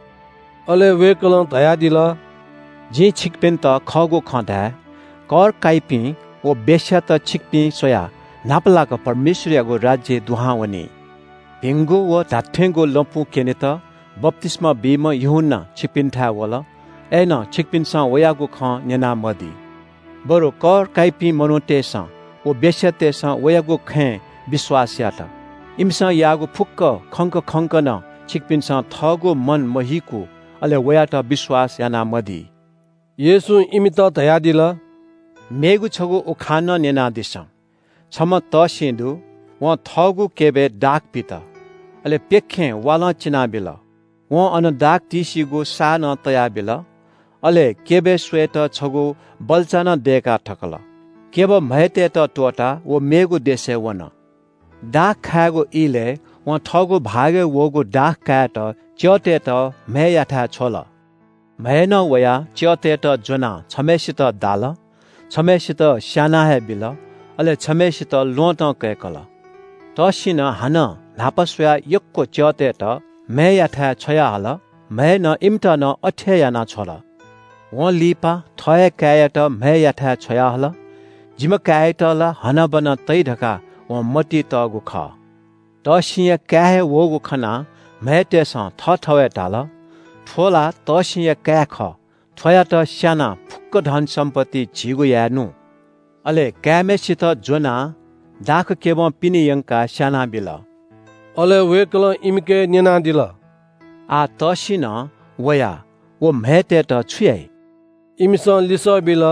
अले वेकल तया दिल जे छिकपेन त खगो खदा कर काइपी ओ बेस्या त छिकपी सोया नापलाक परमेश्वरको राज्य दुहावनी भिंगो व धाथेंगो लपु केने त बप्तिस्मा बिम युहन्ना छिकपिन था वला एन छिकपिन सा वयागो ख नेना मदी बरो कर काइपी मनोटेसा ओ बेस्यातेसा वयागो खे विश्वास याता इमसा यागो फुक्क खंक न छिकपिनसा थगो मन महिको अले वयाटा विश्वास याना मदी येसु इमित तया दिल मेगु छगो उखान नेना दिस छम त सिंधु व थगु केबे डाक पिता अले पेखे वाला चिना बिल व अन डाक तिसिगो सान तया बिल अले केबे स्वेत छगो बलचान देका ठकल केब महते त टोटा वो मेगु देशे वन डाक खागो इले व ठगो भागे वगो डाक काट च्यते त मेयाठा छोल मैन वया च्यते त जोना छमेसित दाल छमेसित श्याना हे बिल अले छमेसित लोट केकल तसिन हन नापस्या यक्को च्यते त मेयाठा छया हल मैन इम्ता न अठ्याना छोल व लिपा थय कायट मेयाठा छया हल जिम कायटला हन बन तै ढका व मटी तगु ख तसिय काहे वगु खना मेटेस थथवे टाल ठोला तसिय का ख थया त श्याना फुक्क धन सम्पत्ति झिगु यानु अले कामेसित जोना दाख केब पिनियंका श्याना बिल अले वेकल इमके नेना दिल आ तसिन वया वो मेटे त छुयै इमिस लिस बिल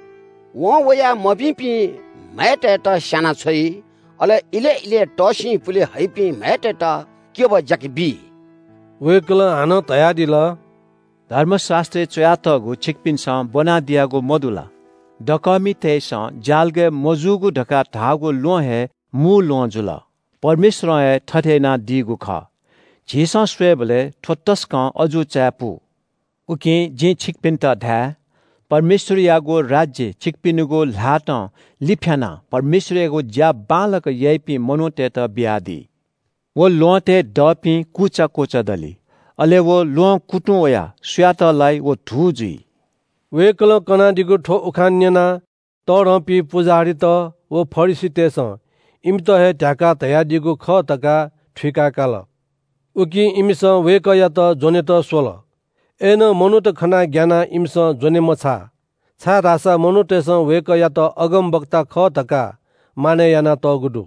वया मपिपी मेटे त श्याना छोई अले इले टसी पुले हैपी मेटे त केब जकी बी वेकल हान तया दिल धर्मशास्त्र चयातगु छिकपिनस बना दियागो मदुला डकमी तेस जालगे मजुगु ढका धागो लोहे मु लोजुला परमेश्वर ठठेना दिगु ख झिसा स्वेबले ठोटस्क अजु च्यापु उकि जे छिकपिन त धा परमेश्वर यागो राज्य छिकपिनुगो लाट लिफ्याना परमेश्वर यागो ज्या बालक यैपी मनोते त बियादी वो लोटे डपी कुचा कोचा दली अले वो लो कुटुया स्यातलाई वो धुजी वेकल कनादिगु ठो उखान्यना तडपी पुजारी त वो फरिसी तेस इमत हे ढाका तयादिगु ख तका ठिका काल उकि इमिस वेक या त जोने त सोल एन मनु त खना ज्ञाना इमिस जोने मछा छा रासा मनु तेस वेक या त अगम वक्ता ख तका माने याना त गुडु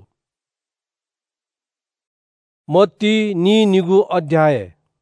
मत्ती नि निगु अध्याय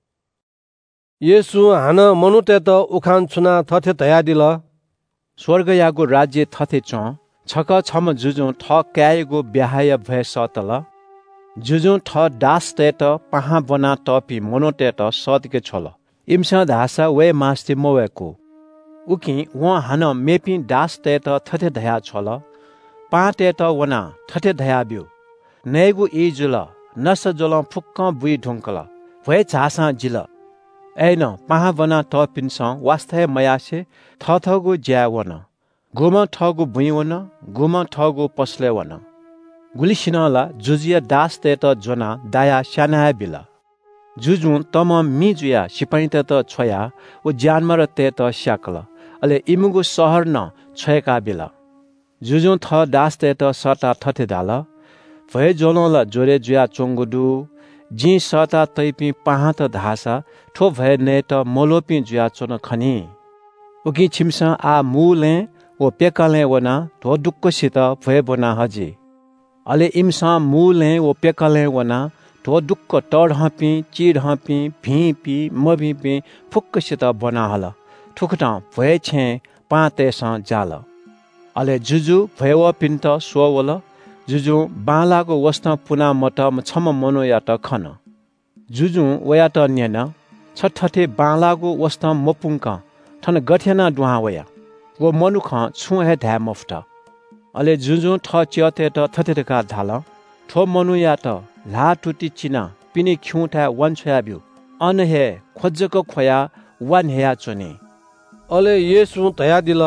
येसु हान मनु ते त उखान छुना थथे तयादिल स्वर्ग यागो राज्य थथे च छक छम जुजु ठ क्यायगो ब्याहाय भए सतल जुजु ठ दास ते त पहा बना टपी मनो ते त सदके छल इमसा धासा वे मास्ति मोवेको उकि व हान मेपी दास ते त थथे धया छल पा ते त वना थथे धया ब्यो नेगु इजुल नस जोल फुक्क बुइ ढुंकल भए झासा जिल ऐन पहा बना टपिन्स वास्ते मयासे थथगु ज्यावन गुम ठगु भुइवन गुम ठगु पसलेवन गुलिसिनला जुजिया दास ते त जोना दाया स्याना बिला जुजु तम मिजुया सिपाई ते त छोया ओ जानमर ते त स्याकल अले इमुगु शहर न छोयका बिला जुजु थ दास ते त सता थथे दाल भए जोनला जोरे जुया चोंगुदु जी सता तैपी पहा त धासा ठो भए ने त मोलोपी जुया चोन खनी उकि छिमसा आ मुले ओ पेकाले वना धो दुक्कसित भए बना हजी अले इमसा मुले ओ पेकाले वना धो दुक्क टड हपी चिड हपी भीपी मभिपी फुक्कसित बना हल ठुकटा भए छे पातेसा जाल अले जुजु भए व पिन्त सोवल जुजु बालाको वस्ता पुना मट छम मनो या त खन जुजु वया त न्यन छठठे बालाको वस्ता मपुङ्का ठन गठेना दुहा वया वो मनुख छु हे धा मफ्ट अले जुजु ठ च्यते त थथेका धाल ठो मनु या त ला टुटी चिना पिने ख्युठा वन छयाब्यु अन हे खोज्जको खोया वन हेया चोने अले येसु तया दिल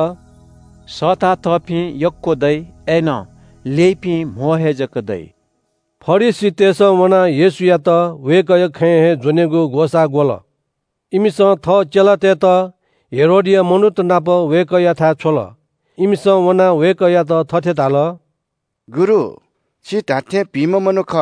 सता तपी यक्को दै एन लेपी मोहे जक दै फरिसी तेस वना येसु या त वेकय खे हे जोनेगु गोसा गोल इमिस थ चेला ते त हेरोडिया मनुत नाप वेकया था छोल इमिस वना वेकया त थथे ताल गुरु छि धाथे भीम मनुख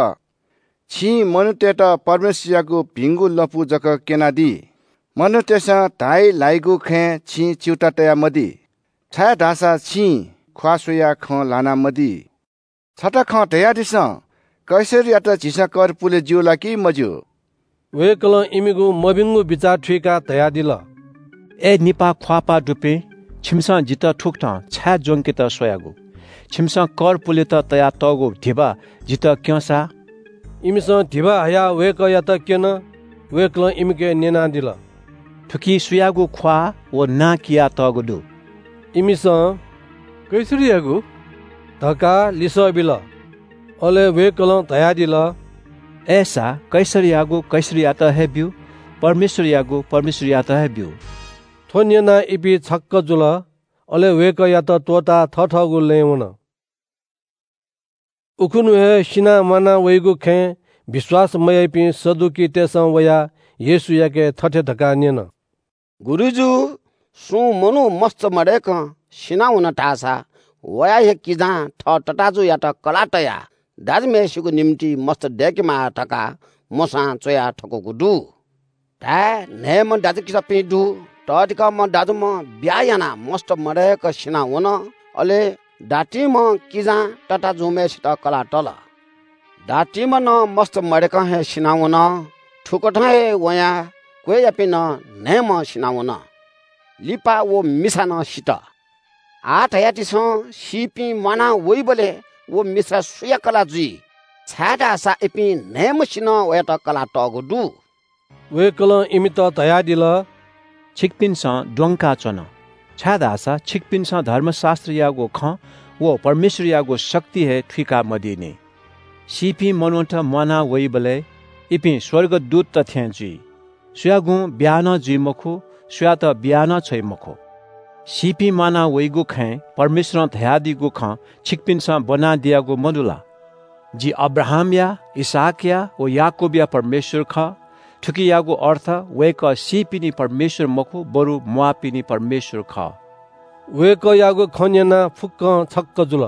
छि मनुते त परमेश्वरको भिंगु लपु जक केनादी मनुतेसा धाइ लाइगु खे छि चिउटा तया मदी छा धासा छि ख्वासुया ख लाना मदी छटा ख तया दिस कैसरी यात झिसा कर पुले जिउला कि मजु वेकल इमिगु मबिंगु बिचा ठिका तया दिल ए निपा ख्वापा डुपे छिमसा जित ठुक्टा छा जोंकित सोयागु छिमसा कर पुले त तया तगु ढिबा जित क्यसा इमिस ढिबा हया वेकया त केन वेकल इमिके नेना दिल ठुकी सुयागु ख्वा ओ ना किया तगुदु इमिस कैसरियागु धका लिस बिल अले वेकल तया दिल ऐसा कैसरियागु कैसरिया त हेब्यु परमेश्वरियागु परमेश्वरिया त हेब्यु थोन्यना इपी छक्क जुल अले वेकया त तोता थठगु लेवन उखुनु हे सिना माना वैगु खे विश्वास मयपि सदुकी तेस वया येसु याके थठे धका नेन गुरुजु सु मनु मस्त मडेक सिना हुन टासा वया हे किजा ठ टटाजु या त कलाटया दाजमेसिको निम्ति मस्त डेकेमा टका मसा चोया ठको गुडु ता नेम दाजु किसा पिदु तदिक म दाजु म ब्यायाना मस्त मडेक सिना हुन अले दाटी म किजा टटाजु मेसित कलाटल दाटी म न मस्त मडेक हे सिना हुन ठुकठ हे वया कोइ यापिन नेम सिना हुन लिपा वो मिसान सित आठ याटिस सिपी मना वइबले वो मिश्रा सुया कला जुई छाडा सा एपि नेम सिन वयात कला टगुडु वेकल इमित तया दिल छिकपिनस डोंका चन छाडा सा छिकपिनस धर्मशास्त्र यागो ख वो परमेश्वर यागो शक्ति हे ठिका मदिने सिपी मनोट मना वैबले इपि स्वर्गदूत त थिए जी स्यागु ब्यान जी मखु स्या त ब्यान छै मखु सिपी माना वैगु खे परमेश्वर धयादिगु ख छिकपिनसा बना दियागु मनुला जी अब्राहम या इसाक या ओ याकूब या परमेश्वर ख ठुकियागु अर्थ वेक सिपिनी परमेश्वर मखु बरु मुआपिनी परमेश्वर ख वेक यागु खन्यना फुक्क छक्क जुल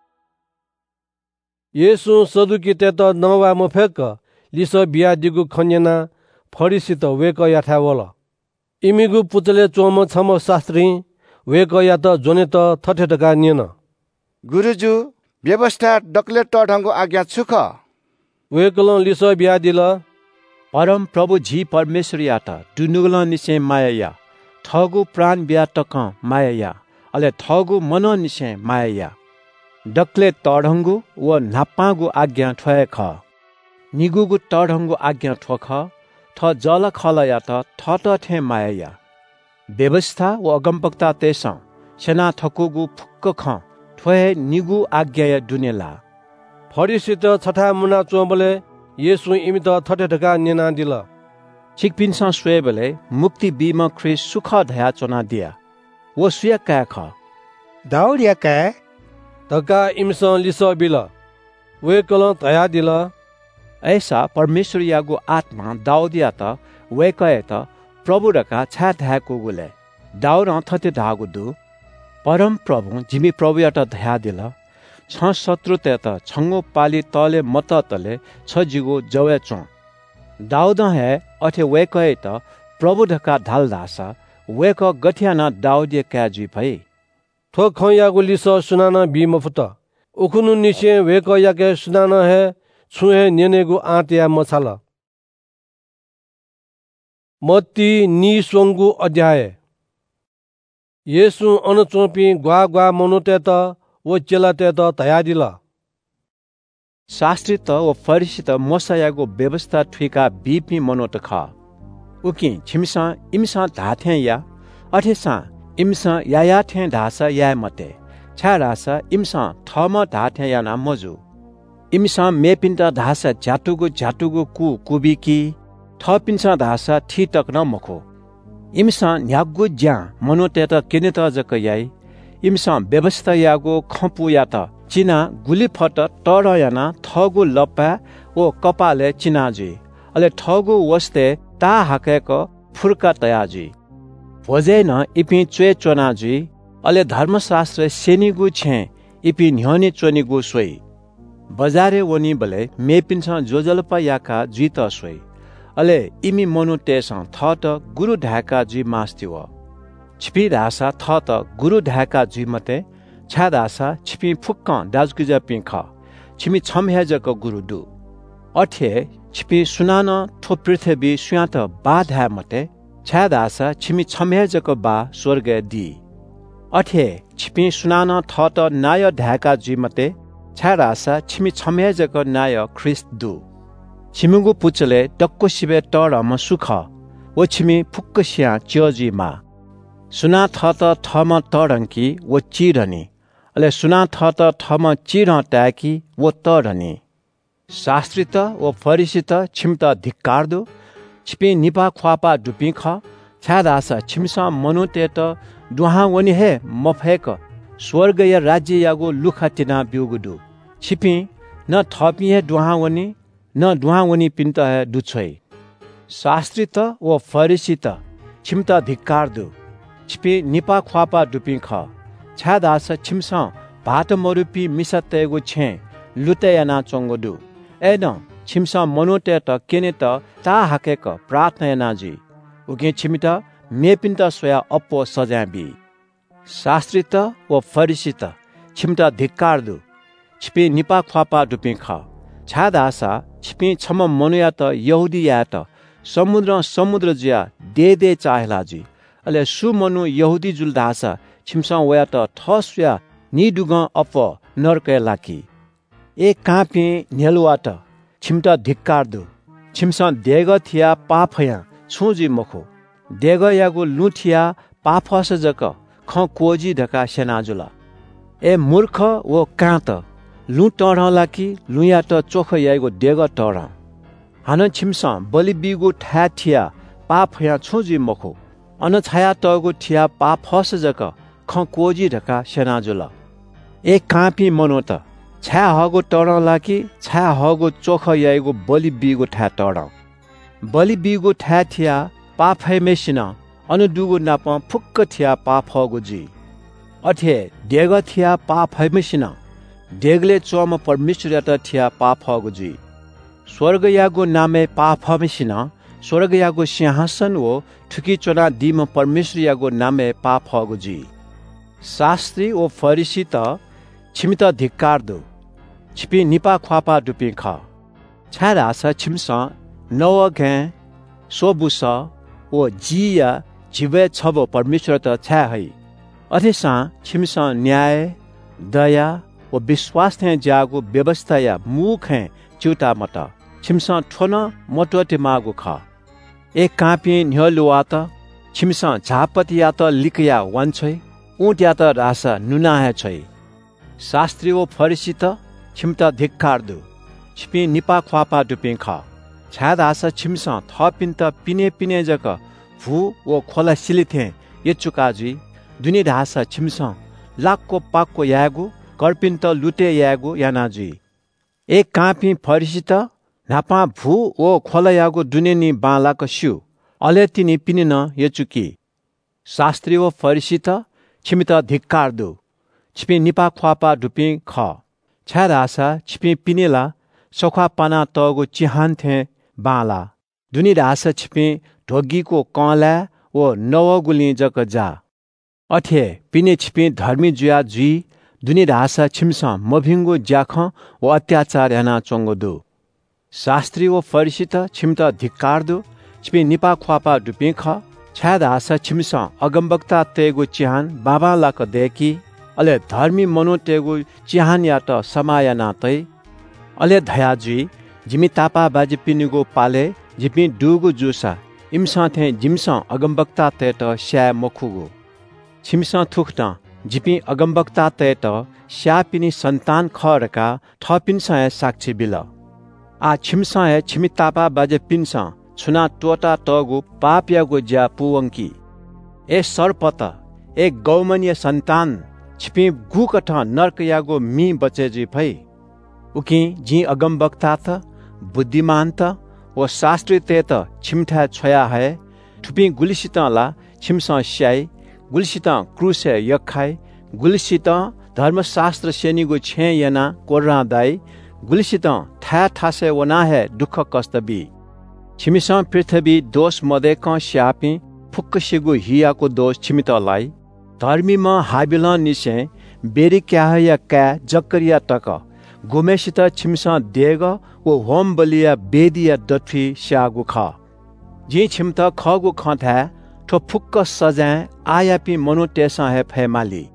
येसु सदुकी तेत नवा मफेक लिस बिया दिगु खन्यना फरिसित वेक याथा वल इमिगु पुतले चोम छम शास्त्री वेक या त जोने त थठेटका नियन गुरुजु व्यवस्था डक्ले टढंगु आज्ञा छुख वेकल लिस बिया दिल परम प्रभु जी परमेश्वर यात दुनुगल निसे माया ठगु प्राण बिया टक माया अले ठगु मन निसे माया डक्ले टढंगु व नापागु आज्ञा ठय ख निगुगु टढंगु आज्ञा ठोख ठ जल खल यात ठट ठे माया व्यवस्था व अगमपक्ता तेस सेना ठकुगु फुक्क ख ठोय निगु आज्ञा या दुनेला फरिसित छठा मुना चोबले येसु इमित थठेटका नेना दिल छिकपिनसा स्वेबले मुक्ति बीमा ख्रिस सुख धया चोना दिया वो सुया का ख दाउद या का तका इमस लिस बिल वे कल तया दिल ऐसा परमेश्वर यागु आत्मा दाउद या त वे कहे त प्रभु रका छा धाको गुले दाउद थते धागु दु परम प्रभु जिमी प्रभु यात धया दिल छ शत्रु ते त छंगो पाली तले मत तले छ जिगो जवे चो दाउद है अथे वे कहे त प्रभु ढका ढाल दासा वे क गठिया न दाउद का जी भई थो खयागु लिस सुनाना बी मफत उखुनु निसे वे क याके सुनाना है छुहे नेनेगु आत्या मछाल मत्ती नि सोंगु अध्याय येसु अनचोपी ग्वा ग्वा मनुते त वो चेलाते त तयादिल शास्त्री त वो फरिसी त मोसायागो व्यवस्था ठुका बीपी मनोट ख उकि छिमसा इमसा धाथे या अठेसा इमसा या थे धासा या मते छारासा इमसा थम धाथे या ना मजु इमसा मेपिन्ता धासा झाटुगु कु कुबिकी थपिन्सा धासा ठिटक न मखो इमसा न्यागु ज्या मनोटे त केने त जक याई इमसा व्यवस्था यागो खपु या त चिना गुली फट टर याना थगु लप्पा ओ कपाले चिनाजी अले ठगु वस्ते ता हाकेक फुर्का तयाजी भोजे न इपि चोए चोनाजी अले धर्मशास्त्र सेनिगु छे इपि न्ह्यने चोनिगु सोई बजारे वनी बले मेपिन्छ जोजलपा याका जित सोई अले इमी मनु तेसा थट गुरु ढाका जी मास्तिव छिपी दासा थट गुरु ढाका जी मते छा दासा छिपी फुक्क दाजगुजा पिख छिमी छमहेजक गुरु दु अठे छिपी सुनान थो पृथ्वी सुयात बाधा मते छा दासा छिमी छमहेजक बा स्वर्ग दी अठे छिपी सुनान थट नाय ढाका जी मते छा दासा छिमी छमहेजक नाय ख्रिस्त दु छिमिगु पुचले डक्को सिबे टडम सुख वो छिमी फुक्कसिया च्यजी मा सुना थत थम टडंकी वो चिरनी अले सुना थत थम चिर टाकी वो टडनी शास्त्री त वो फरिसी त छिमत धिक्कारदो छिपी निपा ख्वापा डुपी ख छादासा छिमसा मनुते त दुहा वनि हे मफेक स्वर्ग या राज्य यागो लुखा तिना बिउगुदु छिपी न थपी हे दुहा वनि न दुहावनी पिन्त है दुछै शास्त्री त वो फरिसी त छिमता धिक्कारदु छिपी निपा ख्वापा डुपी ख छादास छिमसा भात मरुपी मिसतेगु छे लुतेयाना चंगोदु एन छिमसा मनुते त केने त ता हाकेक प्रार्थना जी उगे छिमिता मेपिन्त सोया अप्पो सजाबी शास्त्री त वो फरिसी त छिमता धिक्कारदु छिपी निपा ख्वापा डुपी ख छादासा छिपी छम मनुया त यहुदी या त समुद्र जिया दे चाहलाजी अले सु मनु यहुदी जुलदासा छिमसा वया त ठसया निडुग अप नरके लाकी ए कापे नेलुवा त छिमता धिक्कारदु छिमसा देग थिया पाफया छुजी मखो देग यागु लुठिया पाफस जक ख कोजी ढका सेनाजुला ए मूर्ख वो कात लु टढला कि लुया त चोख याइगो डेग टढ हान छिमस बलि बिगु ठा ठिया पा फया छुजी मखो अन छाया तगु ठिया पा फस जक ख कोजी ढका सेनाजुल ए कापी मनो त छा हगो टढला कि छा हगो चोख याइगो बलि बिगु ठा टढ बलि बिगु ठा ठिया पा फैमेसिन अनु दुगु नाप फुक्क ठिया पा फगु जी अथे डेग ठिया पा फैमेसिन डेगले चोम परमेश्वर त ठिया पा फगु जी स्वर्ग यागो नामे पा फमेसिन स्वर्ग यागो सिंहासन वो ठुकी चोना दिम परमेश्वर यागो नामे पा फगु जी शास्त्री ओ फरिसी त छिमित धिक्कार दो छिपी निपा ख्वापा डुपी ख छारा स छिमस नव घे सोबुस ओ जिया जिवे छबो परमेश्वर त छा है अथेसा छिमस न्याय दया ओ विश्वास थे जागो व्यवस्था या मुख है चुटा मत छिमस ठोन मटोटे मागु ख एक कापी न्हलुआ त छिमस झापति या त लिकया वान्छै ऊट या त रासा नुना है छै शास्त्री ओ फरिसी त छिमता धिक्कार दु छिपी निपा ख्वापा डुपे ख छाद आशा छिमस थपिन त पिने पिने जक भू ओ खोला सिलिथे ये चुकाजी दुनी ढासा छिमस लाकको पाकको यागु कर्पिन त लुटे यागु यानाजी एक कापी फरिसी त नापा भू ओ खोला यागु दुनेनी बालाको स्यु अलेतिनी पिनिन ये चुकी शास्त्री ओ फरिसी त छिमित धिक्कार दु छिपी निपा ख्वापा डुपी ख छाद आशा छिपी पिनेला सोखा पाना तगु चिहान थे बाला दुनी ढासा छिपी ढोगीको कला ओ नवगुली जक जा अथे पिने छिपी धर्मी जुया जुई दुनी ढासा छिमस मभिङ्गो ज्याख ओ अत्याचार याना चोङ्गो दु शास्त्री ओ फरिसी त छिमत धिक्कार दु छिपी निपा ख्वापा डुपी ख छाद आशा छिमस अगमबक्ता तेगु चिहान बाबा लाक देखी अले धर्मी मनो तेगु चिहान या त समाया नातै अले धया जुई जिमी तापा बाजी पिनिगो पाले जिपी डुगु जुसा इमसा थे जिमसा अगमबक्ता ते त स्या मखुगो छिमसा थुख्न जिपी अगमबक्ता ते त स्या पिनी सन्तान खरका थपिनसा साक्षी बिल आ छिमसा छिमी तापा बाजे पिनसा छुना टोटा तगु पापियागो ज्या पुवंकी ए सर्पत एक गौमनीय सन्तान छिपी गुकठ नर्क यागो मी बचेजी भई उकी जी अगमबक्ता त बुद्धिमान त ओ शास्त्री ते त छिमठा छोया है ठुपी गुलिसित ला छिमस स्याई गुलिसित क्रुसे यखाई गुलिसित धर्मशास्त्र सेनीगो छे यना कोर्रा दाई गुलिसित ठा ठासे वना है दुख कस्तबी छिमिस पृथ्वी दोष मदे क स्यापी फुक्कसिगो हियाको दोष छिमितलाई धर्मी म हाबिल निसे बेरी क्या या क्या जकरिया तक गोमेसित छिमस देग ओ होम बलिया बेदिया दथी स्यागु ख जी छिमत खगु खथा ठो फुक्क सजा आयापी मनु टेसा है फैमाली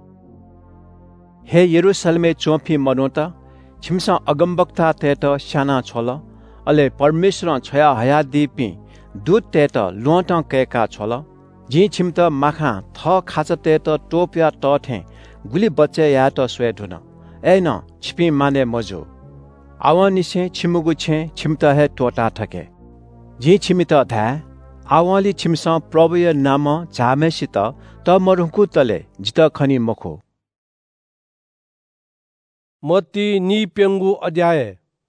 हे यरूशलेमे चोफी मनु त छिमस अगमबक्ता ते त शाना छोल अले परमेश्वर छया हया दीपी दूत ते त लोट केका छोल जी छिमत माखा थ खाच ते त टोपिया टथे गुली बच्चे या त स्वेठुन ऐन छिपी माने मजो आवानी से छिमुगु छे छिमत है टोटा ठके जी छिमित धा आवाली छिमस प्रभुय नाम झामेसित त मरुकु तले जित खनी मखो मत्ती नी पेंगु अध्याय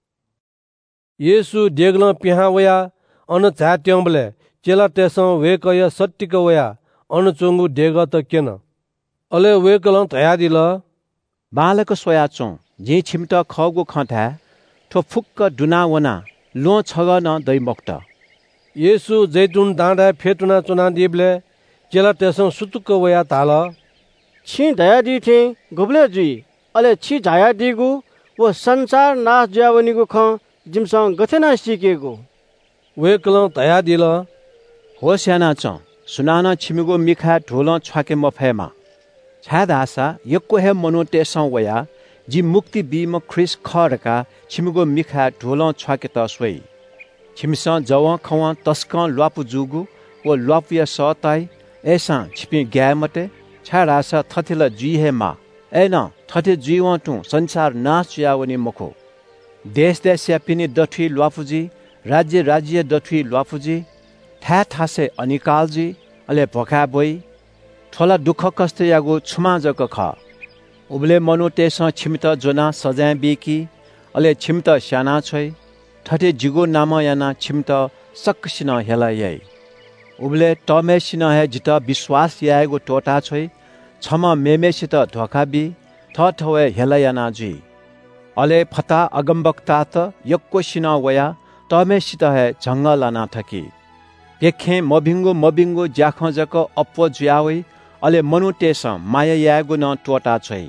येसु देगल पिहा वया अन झाट्यंबले चेला तेसं वेकय सट्टिक वया अन चोंगु देग त केन अले वेकल तया दिल बालक सोया चों जे छिमत खगु खथा ठो फुक्क डुनावना लो छग न दैमक्त येसु जैतुन डाँडा फेटुना चुना दिबले चेला तेसं सुतुक वया ताल छि दया दी थे गुबले जुई अले छि झाया दिगु वो संसार नाश ज्यावनीगु ख जिमसँग गथेना सिकेगु वेकल तया दिल होस्याना चों सुनाना छिमिगो मिखा ढोल छ्वाके मफेमा छाद आशा यक्को हे मनो तेसं वया जी मुक्ति बीम ख्रिस खरका छिमिगो मिखा ढोल छ्वाके त सोई छिमिस जव खवा तस्क ल्वापु जुगु ओ ल्वापुया सताई ऐसा छिपी ग्या मते छाड आशा थथिला जी हे मा ऐना थटे जीवटु संसार नाश यावनी मखो देश देश पिनी दठी ल्वाफुजी राज्य राज्य दठी ल्वाफुजी ठा ठासे अनिकालजी अले भखा बोई ठोला दुख कष्ट यागो छुमा जक ख उबले मनु तेस छिमित जोना सजाय बेकी अले छिमित स्याना छै ठटे जिगो नाम याना छिमित सक्सिन हेला याई उबले टमेसिन हे जित विश्वास यागो टोटा छै छम मेमेसित धोकाबी ठठवे हेला याना जी अले फता अगमबक्ता त यक्कोसिन वया टमेसित हे जंगलाना थकी पेखे मबिंगो ज्याख जक अप्पो ज्यावै अले मनु तेस माया यागो न टोटा छै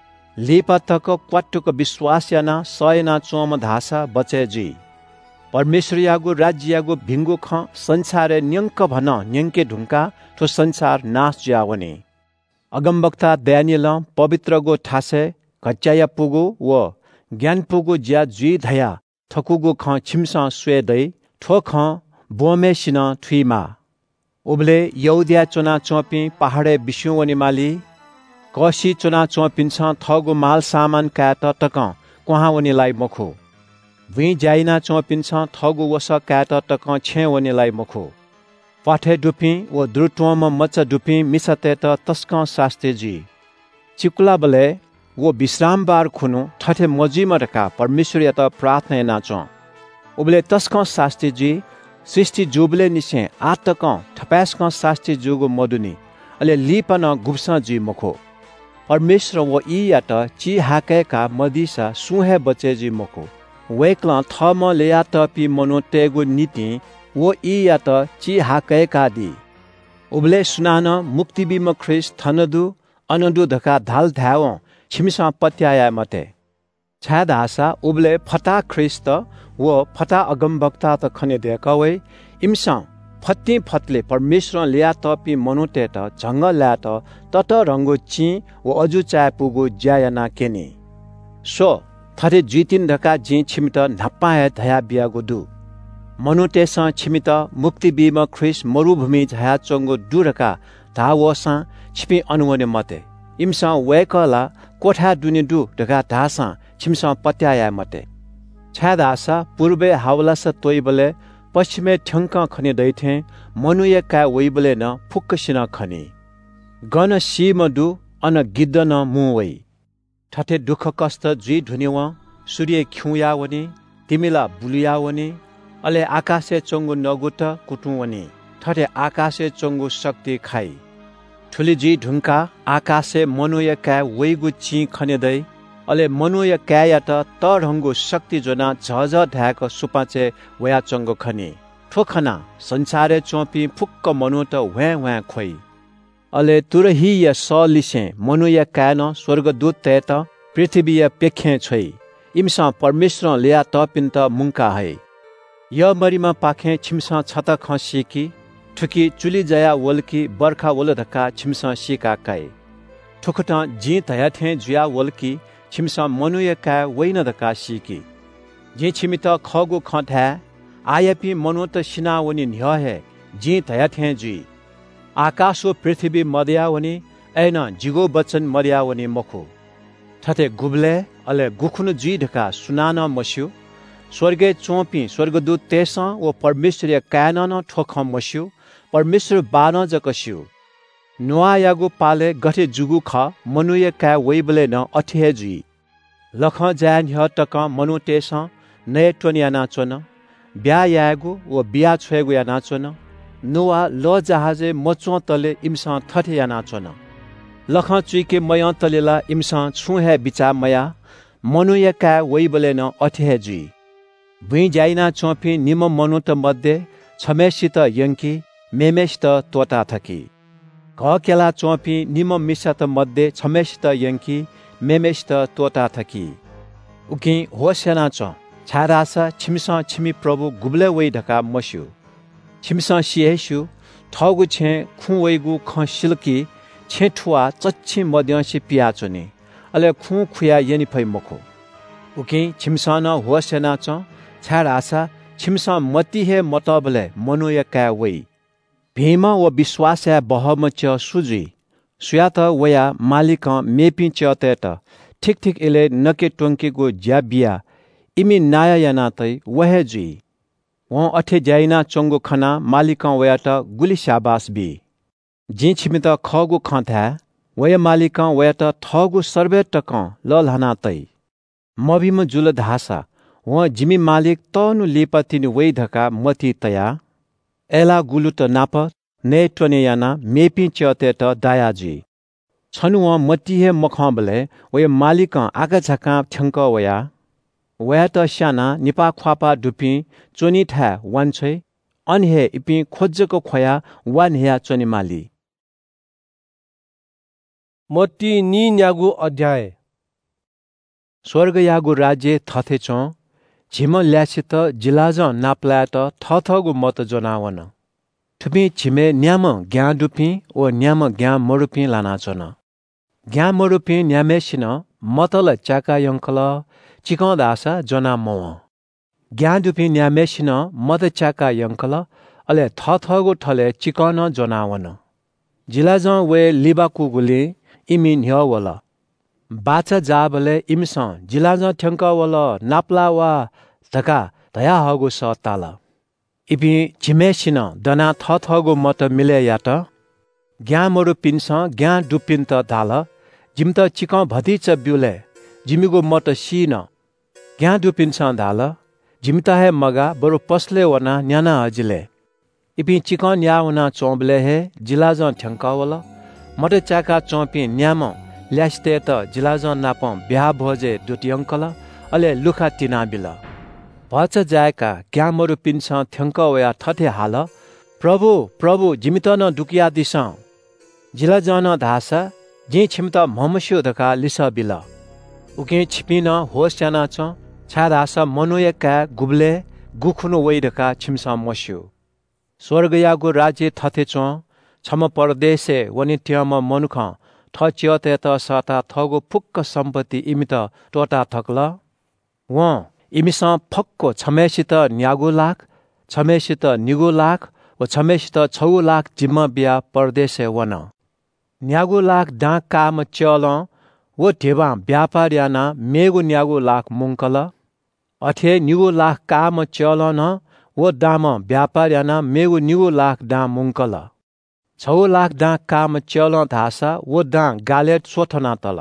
लिपतक क्वाटुक विश्वास याना सयना चोम धासा बचे जी परमेश्वर यागो राज्य यागो भिंगो ख संसार न्यंक भन न्यंके ढुंका तो संसार नाश ज्यावने अगमबक्ता दानियल पवित्र गो ठासे घच्याया पुगो व ज्ञान पुगो ज्या जुई धया थकुगो ख छिमसा स्वेदै ठो ख बोमेसिन थुइमा उबले यौदिया चोना चोपी पहाडे बिस्युवनी माली कसी चोना चोपिन्छ थगो माल सामान काट टक कुहावनीलाई मखो भुइँ जाइना चोपिन्छ थगो वस काट टक छेवनीलाई मखो पाठे डुपी व द्रुटोम मच डुपी मिसते त तस्क शास्त्रीजी चिकुला बले वो विश्राम बार खुनु ठठे मजीमरका परमेश्वर त प्रार्थना नाचो उबले तस्क शास्त्रीजी सृष्टि जुबले निसे आतक ठपासक शास्त्री जुगो मदुनी अले लिपन गुप्सा जी मखो परमेश्वर वो ई यात ची हाकेका मदिसा सुहे बचे जी मखो वेक्ला थम लेया तपी मनो तेगो नीति वो ई यात ची हाकेका दी उबले सुनान मुक्ति बिम ख्रिस्ट थनदु अनदु धका धाल धाव छिमिसा पत्याया मते छाद आशा उबले फता ख्रिस्त वो फता अगमबक्ता त खने देखवे इमसा फत्ती फतले परमेश्वर लिया तपी मनुते त झंग ल्या त तत रंगो ची वो अजु चाय पुगो ज्यायना केनी सो थरे जितिन ढका जी छिमित नपाए धया बियागो दु मनुते स छिमित मुक्ति बिम ख्रिस मरुभूमि झया चंगो दुरका धावसा छिपी अनुवने मते इमसा वेकला कोठा दुनि दु ढका धासा छिमसा पत्याया मते छाद आशा पूर्वे हावलास तोइबले पश्चिमे ठ्यंक खने दैथे मनुय का वइबले न फुक्कसिन खने गन सीमदु अन गिद्द न मुवै ठठे दुख कष्ट जुइ धुनिव सूर्य खिउयावने तिमिला बुलियावने अले आकाशे चंगु नगुट कुटुवने ठठे आकाशे चंगु शक्ति खाई ठुली जी ढुंका आकाशे मनुय का वइगु ची खने दै अले मनुय क्यायात तढंगु शक्ति जोना झझ ढ्याक सुपाचे वया चंगो खने ठोखना संसारे चोपी फुक्क मनु त व्या खोइ अले तुरही या सलिसे मनुय क्यान स्वर्गदूत तेत पृथ्वीय पेखे छोइ इमसा परमेश्वर लिया तपिन त मुंका है य मरिमा पाखे छिमसा छत खसिकी ठुकी चुली जया वलकी बर्खा वल धक्का छिमसा सिका काई ठुकटा जी तया थे जुया वलकी छिमसा मनुय का वैन धक्का सिकी जे छिमित खगो खठा आयपी मनु त सिनावनी न्य है जी तया थे जी आकाशो पृथ्वी मदयावनी ऐन जिगो बचन मदयावनी मखो ठथे गुबले अले गुखुन जी ढका सुनान मस्यु स्वर्गे चोपी स्वर्गदूत तेस व परमेश्वर कानन ठोख मस्यु परमेश्वर बान जकस्यु नुआ यागो पाले गठे जुगु ख मनुय का वैबले न अठे जी लख जान ह टक मनु तेस नय टोनिया नाचन ब्या यागो व बिया छेगु या नाचन नुआ ल जहाजे मचो तले इमसा ठठे या नाचन लख चुइके मय तलेला इमसा छुहे बिचा मया मनुय का वैबले न अठे जी भुइ जाइना चोपी निम मनु त मध्ये छमेसित यंकी मेमेसित तोता थकी घ केला चोपी निम मिसत मध्ये छमेसित यंकी मेमेसित तोता थकी उकि होसेना च छारासा छिमसा छिमी प्रभु गुबले वै ढका मस्यु छिमसा सिहेसु ठगु छे खु वैगु ख सिल्की छे ठुवा चच्छी मध्यसी पियाचोनी अले खु खुया यनि फै मखो उकि छिमसा न होसेना च छारासा छिमसा मति हे मतबले मनुय का वै भीमा व विश्वास बहम च सुजी सुयात वया मालिक मेपी च्यतेट ठीक ठीक इले नके टोंकेको ज्याबिया इमी नाया याना तै वहे जुई वहाँ अठे जाइना चोंगो खना मालिक वयाट गुली शाबास बी जी छिमित खगु खथा वया मालिक वयाट ठगु सर्वे टक लल हना तै मभिम जुल धासा वहाँ जिमी मालिक तनु लिपतिनि वै धका मति तया एला गुलुट नाप ने टने याना मेपी च्यतेट दायाजी छनु वहाँ मतिहे मखबले वया मालिक आगा झका ठंक वया त श्याना निपा ख्वापा डुपी चोनी ठा वान्छै अनहे इपी खोज्जको खोया वान हेया चोनी माली। मत्ती नि न्यागु अध्याय। स्वर्ग यागु राज्य थथे चो झिम ल्यासित जिलाज नाप्लात थथगु मत जनावन थुपी झिमे न्याम ग्या डुपी ओ न्याम ग्या मरुपी लाना चन ग्या मरुपी न्यामेसिन मतल चाका यंकल चिकन दासा जना मौ ग्या डुपी न्यामेसिन मत चाका यंकल अले थथगु ठले चिकन जनावन जिलाज वे लिबाकु गुली इमी न्ह्यवल बाचा जाबले इमस जिलाज ठ्यंक वल नाप्ला वा धका दया हगु स ताल इपी झिमेसिन दना थथगु मत मिले यात ग्या मरु पिन्स ग्या डुपिन त दाल जिम त चिकन भतिच ब्युले जिमिगु मत सीन ग्या डुपिन स दाल जिम त हे मगा बरु पसले वना न्याना अजिले इपी चिकन यावना चोंबले हे जिलाज ठ्यंकावल मत चाका चोपी न्याम ल्यास्ते त जिलाज नाप ब्याह भोजे दुटियंकल अले लुखा तिना बिल भच जायका ग्या मरु पिन्स थ्यंक वया थथे हाल प्रभु प्रभु जिमित न दुकिया दिस जिला जन धासा जी छिमत ममस्यो धका लिस बिल उके छिपिन होस्याना च छा धासा मनोयका गुबले गुखुनो वै धका छिमसा मस्यो स्वर्ग यागु राज्य थथे च छम परदेशे वनित्यम मनुख थच्यते त सता थगो फुक्क सम्पत्ति इमित टोटा थक्ल व इमिस फक्को छमेसित न्यागु लाख छमेसित निगु लाख व छमेसित 6 लाख जिम्मा बिया परदेशे वन न्यागु लाख डा काम चल वो ढेबा व्यापार याना मेगु न्यागु लाख मुंकल अथे निगु लाख काम चल न वो दाम व्यापार याना मेगु निगु लाख डा मुंकल 6 लाख डा काम चल धासा वो डा गाले सोथना तल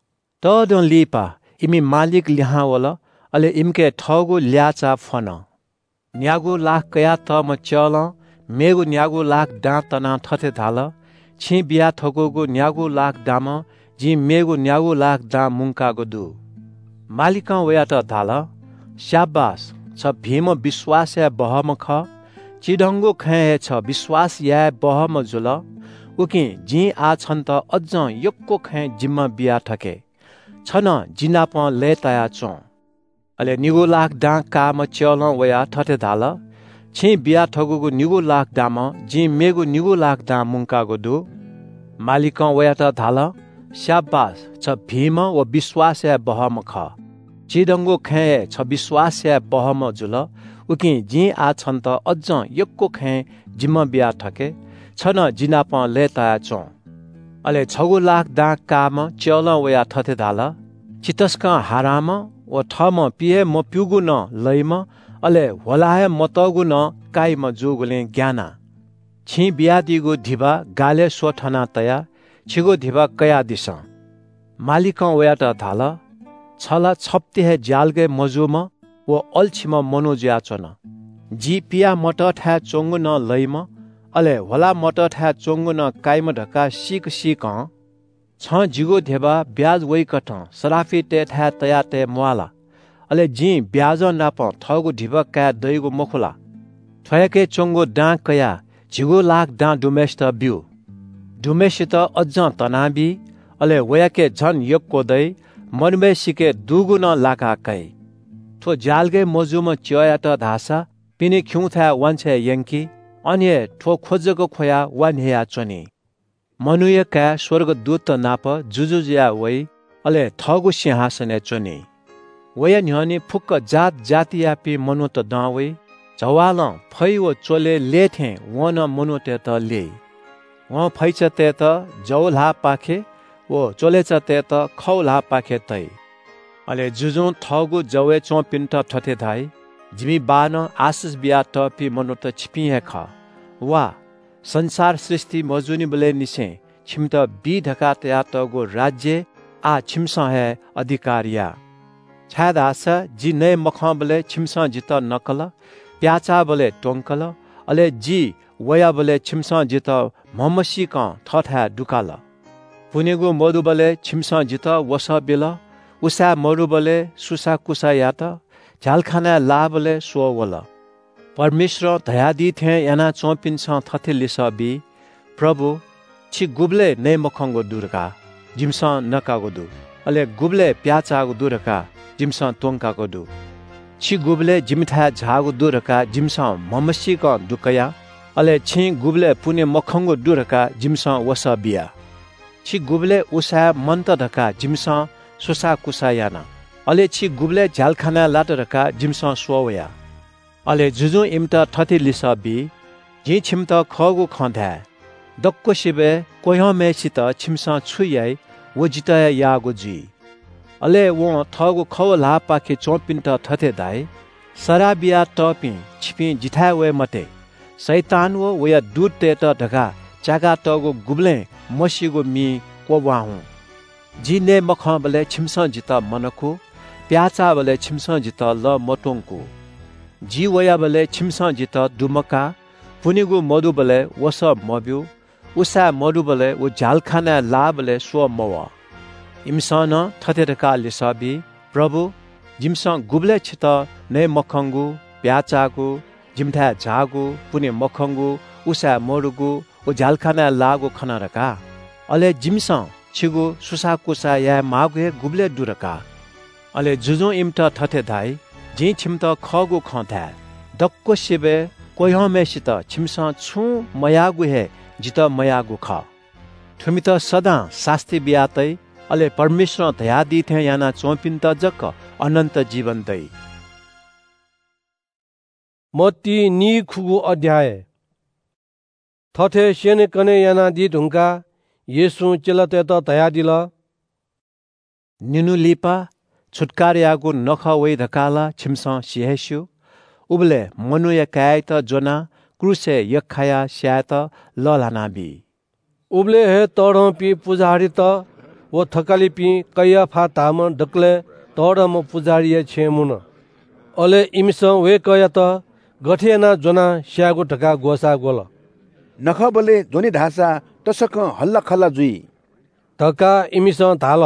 त लिपा इमी मालिक लिहावल अले इमके ठगु ल्याचा फन न्यागु लाख कया त म चल मेगु न्यागु लाख डा तना थथे धाल छि बिया थगोगु न्यागु लाख दाम जी मेगु न्यागु लाख दा मुंकागु दु मालिक वया त धाल शाबास छ भीम विश्वास या बहम ख चिडंगो खे छ विश्वास या बहम जुल उकि जी आ छन त अझ यक्को खे जिम्मा बिया ठके छन जिनाप लेताया चो अले निगु लाख डा काम चल वया थथे धाल छि बिया ठगुगु निगु लाख दाम जी मेगु निगु लाख दा मुंकागु दु मालिक वया त धाल शाबास छ भीम व विश्वास या बहम ख चिडंगो खे छ विश्वास या बहम जुल उकि जी आ छन त अझ यक्को खे जिम्मा बिया ठके छन जिनाप लेताया चो अले 6 लाख डा काम चल वया थथे धाल चितस्क हाराम व ठम पिए म प्युगु न लैम अले होलाहे मतगु न काइम जोगुले ज्ञाना छि बियादिगु धिबा गाले सोठना तया छिगु धिबा कया दिस मालिक वया त धाल छला छप्ते हे जालगे मजुम व अल्छिम मनोज्या चन जी पिया मट ठा चोंगु न लैम अले होला मट ठा चोंगु न काइम ढका सिक सिक छ जिगो धेबा ब्याज वैकठ सराफी ते ठा तया ते मुआला अले जी ब्याज नाप थगु ढिबा का दैगु मखुला थयके चोंगो डा कया जिगो लाख डा डुमेस्ट बिउ डुमेसित अझ तनाबी अले वयाके झन यक्को दै मनबे सिके दुगुन लाका कै थो जालगे मजुम च्यया त धासा पिने खिउथा वान्छे यंकी अन्य ठो खोजको खोया वान्हेया चनी मनुयका स्वर्ग दूत नाप जुजुजिया वै अले थगु सिंहासने चनी वया न्हनी फुक्क जात जातियापी मनुत दावै जवाल फै व चोले लेथे वन मनुते त ले वहाँ फैचते त जौला पाखे वो चोलेचते त खौला पाखे तै अले जुजु थगु जवे चोपिन्ट थथे धाई जिमी बान आशिष बिया टपी मनु त छिपिहे ख वा संसार सृष्टि मजुनी बले निसे छिमत बी ढका तया तगु राज्य आ छिमस है अधिकारिया छाद आशा जी नए मखा बले छिमस जित नकल प्याचा बले टोंकल अले जी वया बले छिमस जित ममसी क थथा दुकाल पुनेगु मधु बले छिमस जित वस बेल उसा मरु बले सुसा कुसा यात झालखाना ला बले सोवल परमेश्वर दयादी थे याना चौपिन्छ थथे लिसबी प्रभु छि गुबले नै मखंगो दुरका जिमस नकागो दु अले गुबले प्याचागो दुरका जिमस तोंकागो दु छि गुबले जिमथा झागो दुरका जिमस ममसी क दुकया अले छि गुबले पुने मखंगो दुरका जिमस वसबिया छि गुबले उसा मन्त ढका जिमस सुसा कुसा याना अले छि गुबले झालखाना लाटरका जिमस सोवया अले जुजु इमता थति लिसबी जी छिमत खगु खंधा दक्को शिबे कोयमे सित छिमस छुयाई वो जितया यागो जी अले वो थगु खवला पाखे चोपिन्ट थथे दाई सराबिया टपी छिपी जिथा वे मते शैतान वो वया दूत ते त ढका चागा तगु गुबले मसीगो मी कोवाहु जी ने मख बले छिमस जित मनको प्याचा बले छिमस जित ल मटोंको जी वया बले छिमस जित दुमका पुनिगु मधु बले वस मब्यु उसा मधु बले वो झालखाना ला बले स्व मव इमसन थथेरका लिसबी प्रभु जिमस गुबले छित नै मखंगु प्याचागु जिमथा झागु पुने मखंगु उसा मरुगु ओ झालखाना लागु खनरका अले जिमस छिगु सुसा कुसा या मागु गुबले दुरका अले जुजु इमट थथे धाई जी छिमत खगु खथा दक्को शिबे कोयमे सित छिमस छु मयागु हे जित मयागु ख ठुमित सदा शास्ति बियातै अले परमेश्वर दयादी थे याना चोपिन्त जक अनन्त जीवन दै मत्ती नि खुगु अध्याय थथे सेने कने याना दि ढुंका येसु चलते त दयादिल निनु लिपा छुटकारियागु नख वै धकाला छिमस सिहेस्यु उबले मनुया कायत जोना क्रुसे यखाया स्यात ललानाबी उबले हे तोड़ पी पुजारी त वो थकाली पी कया फा ताम डकले तोड़ म पुजारी छेमुन अले इमिस वे कया त गठियाना जोना स्यागु ढका गोसा गोल नख बले जोनी ढासा तसक हल्ला खल्ला जुई ढका इमिस धाल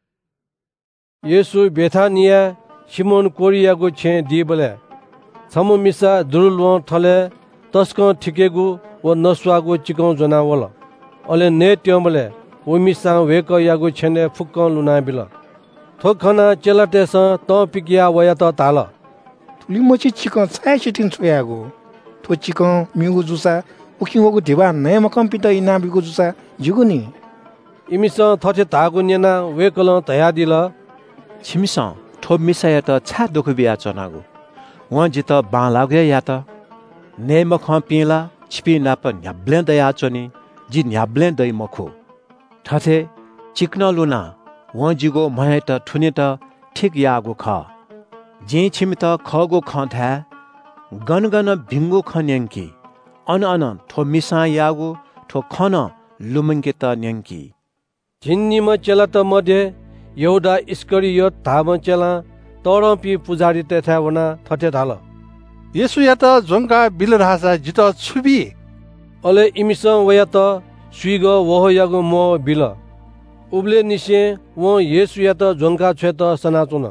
येसु बेथानिया सिमोन कोरियागु छे दिबले छमु मिसा दुरुलव थले तस्क ठिकेगु व नस्वागु चिकौ जनावल अले ने ट्यमले ओ मिसा वेक यागु छेने फुक्क लुना बिल थोखना चेलाटेस त पिकिया वया त ताल लिमोची चिकौ छाय छिटिन छोयागु थो चिकौ मिगु जुसा उखिवगु दिवा नै मकम पित इना बिगु जुसा जुगुनी इमिस थथे तागु नेना वेकल तया दिल छिमिस थो मिसाय त छा दुख बिया चनागु व जित बा लाग्या या त ने मख पिला छिपि नाप न्याब्ले दया चनी जि न्याब्ले दै मखु थथे चिक्न लुना व जिगो महे त ठुने त ठीक यागु ख जे छिमित खगो खथा गनगन भिंगु खन्यंकी अन अन थो मिसा यागु थो खन लुमंके त न्यंकी जिन्नीम चलत मध्ये यहुदा इस्करियोत धाम चला तोरपी पुजारी तेथा वना थथे धाल येसु या त जोंका बिल रासा जित छुबी अले इमिस वया त सुइग वह यागु म बिल उबले निसे वो येसु या त जोंका छेत सनाचुन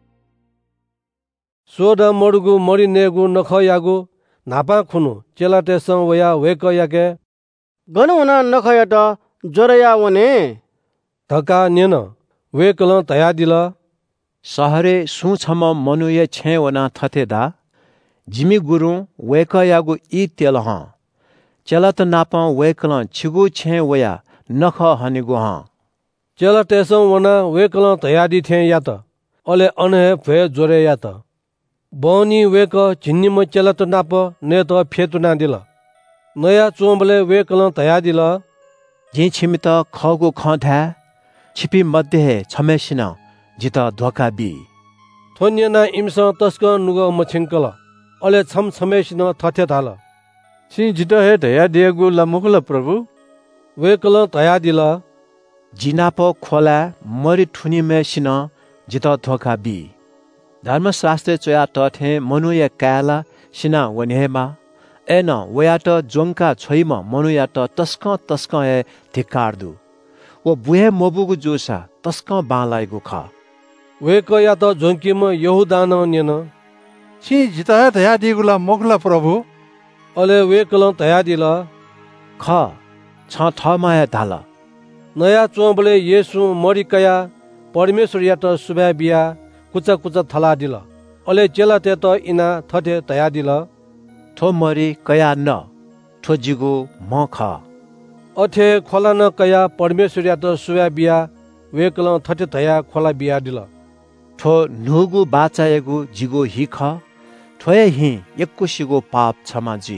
सोदा मडुगु मरि नेगु नख यागु नापा खुनु चेलाटेस वया वेक याके गनवना नख या त जोरया वने धका नेन वेकल तया दिल सहरे सुछम मनुये छे वना थथेदा जिमी गुरु वेक यागु ई तेल ह चलत नाप वेकल छिगु छे वया नख हनिगु ह चला टेसं वना वेकल तया दि थे या त अले अनहे भे जोरे या त बनी वेक झिन्नीम चलत नाप ने त फेतुना दिल नया चोंबले वेकल तया दिल जी छिमित खगु खधा छिपी मध्ये छमेसिन जित धोका बी थोन्यना इमसा तस्क नुग मछिंकल अले छम छमेसिन थथे थाल छि जित हे दया दिएको लमुखल प्रभु वेकल तया दिल जिनापो खोला मरि ठुनिमेसिन जित धोका बी धर्मशास्त्र चोया तथे मनुया काला सिना वनेमा एन वयाट जोंका छोइम मनुयाट तस्क तस्क ए धिक्कार्दु वो बुहे मोबुगु जोसा तस्क बालाइगु ख वेक या त जोंकिम यहुदान नेन छि जित हे दया दिएको मोखल प्रभु अले वेकल तया दिल ख छ थमाया धाल नया चोबले येसु मरिकया परमेश्वर या त सुबा बिया कुचा कुचा थला दिल अले चेला ते त इना थथे तया दिल थो मरि कया न थो जिगु म ख अथे खोला न कया परमेश्वर या त सुबा बिया वेकल थथे तया खोला बिया दिल थो नुगु बाचायगु जिगु हि ख थोय हि यक्कुसिगु पाप क्षमा जी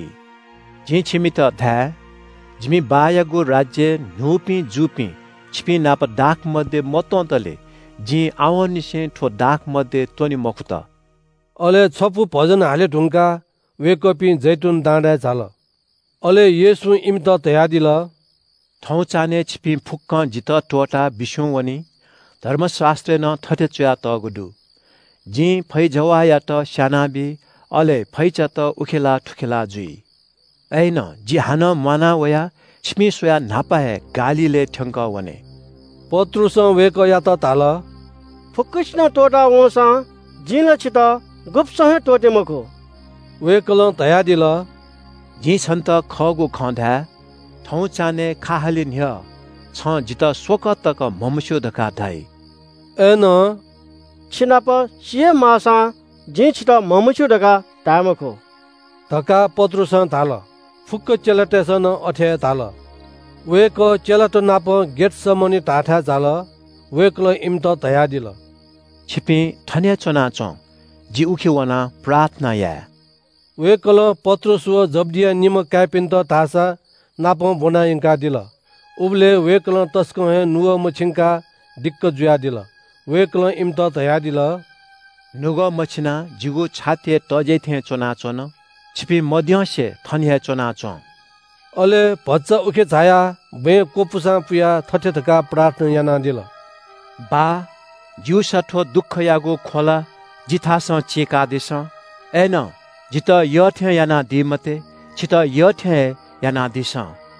जी छिमित धा जिमी बायगु राज्य नुपी जुपी छिपी नाप दाख मध्ये मतन्तले जी आवनिसे ठो दाख मध्ये तोनी मखुत अले छपु भजन हाले ढुंका वेकपी जैतुन डाँडा झाल अले येसु इमत तया दिल थौ चाने छिपी फुक्क जित टोटा बिसौ वनी धर्मशास्त्र न थथे च्या तगुडु जी फै जवाया त शानाबी अले फैचा त उखेला ठुखेला जुई ऐन जी हान मना वया छिमी सोया नापाए गालीले ठंक वने पत्रुस वेक या त ताल फुक्किस्न टोटा वसा जिन छित गुप्सहे टोटे मको वेकल तया दिल जी छन्त खगु खंधा थौ चाने खाहाली न्य छ जित सोक तक ममस्यो धका धाई एन छिनाप सिए मासा जी छित ममस्यो धका तामको धका पत्रुस ताल फुक्क चेलाटेसन अठे ताल वेक चेलाट नाप गेट समनि टाठा जाल वेकल इमत तया दिल छिपी ठन्या चना चौ जी उखिवना प्रार्थना या वेकल पत्रुस व जब्दिया निम क्यापिन त तासा नाप बोना इंका दिल उबले वेकल तस्क हे नुग मछिंका दिक्क जुया दिल वेकल इमत तया दिल नुग मछिना जिगु छाते तजे थे चोना चोन छिपी मध्यसे थन्या चोना चौ अले भच्चा उखे छाया बे कोपुसा पुया थथे थका प्रार्थना याना दिल बा जिउ सठो दुख यागो खोला जिथास चेका देश एन जित यथे याना दिमते छित यथे याना दिस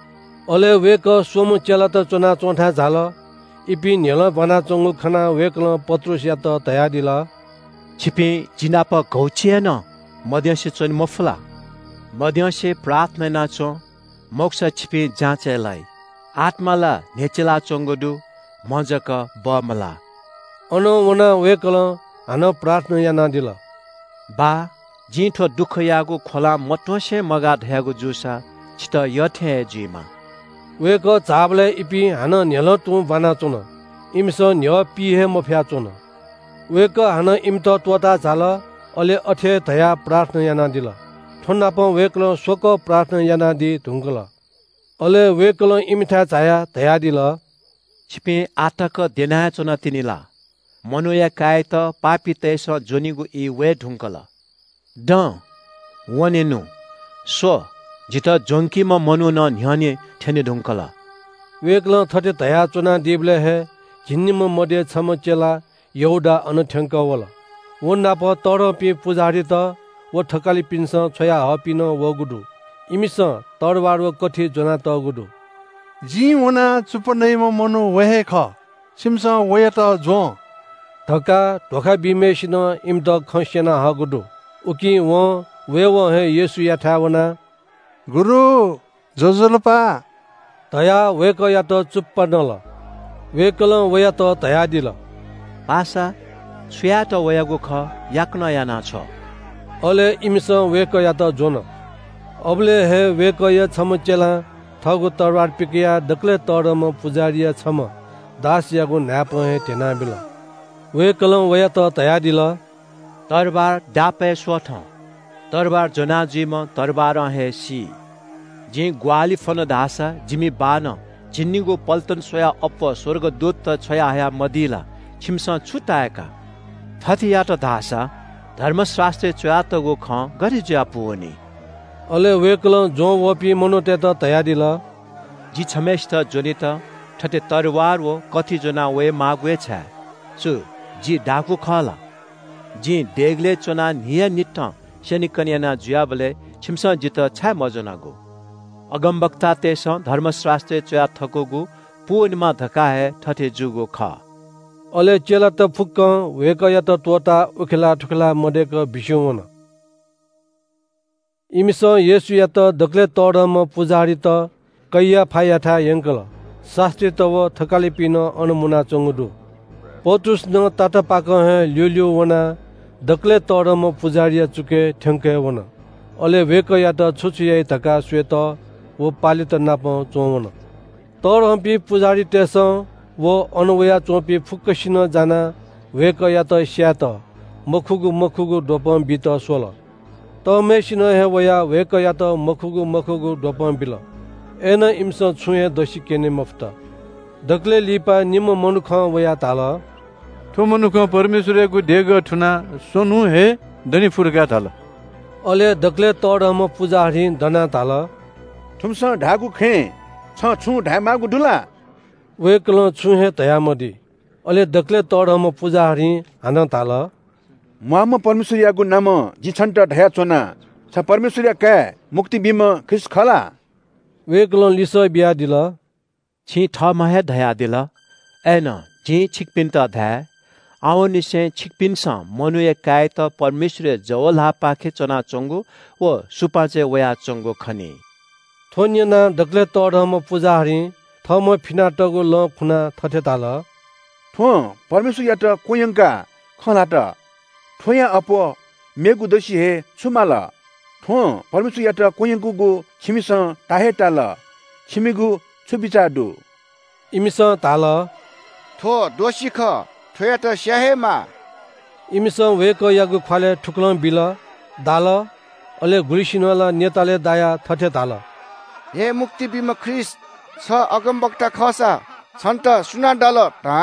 अले वेक सोम चेला त चोना चोठा झाल इपि नेल बना चंगु खना वेकल पत्रुस या त तया दिल छिपी जिनाप गौचिएन मध्यसे चोन मफला मध्यसे प्रार्थना नाचो मोक्ष छिपी जाँचेलाई आत्माला नेचेला चोंगडु मजक बमला अन वना वेकल हान प्रार्थना याना दिल बा जिठो दुख यागु खोला मटोसे मगा धयागु जुसा छित यथे जिमा वेक चाबले इपि हान नेल तु बना चोन इमस न्य पिहे मफ्या चोन वेक हान इमत तोता झाल अले अठे धया प्रार्थना याना दिल ठोन्नाप वेकल शोक प्रार्थना याना दि ढुंगल अले वेकल इमिथा छाया धया दिल छिपे आतक देना चोन तिनिला मनुया काय त पापी तैस जोनिगु इ वे ढुंकल ड वनेनु सो जित जोंकी म मनु न न्याने ठेने ढुंकल वेकल थटे धया चोना दिबले हे झिन्निम मडे छम चेला यौडा अनठ्यांक वल वनाप तडपि पुजारी त व ठकाली पिन्स छोया हपिन वगुडु इमिस तडवार व कठी जोना त गुडु जी वना चुपनैम मनु वहे ख सिमस वय त जो धका ढोका बिमेसिन इमत खसेना हगुडु उकि व वेव हे येसु याठा वना गुरु जोजलपा तया वेक या त चुप्प नल वेकल वया त तया दिल पासा सुया त वयागु ख याक्न याना छ अले इमिस वेक या त जोन अबले हे वेक या छम चेला थगु तरवार पिकिया दक्ले तरम पुजारिया छम दास यागु नाप हे तेना बिल वेकल वया त तया दिल तरबार डापे स्वथ तरबार जनाजीम तरबार हे सी जी ग्वाली फन दासा जिमी बान जिन्नीगो पल्तन सोया अप्प स्वर्गदूत त छोया हया मदिला छिमस छुटाएका थथियाट धासा धर्मशास्त्र चोयातगो ख गरि ज्या पुवनी अले वेकल जो वपी मनोते त तयादिल जी छमेष्ट जोनित ठटे तरवार वो कथि जोना वे मागवे छ सु जी डाकु खला जी डेगले चोना निया निट शनि कन्याना जुयाबले छिमस जित छ मजनागो अगमवक्ता तेस धर्मशास्त्र चोया थकोगु पुवनिमा धकाहे ठटे जुगो ख अले चेला त फुक्क वेक या त तोता उखला ठुखला मडेक भिस्योन इमिस येसु या त दक्ले तडम पुजारी त कैया फायाठा यंकल शास्त्री तव थकाली पिन अनुमुना चंगुदु पत्रुस न ताता पाक हे ल्युल्यु वना दक्ले तडम पुजारी चुके ठंके वन अले वेक या त छुछुयै धका श्वेत वो पालित नाप चोवन तड हम्पी पुजारी तेस वो अनुवया चोपी फुक्कसिन जाना वेक या त स्यात मखुगु डोपम बित सोल तमेसिन हे वया वेक या त मखुगु डोपम बिल एन इम्स छुए दसी केने मफ्ता दक्ले लिपा निम मनुख वया ताल ठो मनुख परमेश्वरको डेग ठुना सोनु हे दनी फुर्का ताल अले दक्ले तडम पुजारी दना ताल ठुमस ढागु खे छ छु ढामागु डुला वेकल छुहे तयामदी अले दक्ले तडम पुजारी हान ताल माम परमेश्वरयागु नाम जिछन्ट ढया चोना छ परमेश्वरया का मुक्ति बिम खिस खला वेकल लिस बिया दिल छि ठ महे धया दिल एन जी छिकपिन त धा आउ निसे छिकपिन स मनुए काय त परमेश्वर जवला पाखे चना चंगु व सुपाचे वया चंगु खनी थोन्यना दक्ले तडम पुजारी थम फिनाटगो ल खुना थथे ताल थो परमेश्वर यात कोयंका खलाट थोया अप मेगु दसी हे छुमाला थो परमेश्वर यात कोयंकुगु छिमिस ताहे ताल छिमिगु छुबिचाडु इमिस ताल थो दोषी ख थोया त स्याहेमा इमिस वेक यागु खाले ठुक्ल बिल दाल अले गुलिसिनला नेताले दाया थथे ताल हे मुक्ति बिम ख्रिस्ट छ अगमवक्ता खसा छन्त सुना डाल ता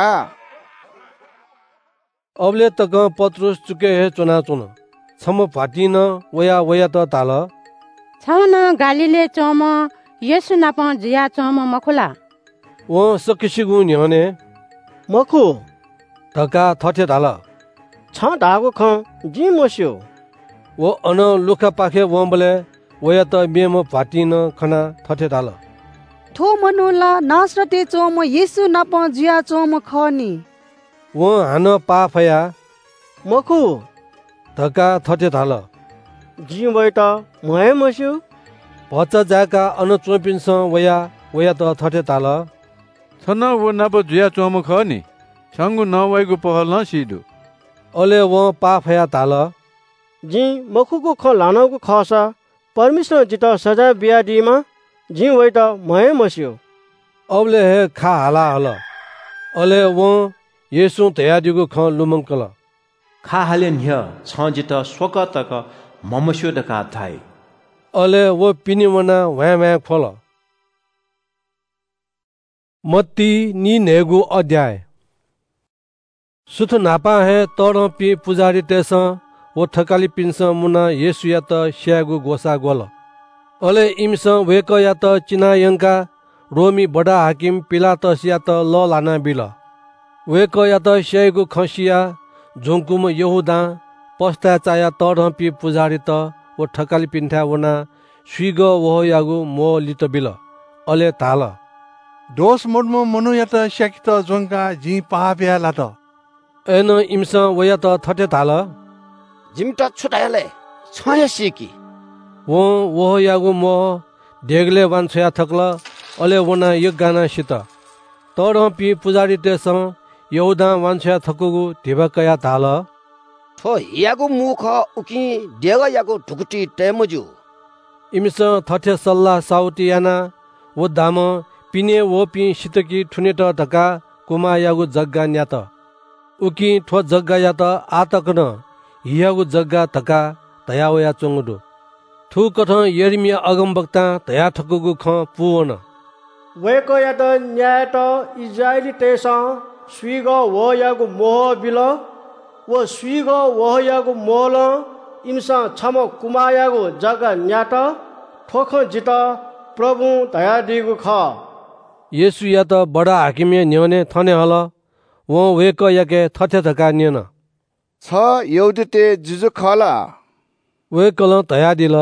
अबले तक पत्रुस चुके हे चुना चुन छम फाटिन वया त ताल छन गालीले चम येसु नाप जिया चम मखुला वो सकिसिगु न्यने मखु धका थथे ताल छ ढागु ख जी मस्यो वो अन लुखा पाखे वम्बले वया त मेम फाटिन खना थथे ताल थो मनुला नासरते चोम येसु नाप जिया चोम खनी वो हान पाफया मखु धका थथे थाल जी वैता महे मस्यो भचा जाका अन चोपिन्स वया त थथे ताल छन वो नाप जुया चोम खनी छंगु नवैगु पहल न सिदु अले वो पाफया ताल जी मखुको ख लानौको खसा परमेश्वर जित सजा बियाडीमा जी वैता महे मस्यो अबले हे खा हाला हल अले वो येसु तयादिगु ख लुमंकल खा हालेन ह्य छ जित स्वक तक ममस्यो दका थाई अले वो पिनिवना वया खोल मत्ती नि नेगु अध्याय सुथ नापा हे तड पि पुजारी तेस वो ठकाली पिन्स मुना येसु या त स्यागु गोसा गोल अले इमस वेक या त चिनायंका रोमी बडा हाकिम पिलातस या त ल लाना बिल वेक या त स्यागु खसिया झुंकुम यहुदा पस्ता चाया तडपि पुजारी त वो ठकाली पिन्था वना स्विग वो यागु मो लित बिल अले ताल दोष मोडमो मनु या त स्याकित जोंका जी पाब्या लात एन इमस वया त थटे ताल जिमटा छुटायले छय सिकी वो यागु मो डेगले वान छया थकल अले वना एक गाना सित तडपि पुजारी तेस यहुदा वान छया थकुगु ढिबकया ताल थो यागु मुख उकी डेग यागु ढुकुटी तेमजु इमिस थथे सल्ला साउटियाना वो दाम पिने वो पि सितकी ठुनेट धका कुमा यागु जग्गा न्यात उकी ठो जग्गा या त आतकन हियागु जग्गा धका दयावया चंगुदु थु कथ यर्मिया अगमवक्ता दया ठकुगु ख पुवन वेको यात न्याय त इजरायली तेस स्वीग वयागु मोह बिल वो स्वीग वयागु मोल इमसा छम कुमायागु जग्गा न्यात ठोख जित प्रभु दया दिगु ख येसु या त बडा हाकिमे न्योने थने हल वो वेक याके थथे धका न्यन छ यौदते जुजु खला वेकल दया दिल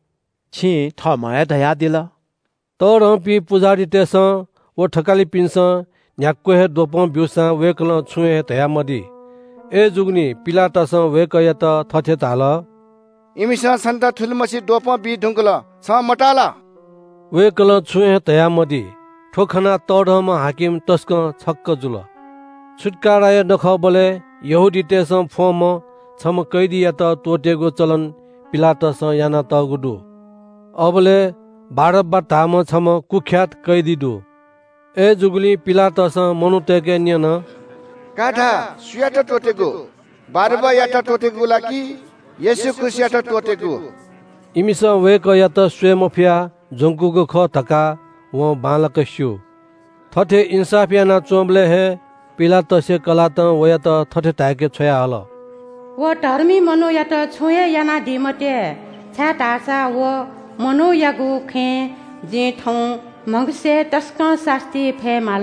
छि थ माया दया दिल तर पि पुजारी तेस वो ठकाली पिन्स न्याक्को हे दोपं ब्युसा वेकल छुए दया मदी ए जुगनी पिलातस वेक या त थथे ताल इमिसा सन्ता ठुलमसी दोपं बि ढुंगल छ मटाला वेकल छुए दया मदी ठोखना तडमा हाकिम तस्क छक्क जुल छुटकाराय नख बोले यहुदी तेस फोम छम कैदी या त तोटेको चलन पिलातस याना तगुडु अबले बारब्बार धाम छम कुख्यात कैदी दु ए जुगली पिलातस मनुतेके न्यन काठा सुयाट टोटेको बारब्बा याट टोटेको लाकी येशू क्रिस्ट टोटेको इमिस वेक या त स्वयमफिया जंकुको ख धका वो बालक स्यु थथे इंसाफ याना चोम्बले हे पिलातसे कलात वया त थथे ताके छोया हल वो धर्मी मनो या त छोया याना दिमते छा तासा वो मनो यागु खे जे थौ मंगसे तस्क शास्ति फे माल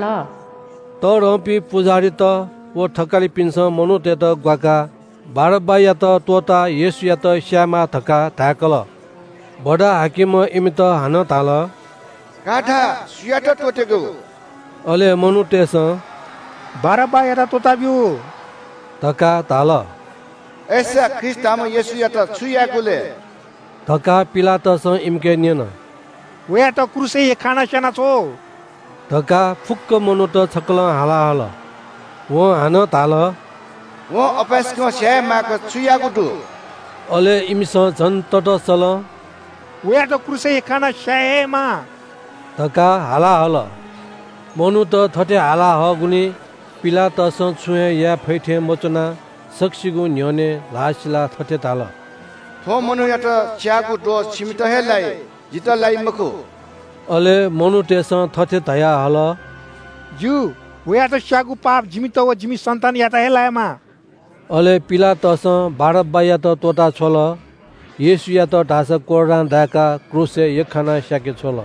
तर पि पुजारी त वो ठकाली पिन्स मनु ते त ग्वाका बारब्बा या त तोता येसु या त श्यामा थका ताकल बडा हाकिम इमित हान ताल काठा सुयाट टोटेको अले मनु तेस बारब्बा या त तोता बिउ धका ताल ऐसा ख्रिस्ताम येशू या त छुयाकुले धका पिलातस इमके न्यन वेया त क्रुसे खाना सेना छो धका फुक्क मनु त छकल हाला हल वो हान ताल वो अपेसको छे माको छुयाकुटु अले इमिस जन तट सल वेया त क्रुसे खाना सेमा धका हाला हल मनु त थटे हाला ह गुनी पिलातस छुए या फैठे मचना सक्सिगु न्यने लासिला थटे ताल थो मनु या त च्याको दो छिमित हेलाई जितलाई मखु अले मनु तेस थथे दया हल जु वेया त च्यागु पाप जिमित व जिमि सन्तान या त हेलायमा अले पिलातस बारब्बा या त तोता छोल येसु या त ढास कोडा दाका क्रुसे एकखाना स्याके छोल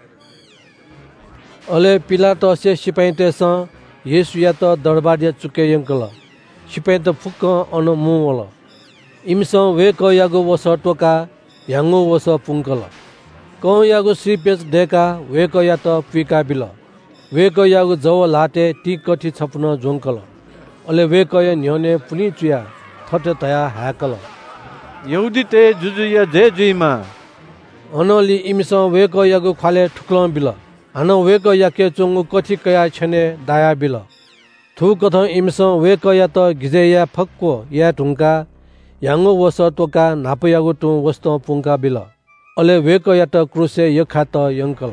अले पिलातसे सिपाही तेस येसु या त दरबारिया चुके यंकल सिपाही त फुक्क अन मुवल इमस वेक यागु वस टोका याङ्गो वस पुङ्कल कौ यागु श्रीपेच डेका वेक या त पिका बिल वेक यागु जव लाटे टी कठी छप्न झोङ्कल अले वेक या न्यने पुनि चुया थटे तया हाकल यहुदी ते जुजु या जे जुइमा अनली इमस वेक यागु खाले ठुक्ल बिल हान वेक याके चोंगु कठी कया छने दाया बिल थु कथ इमस वेक या त गिजे या फक्को या ढुङ्का याङ्गो वस टोका नापयागु टु वस्त पुङ्का बिल अले वेक या त क्रुसे यखा त यङ्कल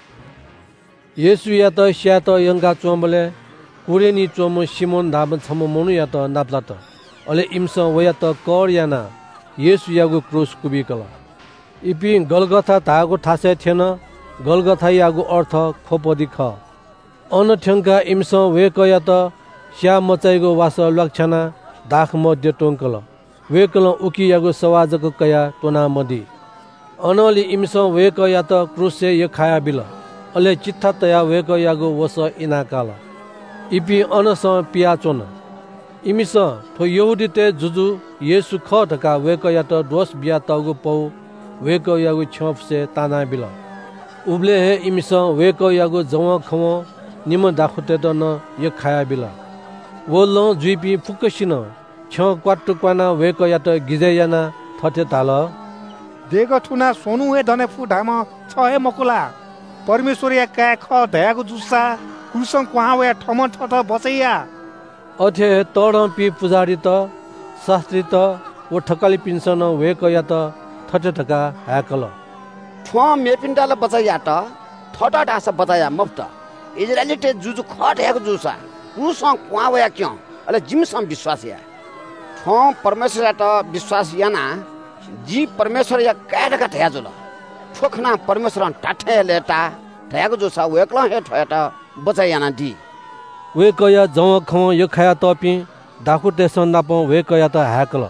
येसु या त स्या त यङ्का चोमले कुरेनी चोम सिमोन धाम छम मनु या त नाप्ला त अले इमस वया त कर याना येसु यागु क्रुस कुबिकल इपि गलगथा धागु ठासे थिएन गलगथा यागु अर्थ खोपदी ख अनठ्यङ्का इमस वेक या त स्या मचाइगो वास लक्षणा दाख मध्य टोङ्कल वेकल उकी यागु सवाजको कया टोना मदी अनली इमस वेक या त क्रुसे यखाया बिल अले चित्था तया वेक यागु वस इनाकाल इपि अनस पिया चोन इमिस थो यहुदी ते जुजु येसु ख ढका वेक या त दोष बिया तगु पौ वेक यागु छपसे ताना बिल उब्ले हे इमिस वेक यागु जव खव निम दाखुते त न यखाया बिल वो ल जुइपि फुक्कसिन छ क्वाट्टु क्वाना वेक या त गिजे याना थटे ताल देग थुना सोनु हे धने फु धाम छ हे मकुला परमेश्वर या का ख दयागु जुसा कुसं क्वा वे ठम ठठ बचैया अथे तड पि पुजारी त शास्त्री त वो ठकाली पिन्सन वेक या त थटे ठका हाकल ठ्वा मेपिन्डाल बचैया त थटा ढास बचैया मफ्त इजरायली ते जुजु खट हेगु जुसा कुसं क्वा वे क्यों अले जिमसम विश्वास या ठ्वा परमेश्वर त विश्वास याना जी परमेश्वर या काडका थया जुल ठोखना परमेश्वर टाठे लेटा धयाको जुसा वेक्ल हे ठयाटा बचायाना दी वेकया जव ख यो खाया तपि दाखु तेसन नाप वेकया त हाकल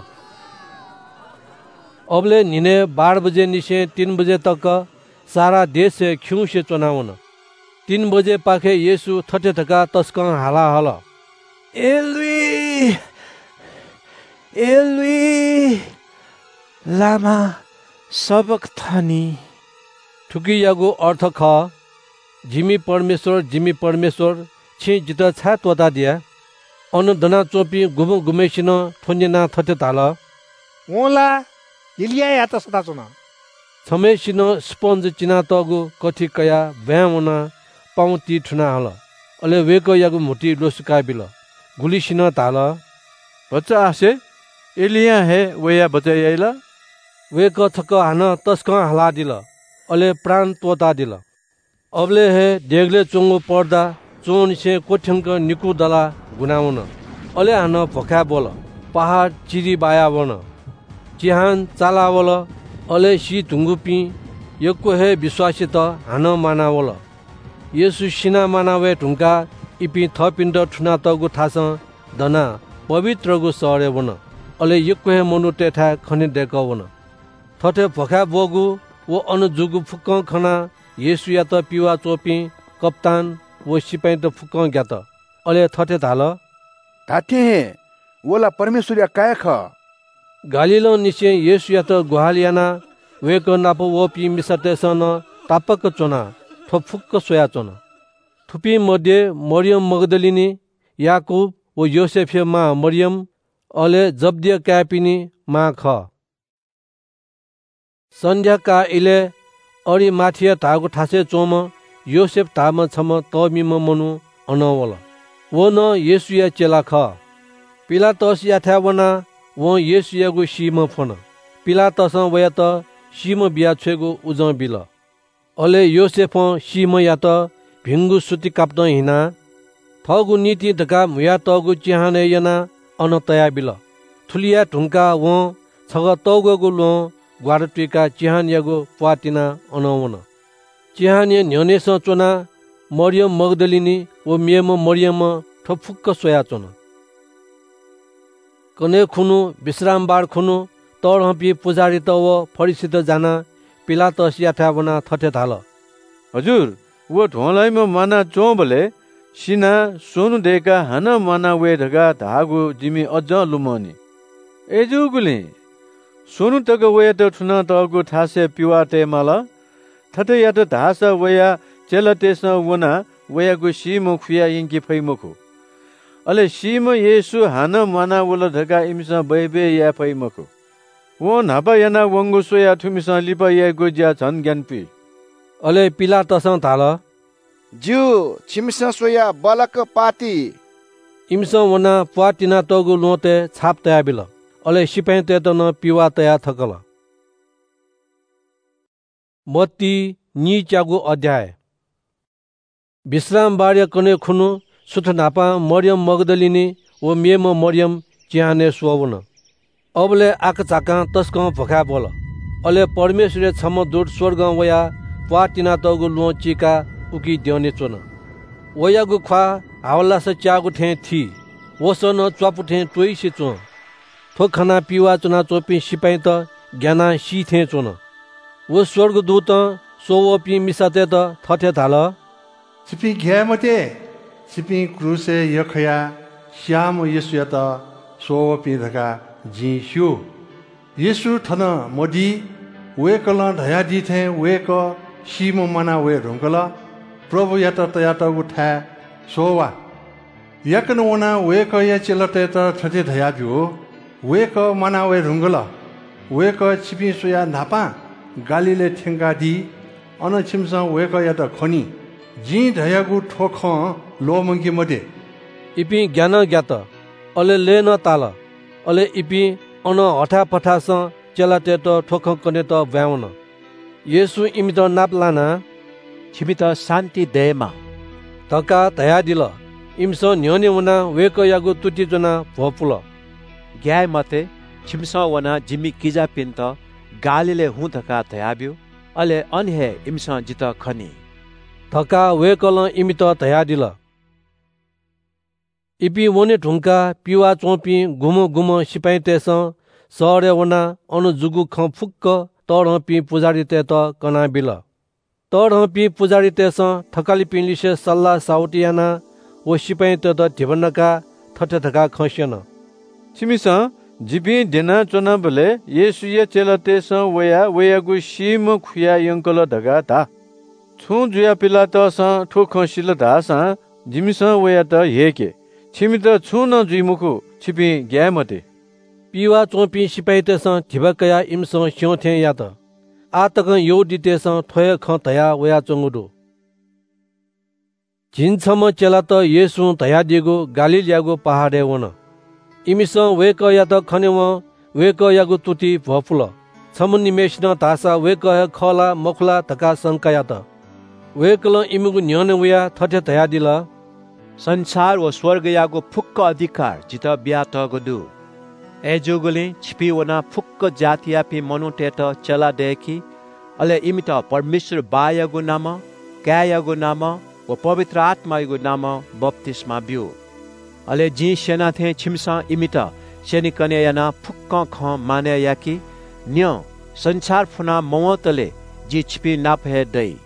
अबले निने 12 बजे निसे 3 बजे तक सारा देश से क्यों से चुनावन 3 बजे पाखे येसु थटे थका तस्क हाला हाला एलुई एलुई लामा सबक थानी ठुकी यागो अर्थ ख जिमी परमेश्वर छि जित छा तोता दिया अनुदना चोपी गुम गुमेसिन थोन्यना थटे ताल ओला इलिया या त सदा चुना छमेसिन स्पन्ज चिना तगु कथि कया व्यामना पाउती ठुना हल अले वेक यागु मुटी लोसुका बिल गुलिसिन ताल बच्चा आसे एलिया हे वया बच्चा याइला वेक थक हान तस्क हला दिल अले प्राण तोता दिल अबले हे देगले चोंगो पर्दा चोन से कोठ्यंक निकु दला गुनाउन अले हान भखा बोल पहाड चिरी बाया वन चिहान चालावल अले सी धुंगुपी यको हे विश्वासित हान मानावल येसु सिना मानावे ढुंका इपि थपिन्ड ठुना तगु थास दना पवित्रगु सरे वन अले यको हे मनु टेठा खनि देक वन थटे भखा बोगु वो अनुजुगु फुक्क खना येसु या त पिवा चोपी कप्तान वो सिपाही त फुक्क ग्यात अले थटे थाल ताथे वोला परमेश्वरिया काय ख गालिलो निसे येसु या त गुहालियाना वेक नाप वो पी मिसतेसन तापक चोना थफुक्क सोया चोना थुपी मध्ये मरियम मगदलिनी याकूब वो योसेफ मा मरियम अले जब्दिया क्यापिनी मा ख संध्या का इले अरि माथिया धागो ठासे चोम योसेफ धाम छम तमिम मनु अनवल वो न येसुया चेला ख पिलातस याथ्या वना वो येसुयागु सीम फोन पिलातस वया त सीम बिया छेगु उज बिल अले योसेफ सीम या त भिंगु सुति काप्द हिना थगु नीति धका मुया तगु चिहाने यना अन तया बिल थुलिया ढुंका वो छग तगु लो ग्वारटुका चिहान यागु पातिना अनवन चिहाने न्यनेस चोना मरियम मगदलिनी वो मेम मरियम ठफुक्क सोया चोना कने खुनु विश्राम बार खुनु तडहपी पुजारी त वो फरिसित जाना पिलातस याथा बना थटे थाल हजुर वो ढोलाई म माना चोबले सिना सोनु देका हन माना वे ढगा धागु जिमी अझ लुमनी एजुगुले सोनु तक वया त ठुना तगु ठासे पिवाटे माला थटे या त धास वया चेलतेस वना वयागु सीम खुया इंकी फैमखु अले सीम येसु हान माना वला ढगा इमसा बैबे या फैमखु वो नापा याना वंगु सोया थुमिसा लिपा यागु ज्या झन ज्ञानपी अले पिलातस थाल ज्यू छिमसा सोया बलक पाती इमसा वना पातिना तगु लोते छाप तया बिल अले सिपाही ते त न पिवा तया थकल मत्ती नीचागु अध्याय विश्राम बार्य कने खुनु सुथ नापा मरियम मगदलिनी वो मेम मरियम चिहाने सुवन अबले आक चाका तस्क भखा बोल अले परमेश्वरे छम दूत स्वर्ग वया पातिना तगु लो चिका उकी देउने चोन वयागु ख्वा हावला स च्यागु ठे थी वसन च्वापु ठे टोइ से चो थोखना पिवा चुना चोपी सिपाही त ज्ञाना सी थे चोन वो स्वर्गदूत सोवपी मिसाते त थथे थाल सिपी घ्यामते सिपी क्रुसे यखया श्याम येसु त सोवपी धका जी स्यु येसु थन मोदी वेकल धयादी थे वेक सीम मना वे ढुंकल प्रभु यात तयात उठा सोवा यकन वना वेक या चलते त थथे धया बियो वेक मना वे ढुंगल वेक छिपी सोया नापा गालीले ठेंगा दी अन छिमसा वेक या त खनी जी धयागु ठोख लो मंगी मदे इपि ज्ञान ज्ञात अले ले न ताल अले इपि अन हठा पठास चलाते त ठोख कने त ब्याउन येसु इमित नापलाना छिमित शान्ति देमा तका धया दिल इमस न्योने वना वेक यागु तुति जना भपुल ग्याय मते छिमस वना जिमी किजा पिन्त गालीले हुँ धका धयाब्यो अले अनहे इमस जित खनी धक्का वेकल इमित तयादिल इपी वने ढुङ्का पिवा चोपी गुम सिपाही तेस सहरे वना अनुजुगु ख फुक्क तडपी पुजारी ते त कना बिल तडपी पुजारी तेस थकाली पिलिसे सल्लाह साउटियाना वो सिपाही ते त ढिबनका थटे थका खसियन छिमिस जिबी देना चोना बले येसुये चेला तेस वयागु सीम खुया यंकल धगा ता छु जुया पिला त स ठो खसिल दा स जिमिस वया त हेके छिमि त छु न जुइमुखु छिपी ग्यामते पिवा चोपी सिपाही तेस ढिबकया इमस स्योथे या त आतक यौदी तेस थोय ख तया वया चंगुदु जिनछम चेला त येसु तया दिगु गालिलियागु पहाडे वन इमिस वेक या त खनेव वेक यागु तुति भफुल छमुनि मेसिन तासा वेक खला मखला तका संका या त वेकल इमुगु न्यन वया थथे तया दिल संसार व स्वर्ग यागो फुक्क अधिकार जित बिया तगदु एजोगले छिपी वना फुक्क जातियापी मनुटेट चला देखि अले इमित परमेश्वर बायगु नाम कायगु नाम व पवित्र आत्मागु नाम बप्तिस्मा बिउ अले जी सेना थे छिमसा इमित सेनी कने याना फुक्क ख माने याकी न्य संसार फुना मवतले जी छिपी नापहे दै